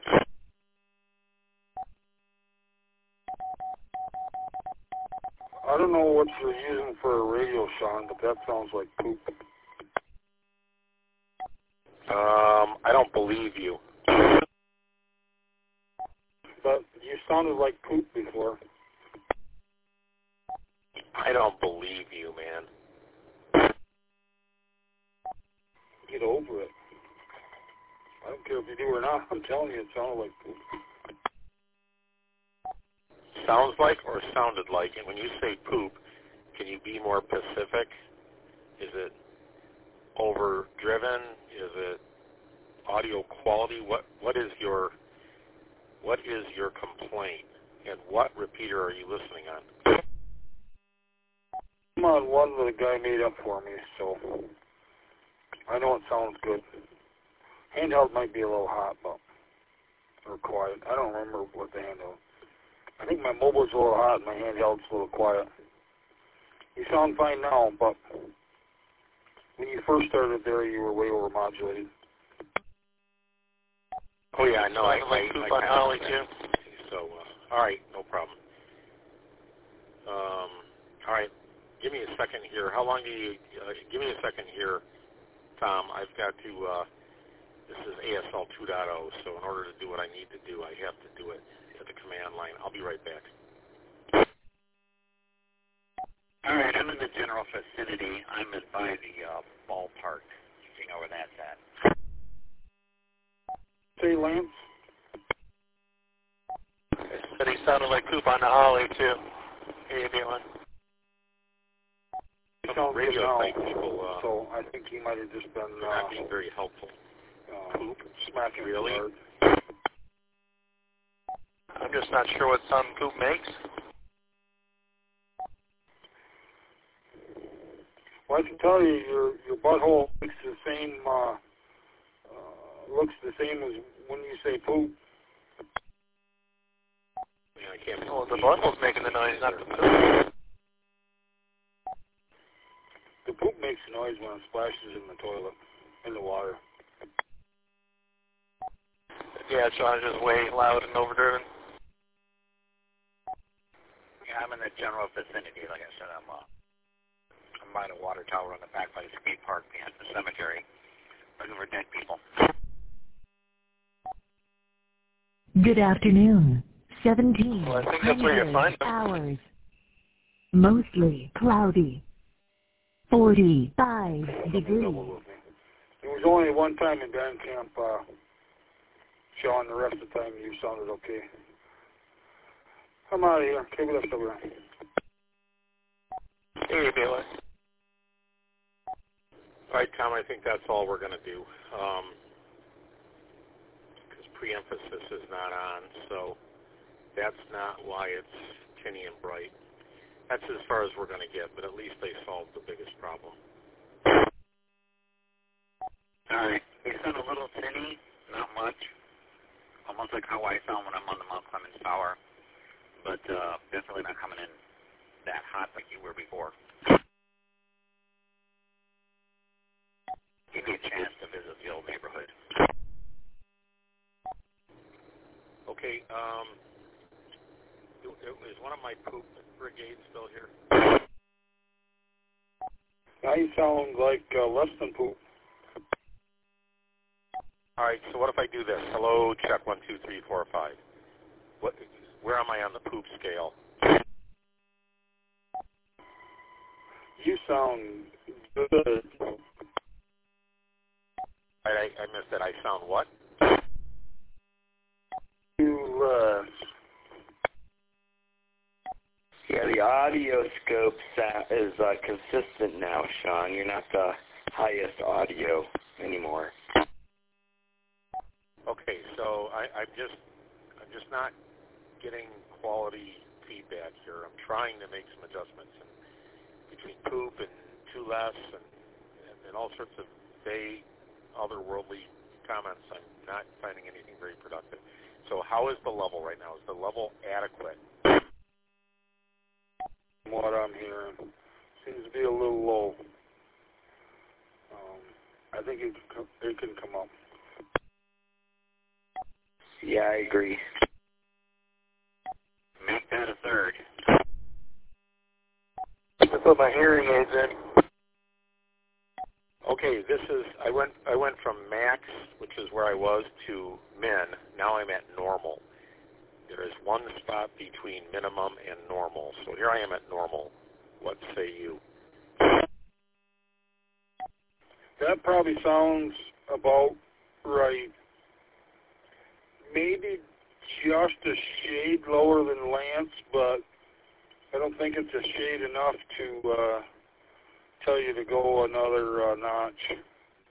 I don't know what you're using for a radio, Sean, but that sounds like poop. Um, I don't believe you. But you sounded like poop before. I don't believe you, man. Get over it. I don't care if you do or not. I'm telling you, it sounded like poop. Sounds like or sounded like? And when you say poop, can you be more specific? Is it overdriven? Is it audio quality? What what is your what is your complaint? And what repeater are you listening on? I'm on one that a guy made up for me, so I know it sounds good. Handheld might be a little hot, but or quiet. I don't remember what the handheld. I think my mobile's a little hot and my handheld's a little quiet. You sound fine now, but when you first started there, you were way overmodulated. Oh yeah, I know. I, I, like I, poop on Holly too. So, uh, all right, no problem. Um, all right, give me a second here. How long do you? Uh, give me a second here, Tom. I've got to. Uh, this is A S L two point oh, so in order to do what I need to do, I have to do it at the command line. I'll be right back. All right, I'm in the general vicinity. I'm in by the uh, ballpark. If you know where that's at. Say, Lance? But he sounded like poop on the Holly too. Hey, Dylan. Sounds radio now, type people, uh, so I think he might have just been they're uh, not being very helpful. uh, poop, smacking Really? hard. I'm just not sure what sound poop makes. Well, I can tell you, your your butthole looks the same. Uh, uh, looks the same as when you say poop. Yeah, I can't. Well, the butthole's making the noise, not the poop. The poop makes a noise when it splashes in the toilet, in the water. Yeah, so I was just way loud and overdriven. Yeah, I'm in the general vicinity. Like I said, I'm uh, I'm by the water tower on the back by the skate park behind the cemetery, looking for dead people. Good afternoon. seventeen Well, I think that's where you find them. hours. Mostly cloudy. forty-five degrees. There was only one time in band camp, uh, Sean. The rest of the time you sounded okay. I'm out of here. Take it up over there. Hey, Baylor. All right, Tom, I think that's all we're going to do. Um, because pre-emphasis is not on, so that's not why it's tinny and bright. That's as far as we're going to get, but at least they solved the biggest problem. All right. We sound a little tinny, not much. Almost like how I sound when I'm on the Mount Clemens Tower, but uh, definitely not coming in that hot like you were before. Give me a chance to visit the old neighborhood. Okay, um, is one of my poop brigades still here? Now you sound like uh, less than poop. All right, so what if I do this? Hello, check one, two, three, four, five. What? Where am I on the poop scale? You sound good. I, I, I missed it. I sound what? You, uh... Yeah, the audio scope is uh, consistent now, Sean. You're not the highest audio anymore. Okay, so I, I'm just, I'm just not getting quality feedback here. I'm trying to make some adjustments and between poop and too less and, and, and all sorts of vague, otherworldly comments. I'm not finding anything very productive. So how is the level right now? Is the level adequate? From what I'm hearing, seems to be a little low. Um, I think it, it can come up. Yeah, I agree. Make that a third. I put my hearing aids in. Okay, this is, I went I went from max, which is where I was, to min. Now I'm at normal. There is one spot between minimum and normal. So here I am at normal. What say you? That probably sounds about right. Maybe just a shade lower than Lance, but I don't think it's a shade enough to uh, tell you to go another uh, notch.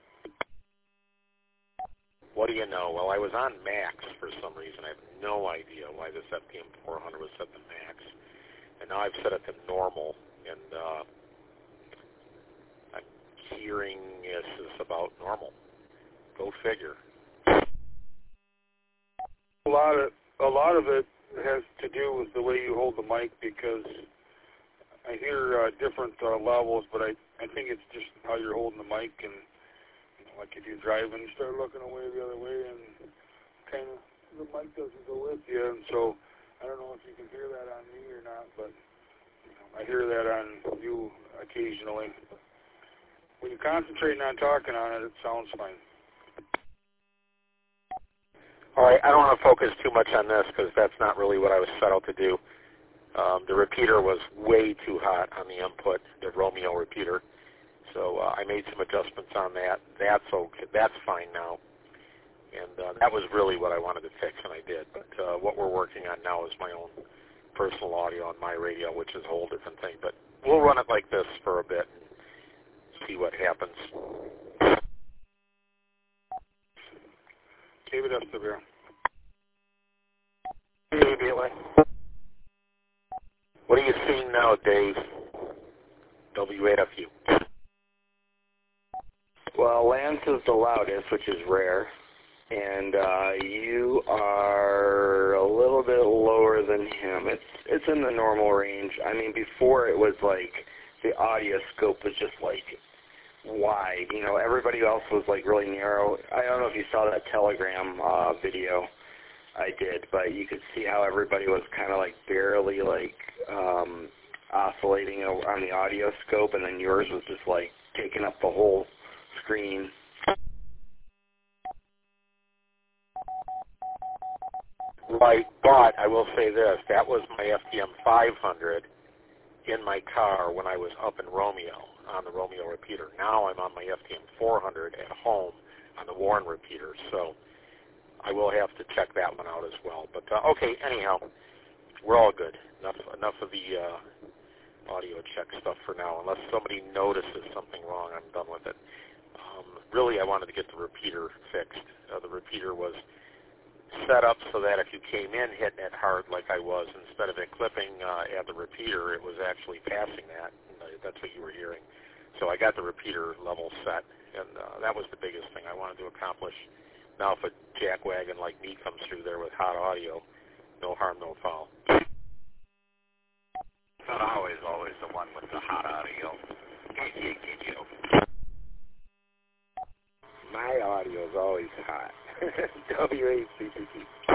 What do you know? Well, I was on max for some reason. I have no idea why this F P M four hundred was set to max. And now I've set it to normal, and uh, I'm hearing this is about normal. Go figure. A lot of a lot of it has to do with the way you hold the mic, because I hear uh, different uh, levels, but I I think it's just how you're holding the mic, and you know, like if you're driving, you start looking away the other way, and kind of the mic doesn't go with you, and so I don't know if you can hear that on me or not, but you know, I hear that on you occasionally. When you're concentrating on talking on it, it sounds fine. All right, I don't want to focus too much on this because that's not really what I was set out to do. Um, the repeater was way too hot on the input, the Romeo repeater. So uh, I made some adjustments on that. That's okay. That's fine now. And uh, that was really what I wanted to fix, and I did. But uh, what we're working on now is my own personal audio on my radio, which is a whole different thing. But we'll run it like this for a bit and see what happens. Give it up to there. Immediately. What are you seeing now, Dave? W eight F U. Well, Lance is the loudest, which is rare, and uh, you are a little bit lower than him. It's it's in the normal range. I mean, before it was like the audio scope was just like wide. You know, everybody else was like really narrow. I don't know if you saw that Telegram uh, video I did, but you could see how everybody was kind of like barely like um, oscillating on the audio scope, and then yours was just like taking up the whole screen. Right, but I will say this, that was my F P M five hundred in my car when I was up in Romeo on the Romeo repeater. Now I'm on my F P M four hundred at home on the Warren repeater, so I will have to check that one out as well. But uh, okay, anyhow, we're all good. Enough, enough of the uh, audio check stuff for now. Unless somebody notices something wrong, I'm done with it. Um, really, I wanted to get the repeater fixed. Uh, the repeater was set up so that if you came in hitting it hard like I was, instead of it clipping uh, at the repeater, it was actually passing that. And that's what you were hearing. So I got the repeater level set, and uh, that was the biggest thing I wanted to accomplish. Now if a jackwagon like me comes through there with hot audio, no harm, no foul. Not always, always the one with the hot audio. My audio is always hot. W A C C T.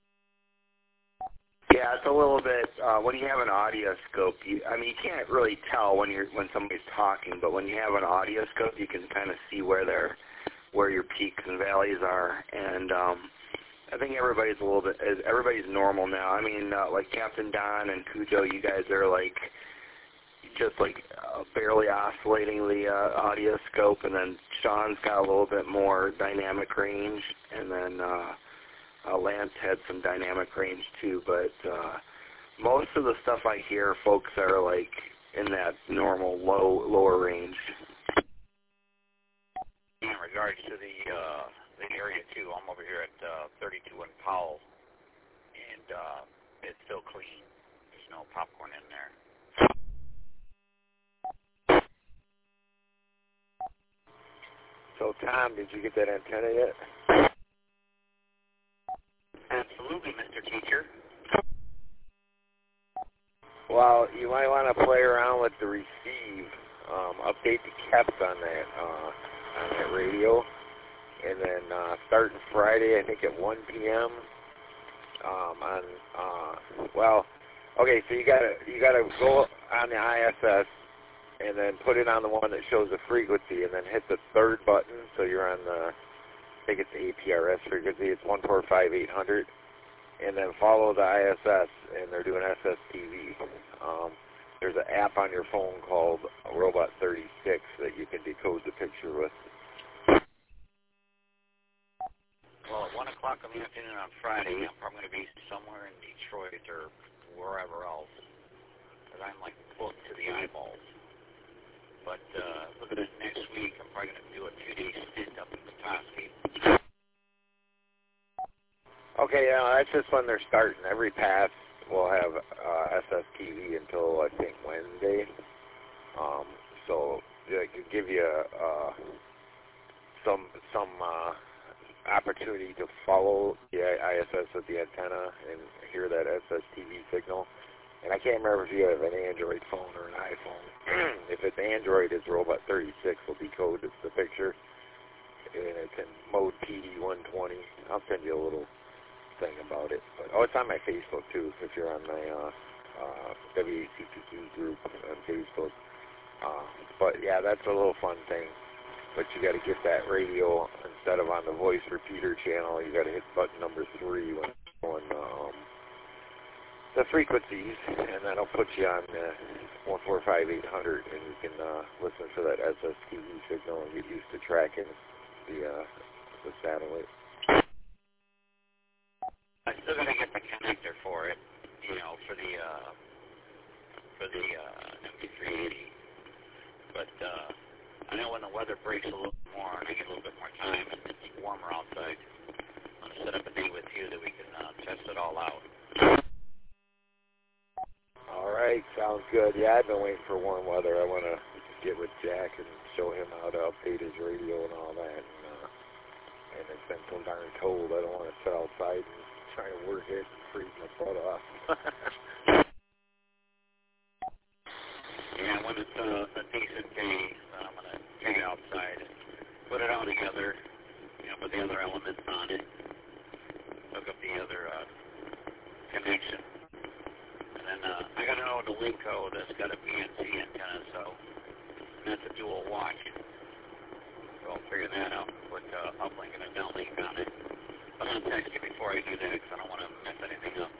Yeah, it's a little bit. Uh, when you have an audio scope, you, I mean, you can't really tell when you're when somebody's talking, but when you have an audio scope, you can kind of see where they're where your peaks and valleys are. And um, I think everybody's a little bit. Everybody's normal now. I mean, uh, like Captain Don and Cujo, you guys are like just like uh, barely oscillating the uh, audio scope, and then Sean's got a little bit more dynamic range, and then uh, uh, Lance had some dynamic range too. But uh, most of the stuff I hear, folks are like in that normal low lower range. In regards to the uh, the area too, I'm over here at uh, thirty-two in Powell, and uh, it's still clean. There's no popcorn in there. So, Tom, did you get that antenna yet? Absolutely, Mister Teacher. Well, you might want to play around with the receive. Um, update the caps on that. Uh, on that radio. And then uh, starting Friday, I think at one p.m. Um, on uh, well, okay, so you gotta you gotta go on the I S S and then put it on the one that shows the frequency, and then hit the third button so you're on the, I think it's A P R S frequency. It's one four five eight hundred, and then follow the I S S, and they're doing S S T V. Um, there's an app on your phone called Robot thirty-six that you can decode the picture with. Well, at one o'clock in the afternoon on Friday, I'm probably going to be somewhere in Detroit or wherever else, because I'm like booked to the eyeballs. But uh, looking at next week, I'm probably going to do a two-day stint up in Petoskey. Okay, yeah, that's just when they're starting. Every pass will have uh, S S T V until, I think, Wednesday. Um, so yeah, it could give you uh, some some uh, opportunity to follow the I S S with the antenna and hear that S S T V signal. And I can't remember if you have an Android phone or an iPhone. If it's Android, it's Robot thirty-six will decode the picture, and it's in mode P D one twenty. I'll send you a little thing about it. But, oh, it's on my Facebook, too, if you're on my uh, uh, W A C P Q group on Facebook. Uh, but, yeah, that's a little fun thing. But you got to get that radio instead of on the voice repeater channel. You got to hit button number three when on um, the frequencies, and that'll put you on uh, one four five eight hundred, and you can uh, listen for that S S T V signal and get used to tracking the uh, the satellite. I'm still going to get the connector for it, you know, for the uh, for the uh, M P three eighty. But uh, I know when the weather breaks a little more and I get a little bit more time and it's warmer outside, I'm going to set up a day with you that we can uh, test it all out. All right, sounds good. Yeah, I've been waiting for warm weather. I want to get with Jack and show him how to update his radio and all that. And, uh, and it's been so darn cold, I don't want to sit outside and try to work it and freeze my butt off. Yeah, when it's uh, a decent day, uh, I'm going to take it outside and put it all together, you know, put the other elements on it, hook up the other uh, connection. And then uh, I got to know the link code that's got a B N C antenna, so that's a dual watch. So I'll figure that out, put uh, uplink and a downlink on it. I'm going to text you before I do that because I don't want to mess anything up.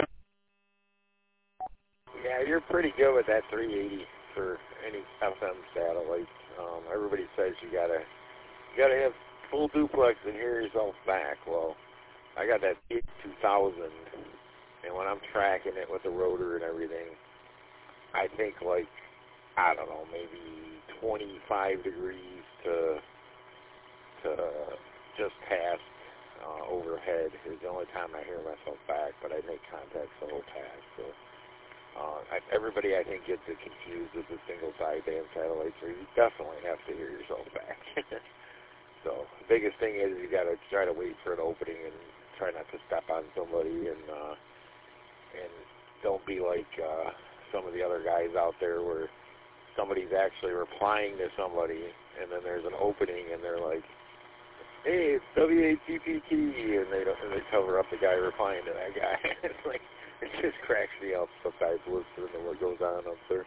Yeah, you're pretty good with that three eighty for any F M satellite. Um, everybody says you gotta you gotta have full duplex and hear yourself back. Well, I got that two thousand, and when I'm tracking it with the rotor and everything, I think like I don't know, maybe twenty-five degrees to to just past uh, overhead is the only time I hear myself back. But I make contact the whole pass. So. Uh, I, everybody, I think, gets it confused with the single sideband satellites, where you definitely have to hear yourself back. So the biggest thing is you got to try to wait for an opening and try not to step on somebody, and uh, and don't be like uh, some of the other guys out there where somebody's actually replying to somebody, and then there's an opening, and they're like, "Hey, it's W A C P T," and they don't, and they cover up the guy replying to that guy. It's like. It just cracks me up sometimes listening to what goes on up there.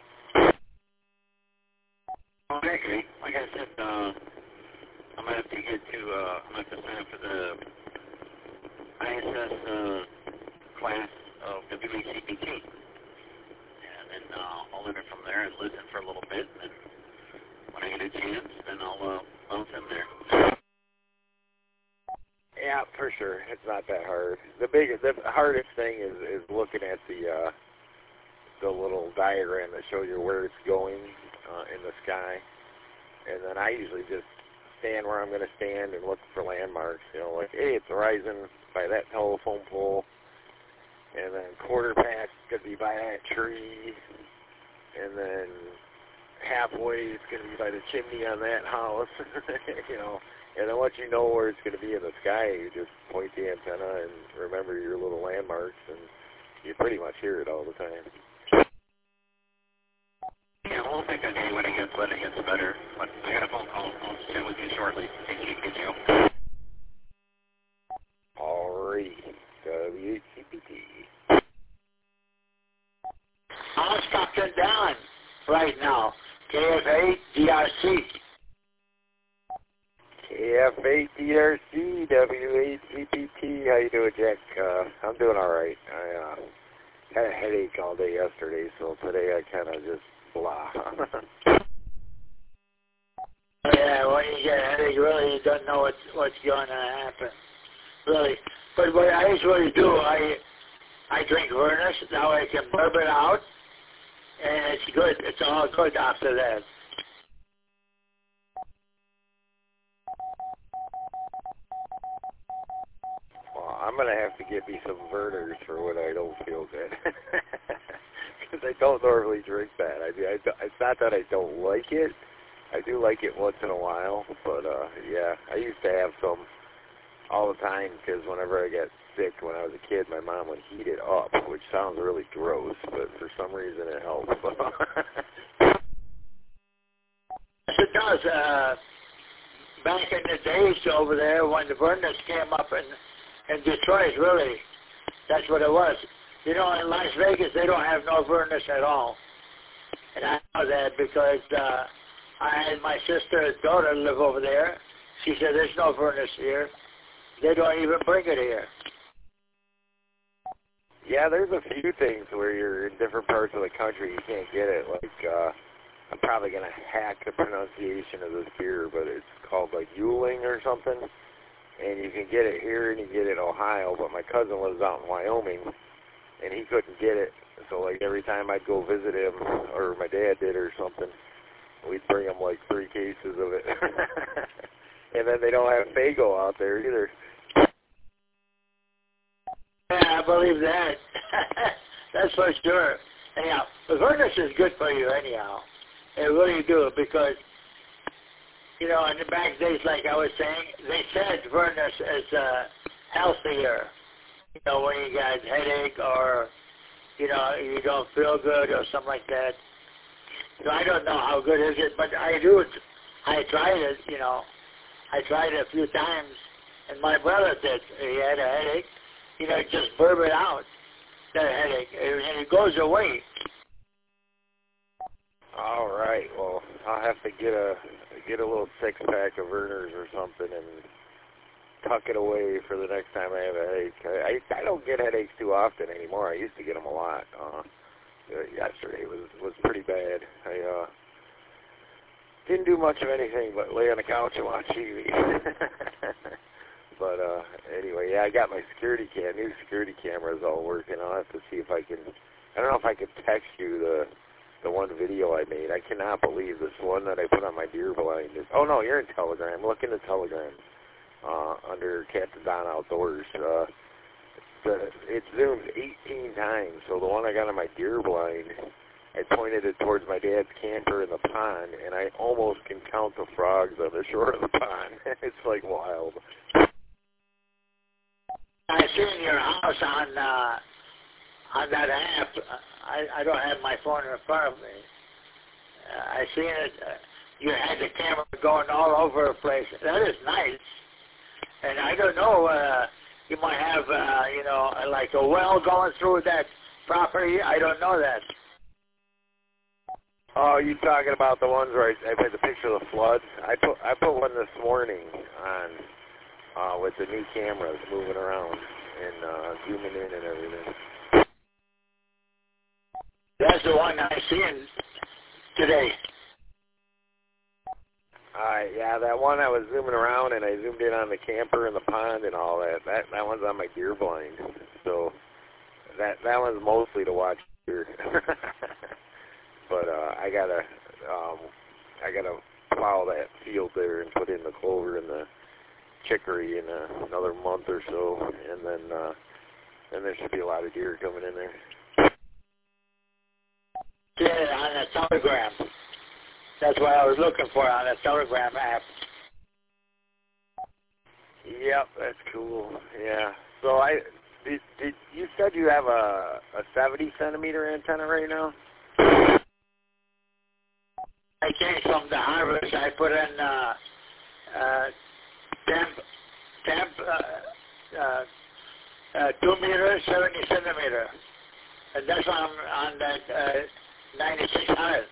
Okay, like I said, uh, I'm going to have to get to, uh, I'm going to have to sign up for the I S S uh, class of W A C P T. And then uh, I'll enter from there and listen for a little bit, and then when I get a chance, then I'll uh, bounce in there. Yeah, for sure. It's not that hard. The biggest, the hardest thing is, is looking at the uh, the little diagram that shows you where it's going uh, in the sky, and then I usually just stand where I'm going to stand and look for landmarks. You know, like, hey, it's rising by that telephone pole, and then quarter past going to be by that tree, and then halfway it's going to be by the chimney on that house. You know. And then once you know where it's going to be in the sky, you just point the antenna and remember your little landmarks, and you pretty much hear it all the time. Yeah, we'll pick a day when it gets when it gets better. But I got a phone call. I'll chat with you shortly. Thank you, thank you. Alrighty, W H C P T. I'm stuck it down right now. K F A D R C. K F A D R C, W H C P T. How you doing, Jack? Uh, I'm doing all right. I uh, had a headache all day yesterday, so today I kind of just blah. Yeah, when you get a headache, really, you don't know what's, what's going to happen. Really. But what I usually do, I I drink Vernus, now I can burp it out, and it's good. It's all good after that. Well, I'm going to have to get me some Vernors for when I don't feel good. Because I don't normally drink that. I mean, I do, it's not that I don't like it. I do like it once in a while, but uh, yeah, I used to have some all the time because whenever I got sick when I was a kid, my mom would heat it up, which sounds really gross, but for some reason it helps. Yes, it does. Uh, back in the days over there when the Vernus came up in, in Detroit, really, that's what it was. You know, in Las Vegas, they don't have no Vernus at all. And I know that because uh, I had my sister's daughter live over there. She said, there's no Vernus here. They don't even bring it here. Yeah, there's a few things where you're in different parts of the country, you can't get it. Like, uh, I'm probably going to hack the pronunciation of this beer, but it's called like Yuling or something. And you can get it here and you get it in Ohio, but my cousin lives out in Wyoming, and he couldn't get it. So, like, every time I'd go visit him, or my dad did or something, we'd bring him, like, three cases of it. And then they don't have Faygo out there either. Yeah, I believe that. That's for sure. Anyhow, the Vernus is good for you anyhow. They really do, because, you know, in the back days, like I was saying, they said Vernus is uh, healthier. You know, when you got a headache or, you know, you don't feel good or something like that. So I don't know how good is it, but I do it. I tried it, you know. I tried it a few times, and my brother did. He had a headache. You know, just burp it out, that headache, and it goes away. All right. Well, I'll have to get a get a little six pack of Vernors or something and tuck it away for the next time I have a headache. I I don't get headaches too often anymore. I used to get them a lot. Uh, yesterday was was pretty bad. I uh, didn't do much of anything but lay on the couch and watch T V. But uh, anyway, yeah, I got my security cam. New security cameras all working. I'll have to see if I can. I don't know if I can text you the the one video I made. I cannot believe this one that I put on my deer blind. Is, oh no, you're in Telegram. Look into Telegram uh, under Captain Don Outdoors. Uh, the, it zoomed eighteen times. So the one I got on my deer blind, I pointed it towards my dad's camper in the pond, and I almost can count the frogs on the shore of the pond. It's like wild. I seen your house on uh, on that app. I, I don't have my phone in front of me. Uh, I seen it. Uh, you had the camera going all over the place. That is nice. And I don't know. Uh, you might have, uh, you know, like a well going through that property. I don't know that. Oh, you talking about the ones where I, I put the picture of the floods? I put I put one this morning on. Uh, with the new cameras moving around and uh, zooming in and everything. That's the one I seen today. Uh, yeah, that one I was zooming around and I zoomed in on the camper and the pond and all that. That that one's on my deer blind. So that that one's mostly to watch deer. But uh, I gotta um, I gotta plow that field there and put in the clover and the chicory in uh, another month or so, and then uh, then there should be a lot of deer coming in there. Yeah, on a Telegram. That's what I was looking for on a Telegram app. Yep, that's cool. Yeah. So I did, did you said you have a a seventy centimeter antenna right now? came from the harvest, I put in uh, uh, temp, temp, uh, uh, uh, two meters, seventy centimeter, and that's on on that uh, ninety-six hundred.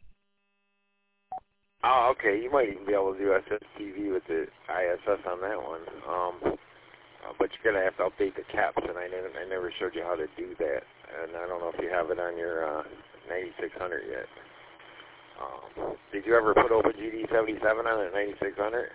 Oh, okay. You might even be able to do S S T V with the I S S on that one. Um, uh, but you're gonna have to update the caps, and I never, I never showed you how to do that. And I don't know if you have it on your uh, ninety-six hundred yet. Um, did you ever put Open G D seventy-seven on at ninety-six hundred?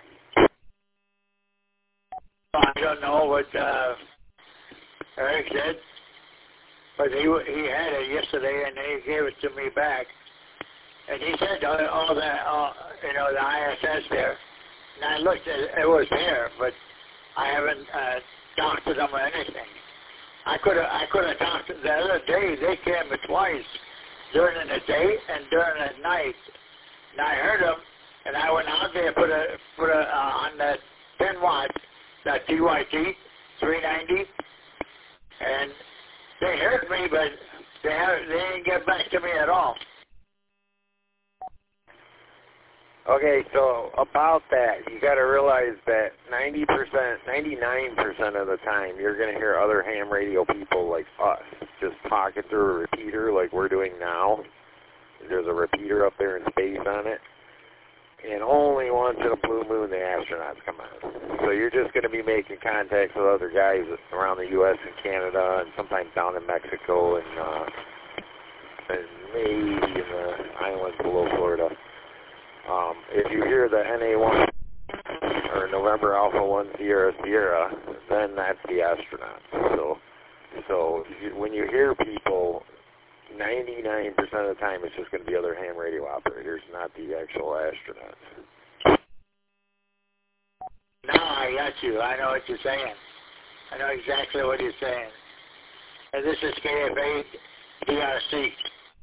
I don't know what uh, Eric did, but he he had it yesterday, and he gave it to me back. And he said all, all that, all, you know, the I S S there. And I looked at it, it was there, but I haven't uh, talked to them or anything. I could have, I could have talked to the other day. They came twice, during the day and during the night. And I heard them, and I went out there, put a, put a uh, on that ten watt, that T Y T three ninety, and they heard me, but they have, they didn't get back to me at all. Okay, so about that, you got to realize that ninety percent, ninety-nine percent of the time, you're going to hear other ham radio people like us just talking through a repeater like we're doing now. There's a repeater up there in space on it. And only once in a blue moon the astronauts come on. So you're just going to be making contacts with other guys around the U S and Canada and sometimes down in Mexico and, uh, and maybe in the islands below Florida. Um, if you hear the N A one or November Alpha one Sierra Sierra, then that's the astronauts. So, so you, when you hear people, ninety-nine percent of the time it's just going to be other ham radio operators, not the actual astronauts. Now I got you. I know what you're saying. I know exactly what you're saying. And this is K F eight D R C.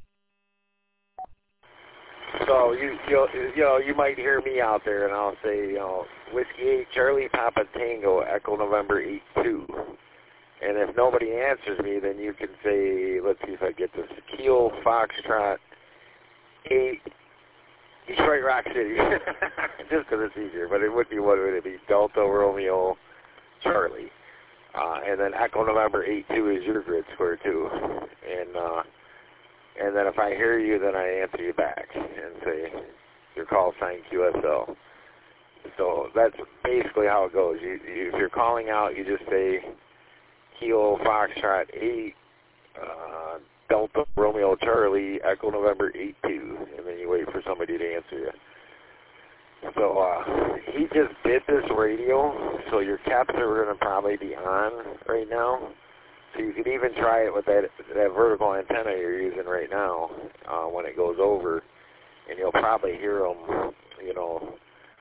So you you you know you might hear me out there, and I'll say, you know, Whiskey eight Charlie Papa Tango Echo November eight two, and if nobody answers me, then you can say, let's see if I get this, Kilo Foxtrot eight Detroit Rock City, just because it's easier, but it would be, what would it be, Delta Romeo Charlie, uh, and then Echo November eight two is your grid square too, and uh, and then if I hear you, then I answer you back and say, your call sign Q S L. So that's basically how it goes. You, you, if you're calling out, you just say Kilo Foxtrot eight, uh, Delta Romeo Charlie, Echo November eight two, and then you wait for somebody to answer you. So uh, he just did this radio, so your caps are going to probably be on right now. So you could even try it with that that vertical antenna you're using right now uh, when it goes over, and you'll probably hear them, you know,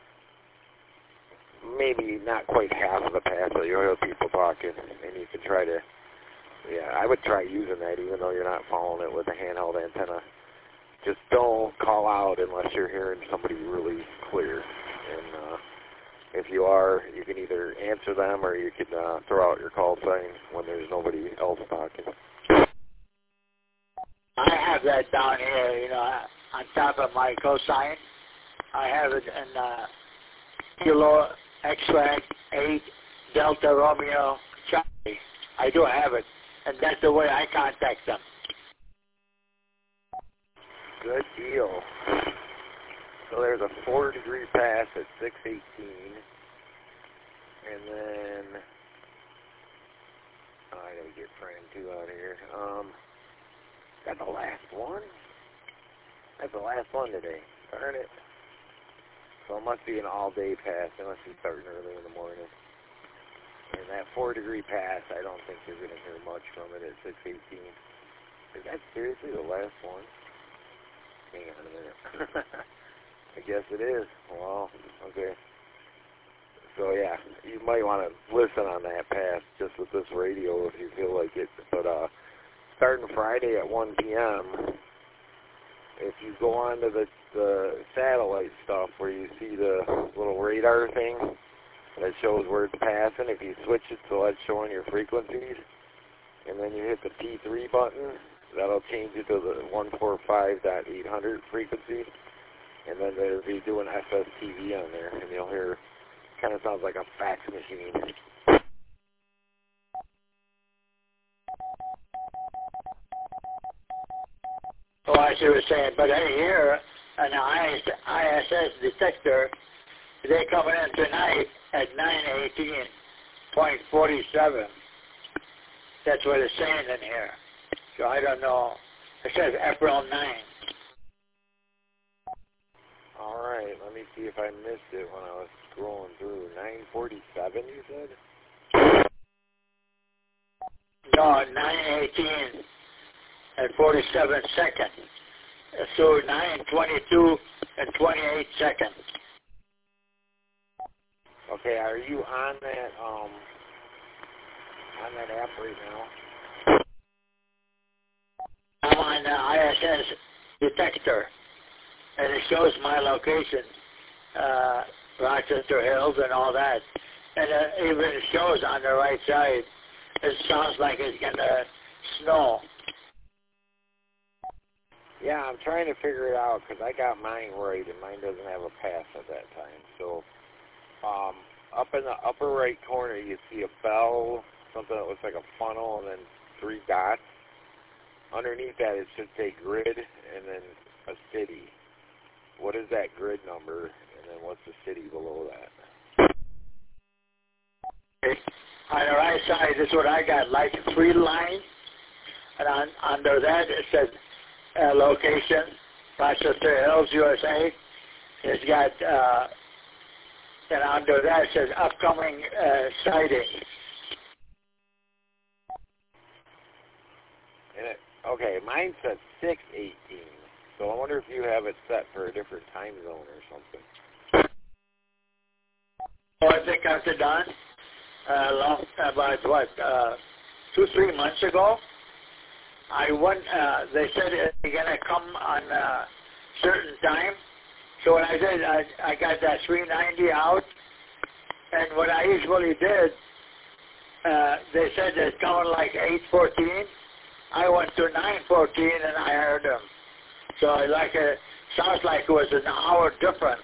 maybe not quite half of the path, but you'll hear people talking, and you can try to, yeah, I would try using that even though you're not following it with a handheld antenna. Just don't call out unless you're hearing somebody really clear, and uh, if you are, you can either answer them or you can uh, throw out your call sign when there's nobody else talking. I have that down here, you know, on top of my cosign. I have it in uh, Kilo X-Ray eight Delta Romeo Charlie. I do have it, and that's the way I contact them. Good deal. So there's a four degree pass at six eighteen, and then oh, I gotta get frame two out here. Um, got the last one. That's the last one today. Darn it. So it must be an all day pass. It must be starting early in the morning. And that four degree pass, I don't think you're gonna hear much from it at six eighteen. Is that seriously the last one? Hang on a minute. I guess it is. Well, okay. So yeah, you might want to listen on that pass just with this radio if you feel like it. But uh, starting Friday at one p m, if you go on to the, the satellite stuff where you see the little radar thing that shows where it's passing, if you switch it so it's showing your frequencies, and then you hit the P three button, that'll change it to the one forty-five dot eight hundred frequency. and then they'll be doing S S T V on there, and you'll hear, kind of sounds like a fax machine. Oh, I see what you're saying. But I hear an I S S detector, they're coming in tonight at nine eighteen point four seven. That's what it's saying in here. So I don't know. It says April ninth. All right, let me see if I missed it when I was scrolling through. nine forty-seven, you said? No, nine eighteen and forty-seven seconds. So nine twenty-two and twenty-eight seconds. Okay, are you on that um on that app right now? I'm on the I S S detector, and it shows my location, uh, Rochester Hills and all that. And uh, even it shows on the right side, it sounds like it's going to snow. Yeah, I'm trying to figure it out because I got mine right and mine doesn't have a pass at that time. So um, up in the upper right corner, you see a bell, something that looks like a funnel, and then three dots. Underneath that, it should say grid and then a city. What is that grid number, and then what's the city below that? Okay. On the right side, this is what I got, like three lines, and on under that it says uh, location, Rochester Hills, U S A. It's got, uh, and under that it says upcoming uh, sighting. And it, okay, mine says six eighteen, so I wonder if you have it set for a different time zone or something. Oh, I think after done, uh, long, about what, uh, two, three months ago, I went, uh, they said they're going to come on a certain time. So what I did, I, I got that three ninety out, and what I usually did, uh, they said it's coming like eight fourteen. I went to nine fourteen and I heard them. So I like it sounds like it was an hour different.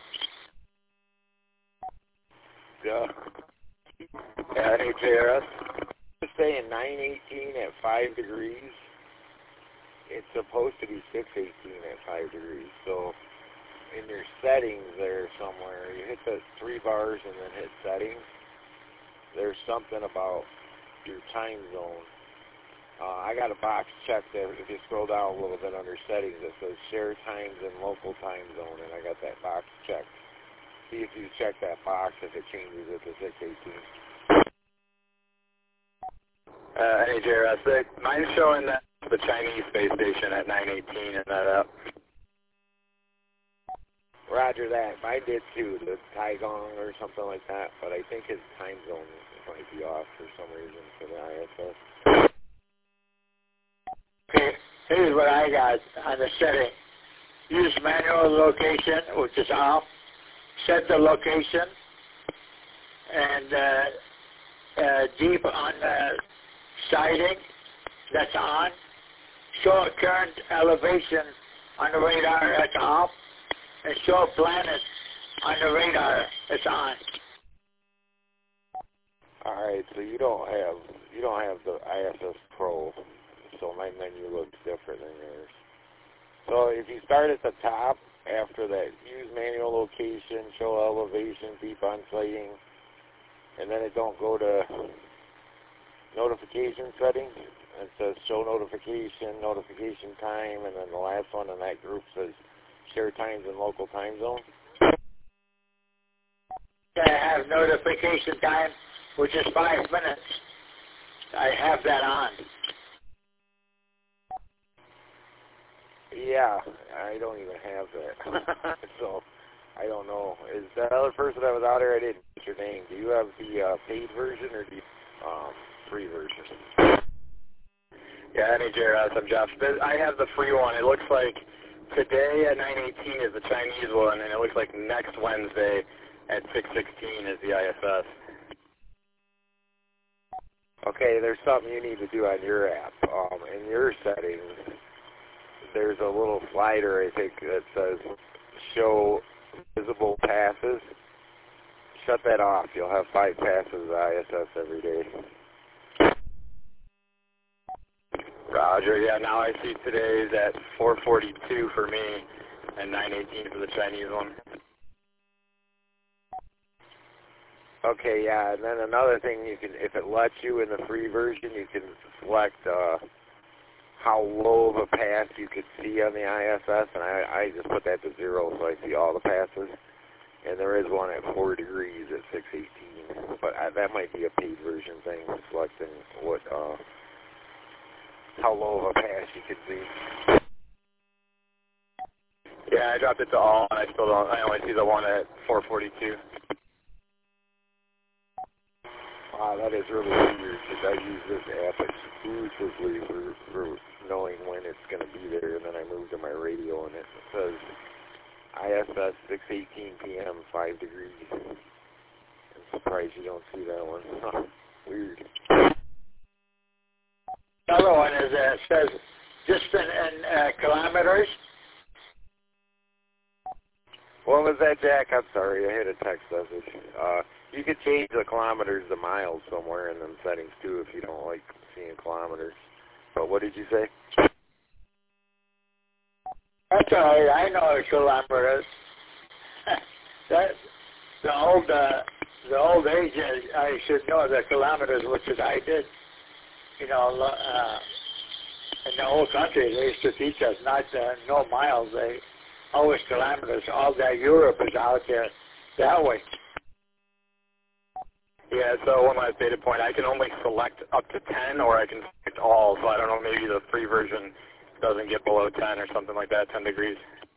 Yeah. Yeah, H A R S. It's saying nine eighteen at five degrees. It's supposed to be six eighteen at five degrees. So in your settings there somewhere, you hit the three bars and then hit settings. There's something about your time zone. Uh, I got a box checked there. If you scroll down a little bit under settings, it says share times and local time zone, and I got that box checked. See if you check that box if it changes it to six eighteen. Uh, H A R S, mine's showing that the Chinese space station at nine eighteen in that app. Roger that. Mine did too, the Taigong or something like that, but I think his time zone might be off for some reason for the I S S. Okay, here's what I got on the setting. Use manual location, which is off. Set the location. And uh, uh, deep on the sighting, that's on. Show current elevation on the radar, that's off. And show planet on the radar, it's on. All right, so you don't have you don't have the I S S Pro. So my menu looks different than yours. So if you start at the top, after that, use manual location, show elevation, deep on sighting, and then it don't go to notification settings. It says show notification, notification time, and then the last one in that group says share times and local time zone. I have notification time, which is five minutes. I have that on. Yeah, I don't even have that. So, I don't know. Is that other person that was out there, I didn't get your name. Do you have the uh, paid version or do you um, free version? Yeah, N H A R S, I'm Jeff. I have the free one. It looks like today at nine eighteen is the Chinese one, and it looks like next Wednesday at six sixteen is the I S S. Okay, there's something you need to do on your app. Um, in your settings, there's a little slider, I think, that says show visible passes, shut that off. You'll have five passes I S S every day. Roger. Yeah, now I see today's at four forty-two for me and nine eighteen for the Chinese one. Okay, yeah, and then another thing, you can, if it lets you in the free version, you can select uh, how low of a pass you could see on the I S S, and I, I just put that to zero so I see all the passes. And there is one at four degrees at six eighteen, but I, that might be a paid version thing, selecting what uh, how low of a pass you could see. Yeah, I dropped it to all, and I still don't. I only see the one at four forty-two. Wow, that is really weird because I use this app exclusively for, for knowing when it's going to be there, and then I move to my radio, and it says I S S six eighteen p m five degrees. I'm surprised you don't see that one. Huh, weird. Another one is uh, says distant in uh, kilometers. What was that, Jack? I'm sorry, I had a text message. Uh, you could change the kilometers to miles somewhere in them settings too if you don't like seeing kilometers. But what did you say? That's all right. I know the kilometers. that the old uh, the old age, I should know the kilometers, which is I did. You know, uh, in the whole country, they used to teach us not to know miles. They always kilometers. All that Europe is out there that way. Yeah, so one last data point. I can only select up to ten, or I can select all. So I don't know, maybe the free version doesn't get below ten or something like that, ten degrees.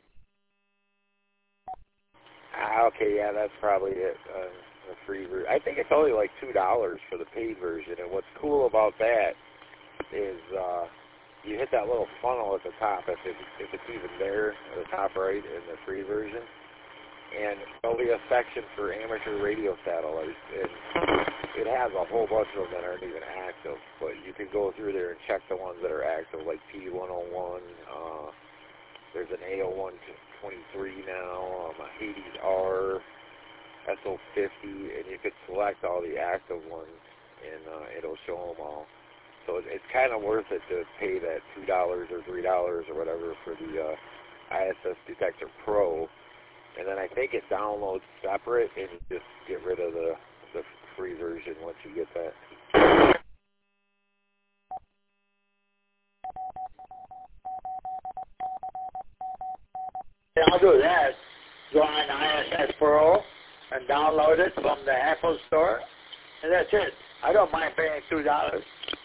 Ah, okay, yeah, that's probably it. Uh, the free version. I think it's only like two dollars for the paid version. And what's cool about that is uh, you hit that little funnel at the top, if, it, if it's even there, at the top right in the free version. And there'll be a section for amateur radio satellites, and it has a whole bunch of them that aren't even active, but you can go through there and check the ones that are active, like P one oh one, uh, there's an A oh one twenty-three now, um, a Hades R, S O fifty, and you could select all the active ones, and uh, it'll show them all. So it, it's kind of worth it to pay that two dollars or three dollars or whatever for the uh, I S S Detector Pro. And then I think it downloads separate, and you just get rid of the, the free version once you get that. Yeah, I'll do that. Go on I S S Pro and download it from the Apple Store, and that's it. I don't mind paying two dollars.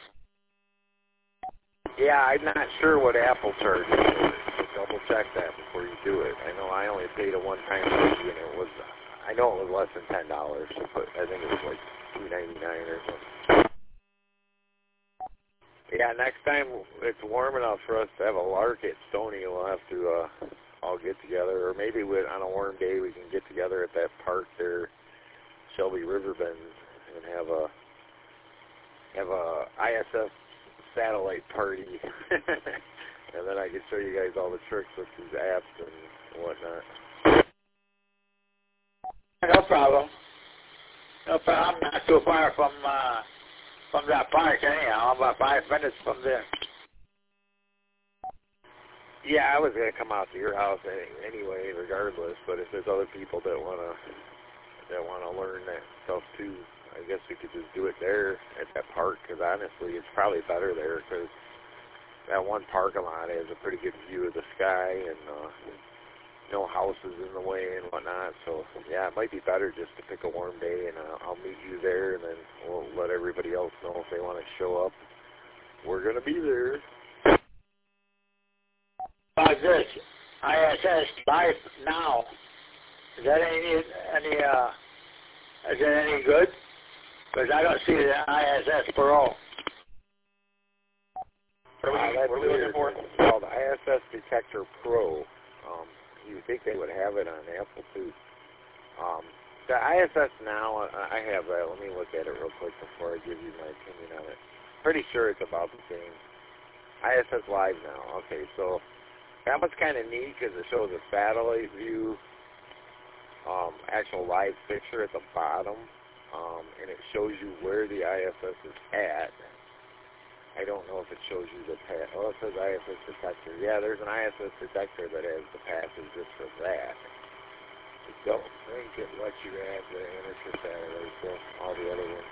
Yeah, I'm not sure what Apple charges. So double check that before you do it. I know I only paid a one-time fee, and it was, I know it was less than ten dollars, but I think it was like two ninety-nine or something. Yeah, next time it's warm enough for us to have a lark at Stony, we'll have to uh, all get together, or maybe we, on a warm day we can get together at that park there, Shelby River Bend, and have a have a I S S satellite party, and then I can show you guys all the tricks with these apps and whatnot. No problem. No problem. I'm not too far from uh, from that park anyhow. I'm about five minutes from there. Yeah, I was gonna come out to your house anyway, regardless. But if there's other people that wanna that wanna learn that stuff too, I guess we could just do it there at that park, because honestly, it's probably better there, because that one parking lot has a pretty good view of the sky, and uh, no houses in the way and whatnot. So, yeah, it might be better just to pick a warm day, and uh, I'll meet you there, and then we'll let everybody else know if they want to show up. We're going to be there. How's this? I S S Live Now. Is that any, any uh, is that any good? Because I don't see the I S S Pro. What are we, uh, what are we looking for? It's called I S S Detector Pro. Um, you think they would have it on Apple too. Um, the I S S Now, I have that. Let me look at it real quick before I give you my opinion on it. Pretty sure it's about the same. I S S Live Now. Okay, so That was kind of neat because it shows a satellite view, um, actual live picture at the bottom, um, and it shows you where the I S S is at. I don't know if it shows you the path. Oh, it says I S S detector. Yeah, there's an I S S detector that has the passes just for that. Don't think it lets you add the amateur satellite, so all the other ones.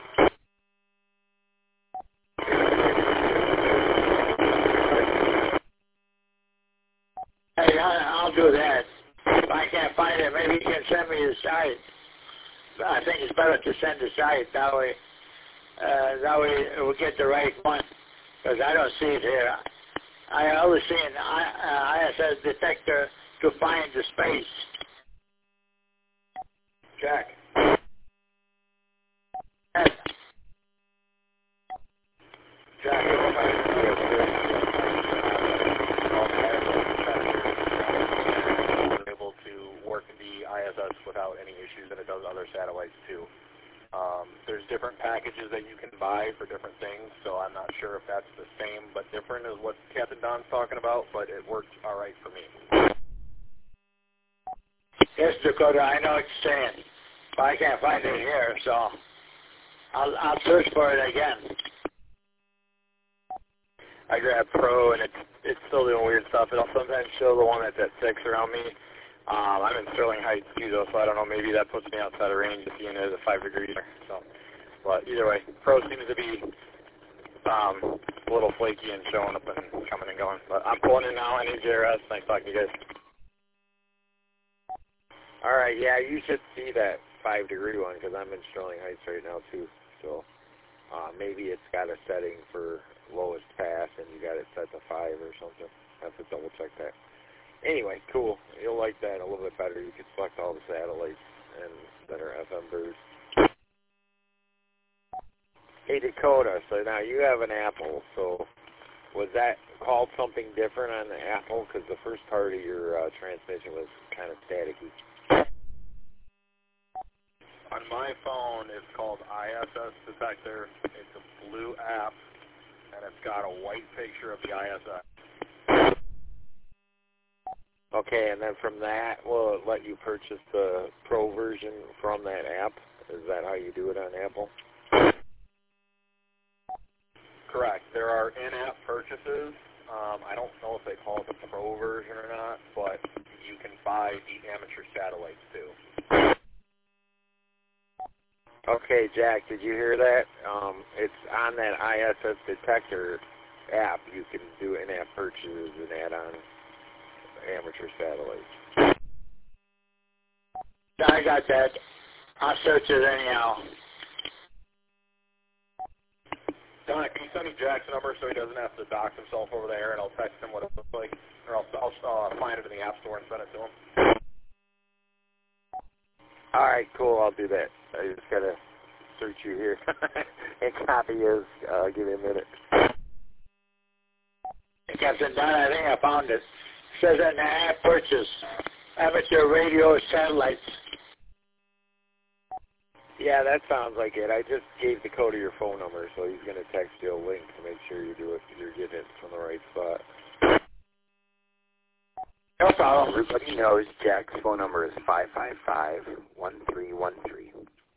Hey, I'll do that. If I can't find it, maybe you can send me the site. I think it's better to send the site. That way, uh, that way we'll get the right one. Because I don't see it here. I always see an I S S detector to find the space. Jack. Yes. Jack, able to work the I S S without any issues, and it does other satellites too. Um, there's different packages that you can buy for different things, so I'm not sure if that's the same but different as what Captain Don's talking about, but it works all right for me. Yes, Dakota, I know what you're saying, but I can't find it here, so I'll, I'll search for it again. I grabbed Pro, and it's it's still doing weird stuff. It'll sometimes show the one that's at six around me. Um, I'm in Sterling Heights too, though, so I don't know. Maybe that puts me outside of range if you know the five degrees. So, but either way, Pro seems to be um, a little flaky and showing up and coming and going. But I'm pulling in now. I need J R S. Nice talking to you guys. All right, yeah, you should see that five degree one because I'm in Sterling Heights right now too. So uh, maybe it's got a setting for lowest pass and you got it set to five or something. I have to double check that. Anyway, cool. You'll like that a little bit better. You can select all the satellites and that are F M birds. Hey Dakota, so now you have an Apple. So was that called something different on the Apple? Because the first part of your uh, transmission was kind of staticky. On my phone, it's called I S S Detector. It's a blue app, and it's got a white picture of the I S S. Okay, and then from that, will it let you purchase the Pro version from that app? Is that how you do it on Apple? Correct. There are in-app purchases. Um, I don't know if they call it the Pro version or not, but you can buy the amateur satellites too. Okay, Jack, did you hear that? Um, it's on that I S S Detector app. You can do in-app purchases and add on amateur satellites. I got that. I'll search it anyhow. Don, can you send me Jack's number so he doesn't have to dox himself over there, and I'll text him what it looks like, or I'll, I'll uh, find it in the App Store and send it to him. All right, cool. I'll do that. I just gotta search you here and copy his. Uh, give me a minute. Captain Don, I think I found it. It says in the app purchase, amateur radio satellites. Yeah, that sounds like it. I just gave Dakota your phone number, so he's going to text you a link to make sure you do it. You're getting it from the right spot. No problem. Everybody knows Jack's phone number is five five five, one three one three.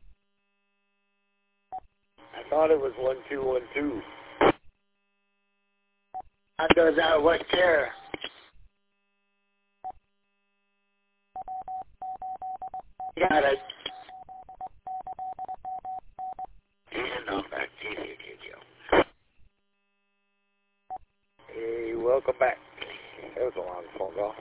I thought it was one two one two. Under that, what care? Got it. And I'm back to you, J J. Hey, welcome back. That was a long phone call.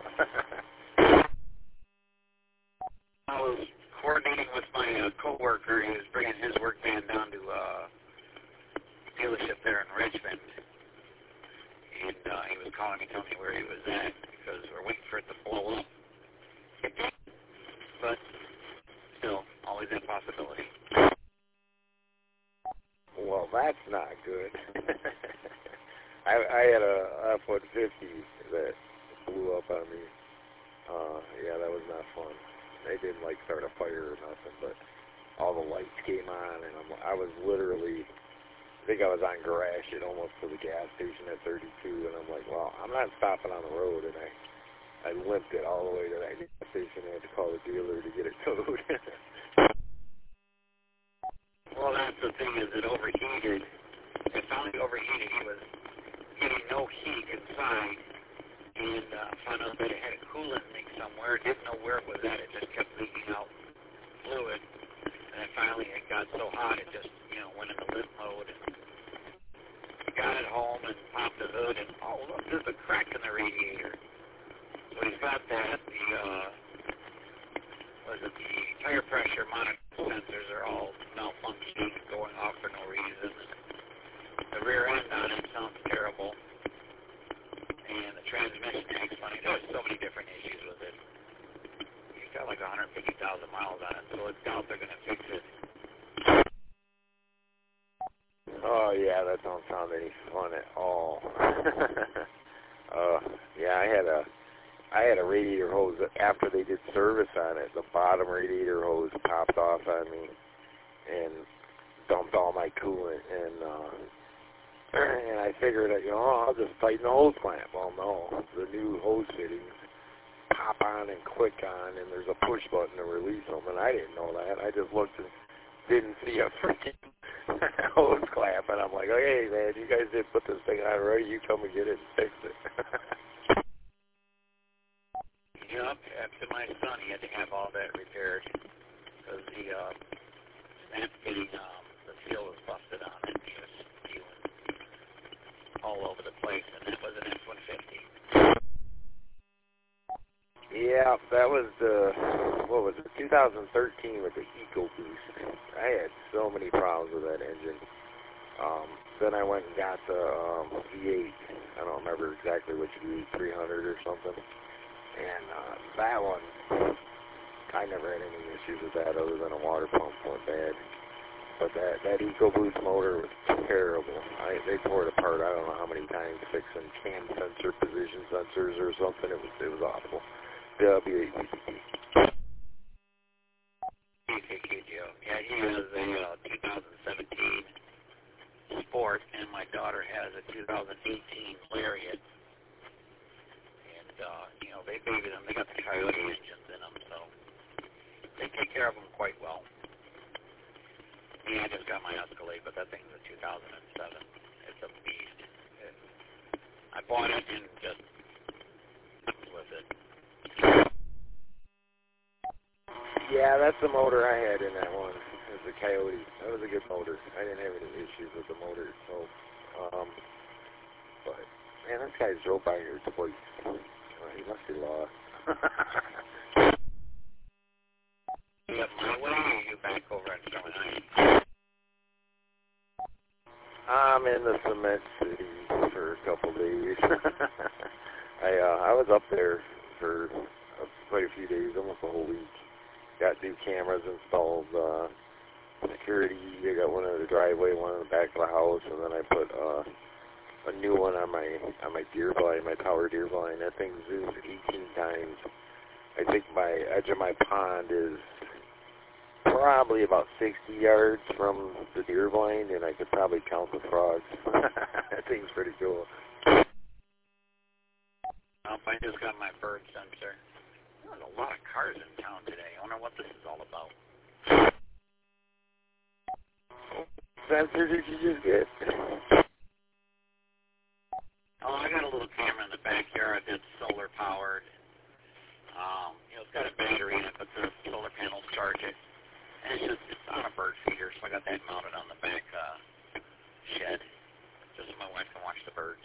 I was coordinating with my uh, coworker. He was bringing his work van down to uh, a dealership there in Richmond, and uh, he was calling me, telling me where he was at because we're waiting for it to blow up. It did, but still, always a possibility. Well, that's not good. I, I had a F one fifty that blew up on me. Uh, yeah, that was not fun. They didn't like start a fire or nothing, but all the lights came on, and I'm, I was literally I think I was on Gratiot almost to the gas station at thirty-two, and I'm like, well, I'm not stopping on the road, and I I limped it all the way to that gas station. I had to call the dealer to get it towed. Well, that's the thing, is it overheated. It finally overheated. He was getting no heat inside, and uh, found out that it had a coolant leak somewhere. Didn't know where it was at. It just kept leaking out fluid. And finally it got so hot it just, you know, went into limp mode. And got it home and popped the hood, and oh, look, there's a crack in the radiator. So he's got that. The, uh, was it the tire pressure monitor sensors are all malfunctioning and going off for no reason. The rear end on it sounds terrible. And the transmission acts funny. There's so many different issues with it. He's got like one hundred fifty thousand miles on it, so it's doubt they're going to fix it. Oh yeah, that don't sound any fun at all. uh, yeah, I had a, I had a radiator hose after they did service on it. The bottom radiator hose popped off on me and dumped all my coolant. And uh, and I figured that, you know, oh, I'll just tighten the hose clamp. Well, no, the new hose fittings pop on and click on, and there's a push button to release them. And I didn't know that. I just looked and didn't see a freaking hose clamp, and I'm like, oh, hey, man, you guys did put this thing on already. You come and get it and fix it. Yep, after my son, he had to have all that repaired because the uh, snap fitting, um, the seal was busted on it. He was spewing all over the place, and that was an F one fifty. Yeah, that was the, what was it, two thousand thirteen with the EcoBoost. I had so many problems with that engine. Um, then I went and got the um, V eight. I don't remember exactly which V eight, three hundred or something. And uh, that one, I never had any issues with that other than a water pump went bad. But that, that EcoBoost motor was terrible. I, they tore it apart I don't know how many times fixing cam sensor, position sensors or something. It was, it was awful. W eight B C K. B C K, Joe. Yeah, he has a uh, two thousand seventeen Sport, and my daughter has a two thousand eighteen Lariat. And, uh, you know, they baby them. They got the Coyote engines in them, so they take care of them quite well. Yeah, I just got my Escalade, but that thing's a two thousand seven. It's a beast. It, I bought it and just with it. Yeah, that's the motor I had in that one. It was the Coyote. That was a good motor. I didn't have any issues with the motor. So, um, but man, this guy drove by here twice. Oh, he must be lost. You up my way, or are you back over at Summer Night? I'm in the cement city for a couple days. I uh, I was up there for uh, quite a few days, almost a whole week. Got new cameras installed, uh, security. I got one in the driveway, one in the back of the house, and then I put uh, a new one on my on my deer blind, my power deer blind. That thing zooms eighteen times. I think my edge of my pond is probably about sixty yards from the deer blind, and I could probably count the frogs. That thing's pretty cool. Um, I just got my bird sensor. There's a lot of cars in town today. I wonder what this is all about. Sensor did you just get? Oh, I got a little camera in the backyard that's solar powered. Um, you know, it's got a battery in it, but the solar panels charge it. And it's just, it's on a bird feeder, so I got that mounted on the back uh, shed, just so my wife can watch the birds.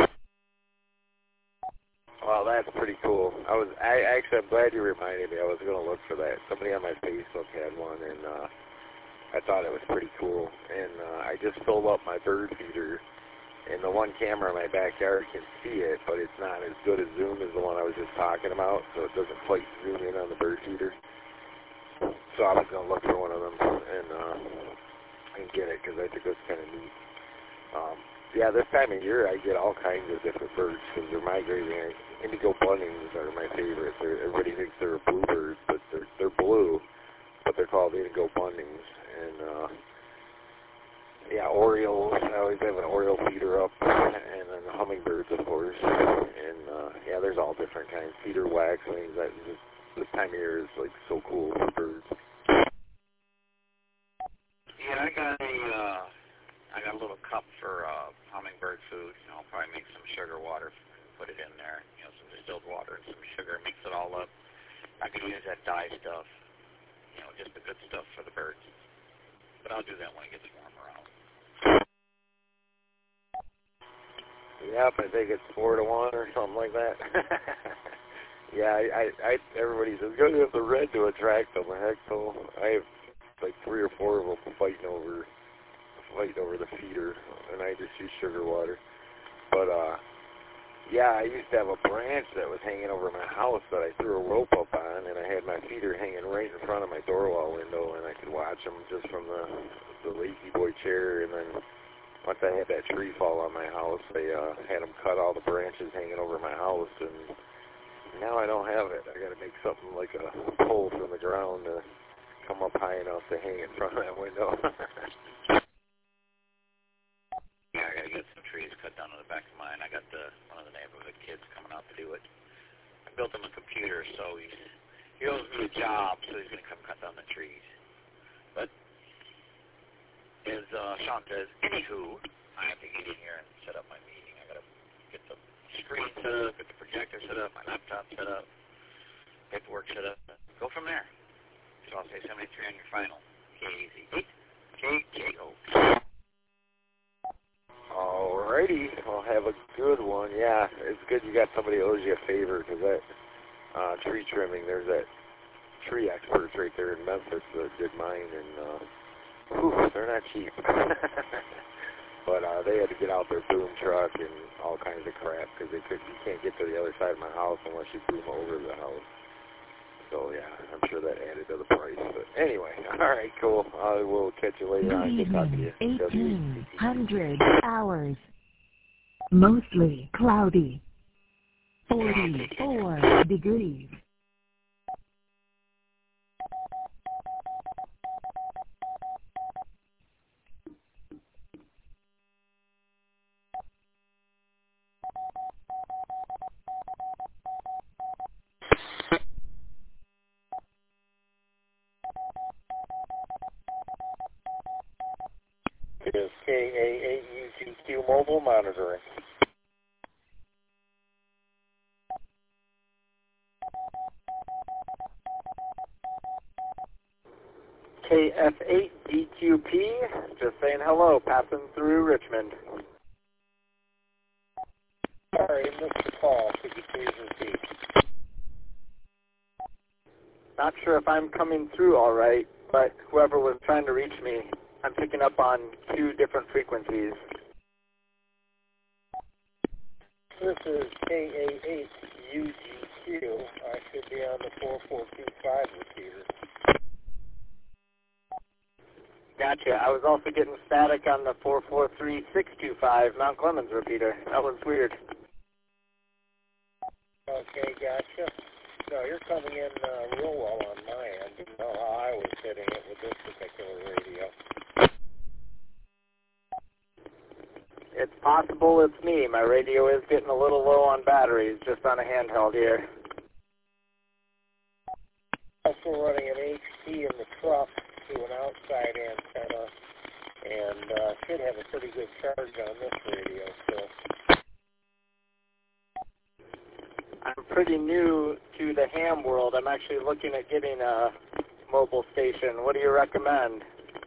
Well, that's pretty cool. I was, I actually, I'm glad you reminded me. I was going to look for that. Somebody on my Facebook had one, and uh, I thought it was pretty cool. And uh, I just filled up my bird feeder, and the one camera in my backyard can see it, but it's not as good a zoom as the one I was just talking about, so it doesn't quite zoom in on the bird feeder. So I was going to look for one of them and uh, and get it, because I think that's kind of neat. Um, yeah, this time of year I get all kinds of different birds because they're migrating. Indigo buntings are my favorite. They're, everybody thinks they're bluebirds, but they're they're blue, but they're called indigo buntings. And uh, yeah, Orioles. I always have an Oriole feeder up, and then the hummingbirds, of course. And uh, yeah, there's all different kinds. Feeder waxwings. That just, this time of year is like so cool for birds. Yeah, I got a uh, I got a little cup for uh, hummingbird food. You know, I'll probably make some sugar water, put it in there. You know, some distilled water and some sugar, mix it all up. I could use that dye stuff. You know, just the good stuff for the birds. But I'll do that when it gets warmer out. Yep, I think it's four to one or something like that. Yeah, I, I, I, everybody says go to the red to attract them. Heck, so I have like three or four of them fighting over, fighting over the feeder, and I just use sugar water. But uh, yeah, I used to have a branch that was hanging over my house that I threw a rope up on, and I had my feeder hanging right in front of my door wall window, and I could watch them just from the the lazy boy chair. And then once I had that tree fall on my house, I uh, had them cut all the branches hanging over my house, and now I don't have it. I got to make something like a pole from the ground to come up high enough to hang in front of that window. Yeah, I got to get some trees cut down to the back of mine. I got the one of the neighborhood kids coming out to do it. I built him a computer, so he's, he owes me a job, so he's going to come cut down the trees. But as uh, Sean says, anywho, I have to get in here and set up my meeting. I got to get the screen set up, get the projector set up, my laptop set up, paperwork set up. Go from there. So I'll say seventy-three on your final. K A Z eight K J O. Alrighty, I'll have a good one. Yeah, it's good you got somebody who owes you a favor, because that uh, tree trimming, there's that tree experts right there in Memphis that did mine, and uh, whew, they're not cheap. But uh, they had to get out their boom truck and all kinds of crap, because they could, you can't get to the other side of my house unless you boom over the house. So yeah, I'm sure that added to the price. But anyway, all right, cool. I will catch you later on. Good talking to you. eighteen hundred hours. Mostly cloudy. forty-four degrees. It is K A eight U G Q Mobile Monitoring. K F eight D Q P, just saying hello, passing through Richmond. Sorry, missed the call. Could you please repeat? Not sure if I'm coming through all right, but whoever was trying to reach me, I'm picking up on two different frequencies. This is K A eight U G Q. I should be on the four four two five receiver. Gotcha. I was also getting static on the four four three six two five Mount Clemens repeater. That was weird. Okay, gotcha. No, you're coming in uh, real well on my end. You know how I was hitting it with this particular radio. It's possible it's me. My radio is getting a little low on batteries, just on a handheld here. Also running an H T in the truck to an outside antenna, and uh, should have a pretty good charge on this radio still. I'm pretty new to the ham world. I'm actually looking at getting a mobile station. What do you recommend?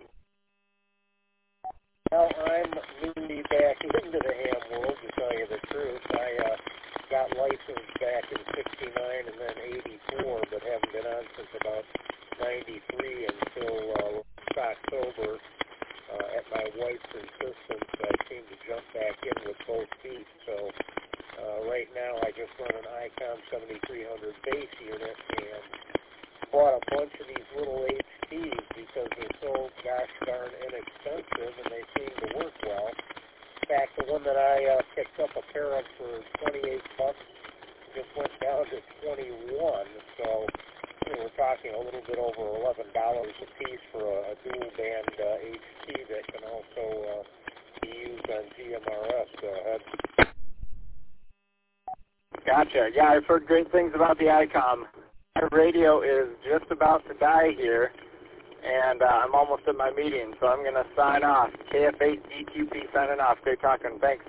Well, I'm newly back into the ham world, to tell you the truth. I uh, got licensed back in sixty-nine and then eighty-four, but haven't been on since about ninety-three until uh, October. Uh, at my wife's insistence, I seem to jump back in with both feet. So uh, right now I just run an ICOM seventy-three hundred base unit and bought a bunch of these little H Ts because they're so gosh darn inexpensive and they seem to work well. In fact, the one that I uh, picked up a pair of for twenty-eight bucks just went down to twenty-one. So you know, we're talking a little bit over eleven dollars a piece for a, a dual band uh, H T that can also uh, Gotcha. Yeah, I've heard great things about the I COM. My radio is just about to die here, and uh, I'm almost at my meeting, so I'm going to sign off. K F eight D Q P signing off. Great talking. Thanks.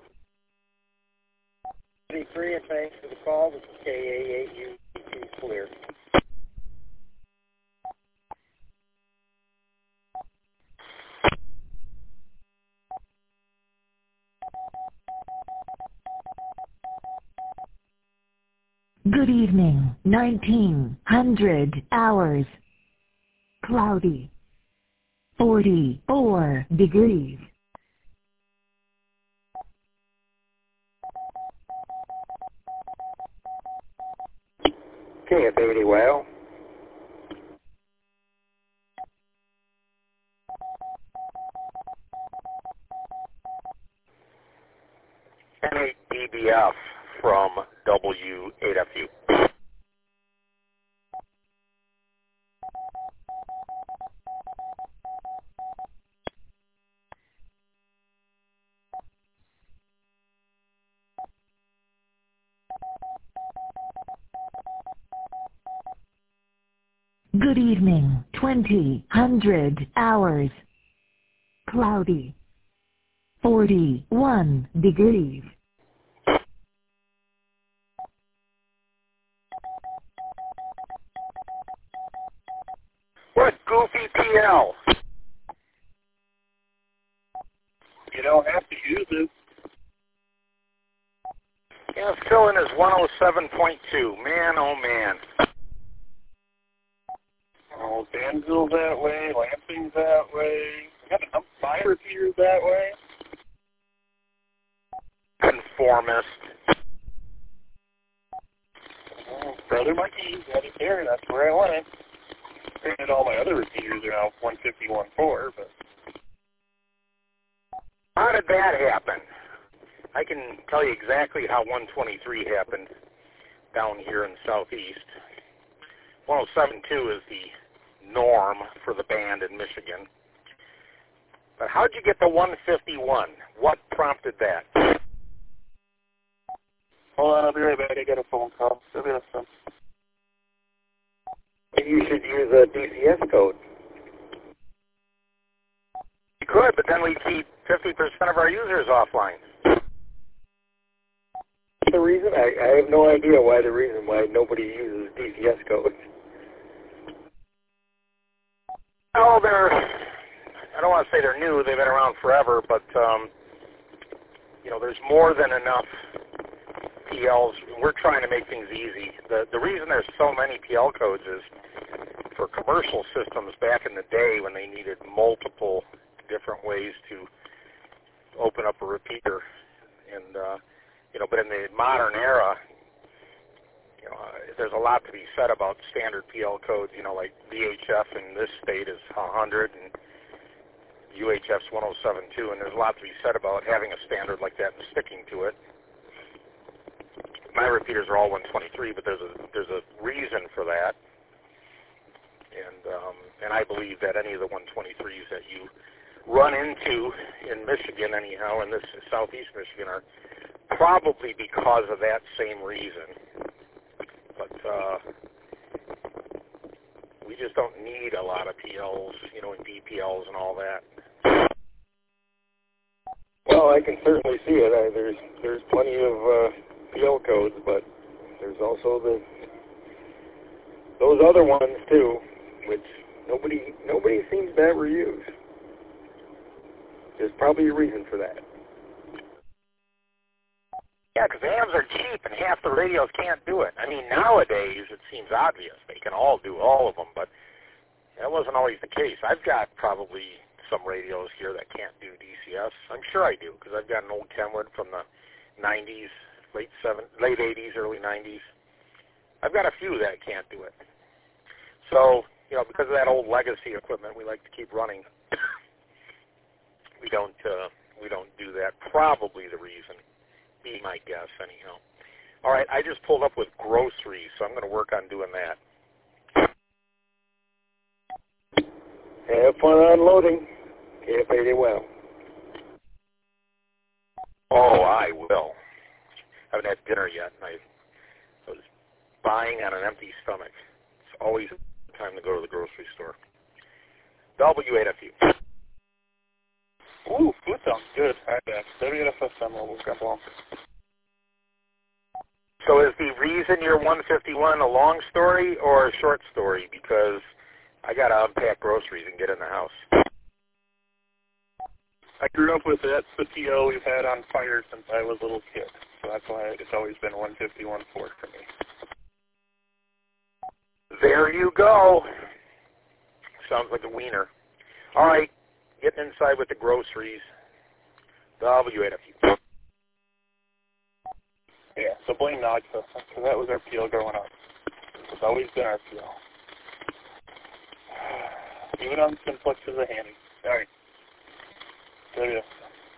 Three, and thanks for the call. This is K A eight U T clear. Good evening, nineteen hundred hours. Cloudy. forty-four degrees. K F eighty well. N eight D B F from W eight F U. Good evening, twenty hundred hours. Cloudy. forty-one degrees. What goofy P L? You don't have to use it. Yeah, fill-in is one oh seven point two. Man, oh man. Oh, Danville's that way, Lansing's that way. We got enough fire repeaters that way. Conformist. Oh, Brother Mikey, got it there. That's where I want it. Granted, all my other repeaters are now one fifty, one four, but... How did that happen? I can tell you exactly how one twenty-three happened down here in the southeast. one oh seven point two is the norm for the band in Michigan. But how'd you get to one fifty-one? What prompted that? Hold on, I'll be right back. I got a phone call. Still got some. You should use a D C S code. You could, but then we'd keep fifty percent of our users offline. The reason? I, I have no idea why the reason why nobody uses D C S codes. Oh, they're, I don't want to say they're new, they've been around forever, but, um, you know, there's more than enough P Ls. We're trying to make things easy. The, the reason there's so many P L codes is for commercial systems back in the day when they needed multiple different ways to open up a repeater. And, uh, you know, but in the modern era, you know, uh, there's a lot to be said about standard P L codes, you know, like V H F in this state is one hundred and U H F's one oh seven point two, and there's a lot to be said about having a standard like that and sticking to it. My repeaters are all one twenty-three, but there's a there's a reason for that, and um, and I believe that any of the one twenty-threes that you run into in Michigan, anyhow, in this southeast Michigan, are probably because of that same reason. But uh, we just don't need a lot of P Ls, you know, and D P Ls and all that. Well, I can certainly see it. I, there's there's plenty of uh, P L codes, but there's also the those other ones too, which nobody nobody seems to ever use. There's probably a reason for that. Yeah, because the A Ms are cheap and half the radios can't do it. I mean, nowadays it seems obvious. They can all do all of them, but that wasn't always the case. I've got probably some radios here that can't do D C S. I'm sure I do, because I've got an old Kenwood from the nineties, late seven, late eighties, early nineties. I've got a few that can't do it. So, you know, because of that old legacy equipment we like to keep running, we don't uh, we don't do that. Probably the reason. Be my guess, anyhow. All right, I just pulled up with groceries, so I'm going to work on doing that. Have fun unloading. K F eighty well. Oh, I will. I haven't had dinner yet, and I buying on an empty stomach. It's always time to go to the grocery store. W eight F U. Ooh, food sounds good. Hi, that's W eight F S M Mobile Grandpa. So is the reason you're one fifty-one a long story or a short story? Because I got to unpack groceries and get in the house. I grew up with it. That's the T O we've had on fire since I was a little kid. So that's why it's always been one fifty-one Ford for me. There you go. Sounds like a wiener. All right, getting inside with the groceries. W eight F U. Yeah, so blame Nogsa, because that was our P O growing up. It's always been our P O. Even on Simplex is a handy. All right. There you go.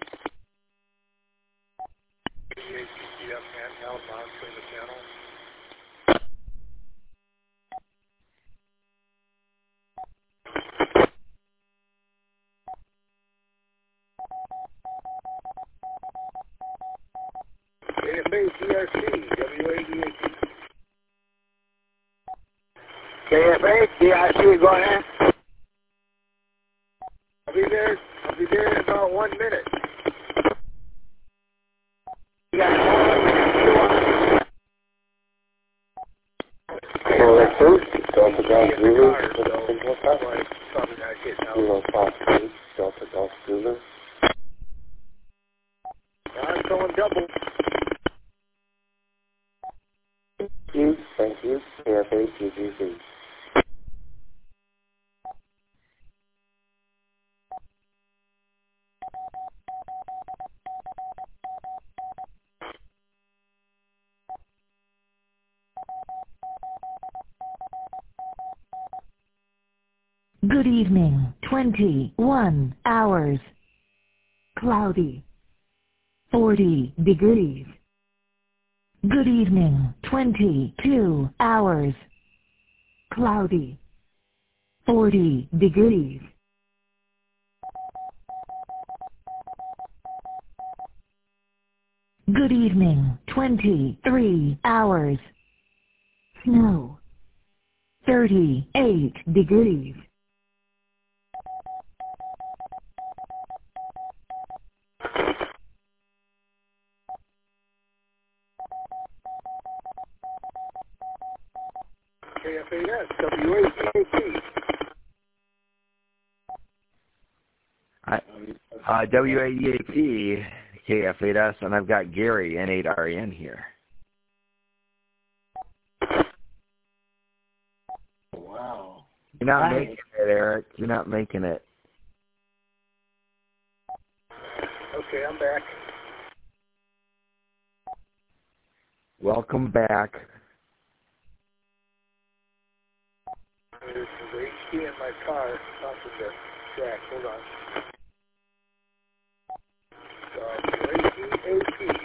K F A G R C, W A D A P. K F A G R C, go ahead. I'll be there. I'll be there in about one minute. You got more? Hello, first, Delta Golf Zulu. Zero Fox eight, Delta Golf Zulu. I'm going double. Thank you, thank you, K F A G G Z. Good evening, twenty-one hours. Cloudy. forty degrees. Good evening, twenty-two hours. Cloudy. forty degrees. Good evening, twenty-three hours. Snow. thirty-eight degrees. K F A S, W A D A P. I, uh, W A D A P, K F eight S, and I've got Gary, N eight R E N here. Wow. You're not Hi. making it, Eric. You're not making it. Okay, I'm back. Welcome back. There's the H D in my car. Talking to Jack. Hold on. W A D A P.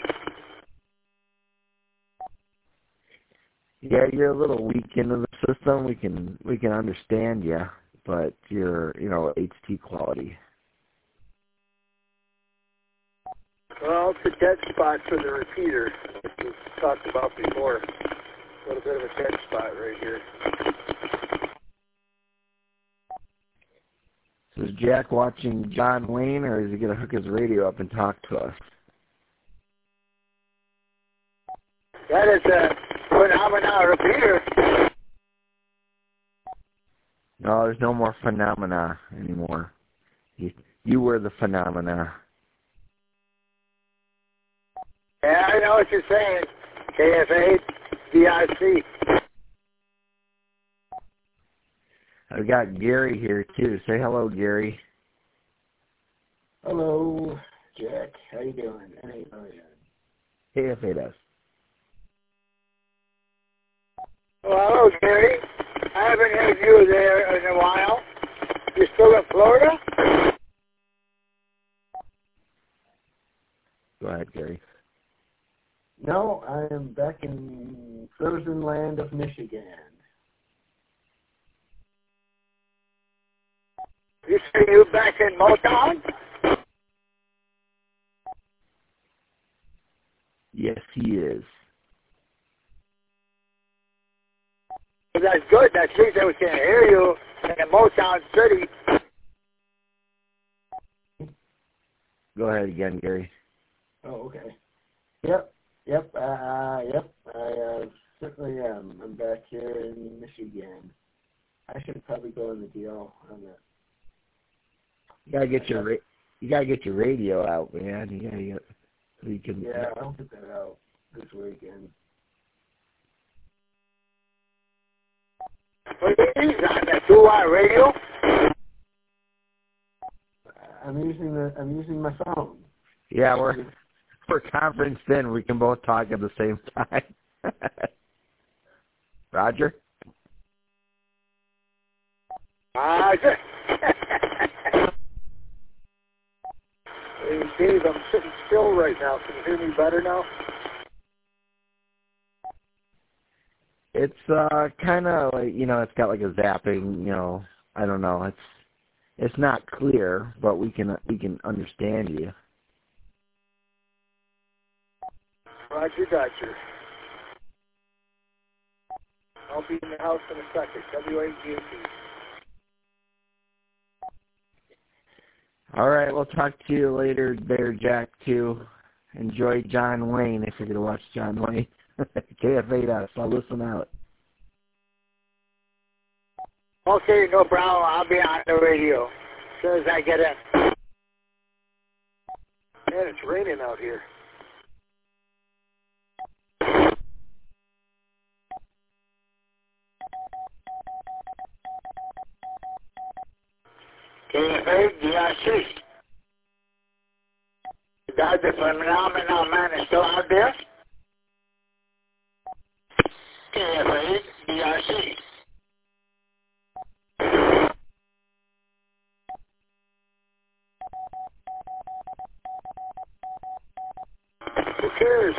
Yeah, you're a little weak into the system. We can we can understand you, but you're you know H T quality. Well, it's a dead spot for the repeater, which we talked about before. A little bit of a dead spot right here. So is Jack watching John Wayne, or is he going to hook his radio up and talk to us? That is a phenomenal repeater. No, there's no more phenomena anymore. You, you were the phenomena. Yeah, I know what you're saying. K F A D R C. I've got Gary here, too. Say hello, Gary. Hello, Jack. How you doing? N eight R E N. K F eight S. Well, hello, Gary. I haven't heard you there in a while. You still in Florida? Go ahead, Gary. No, I am back in frozen land of Michigan. You say you back in Motown? Yes, he is. that's good. At least we can hear you in Motown City. Go ahead again, Gary. Oh, okay. Yep, yep, uh, yep. I uh, certainly am. I'm back here in Michigan. I should probably go in the deal on that. You gotta get your ra- you gotta get your radio out, man. You gotta get so you can. Yeah, I'll get that out this weekend. What is on the two-hour radio? I'm using the I'm using my phone. Yeah, we're we're conferenced in. We can both talk at the same time. Roger. Ah, uh, Hey, Dave, I'm sitting still right now. Can you hear me better now? It's uh kind of like, you know, it's got like a zapping, you know, I don't know. It's it's not clear, but we can we can understand you. Roger, Dodger. I'll be in the house in a second. W A G A P. All right, we'll talk to you later, Bear Jack, too. Enjoy John Wayne if you're going to watch John Wayne. K F eight S, I'll listen out. Okay, no problem. I'll be on the radio as soon as I get in. Man, it's raining out here. K F eight D R C. God, the phenomenal man is still out there? K F eight D R C. Who cares?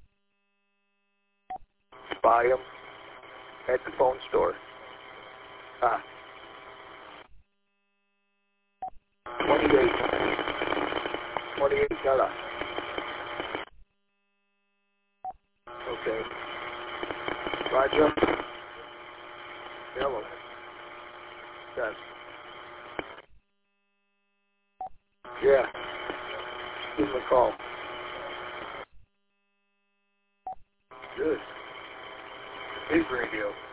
Buy them at the phone store. Ah. twenty-eight. twenty-eight dollar. Okay. Roger. Yellow. Yes. Yeah. Give him a call. Good. Big radio.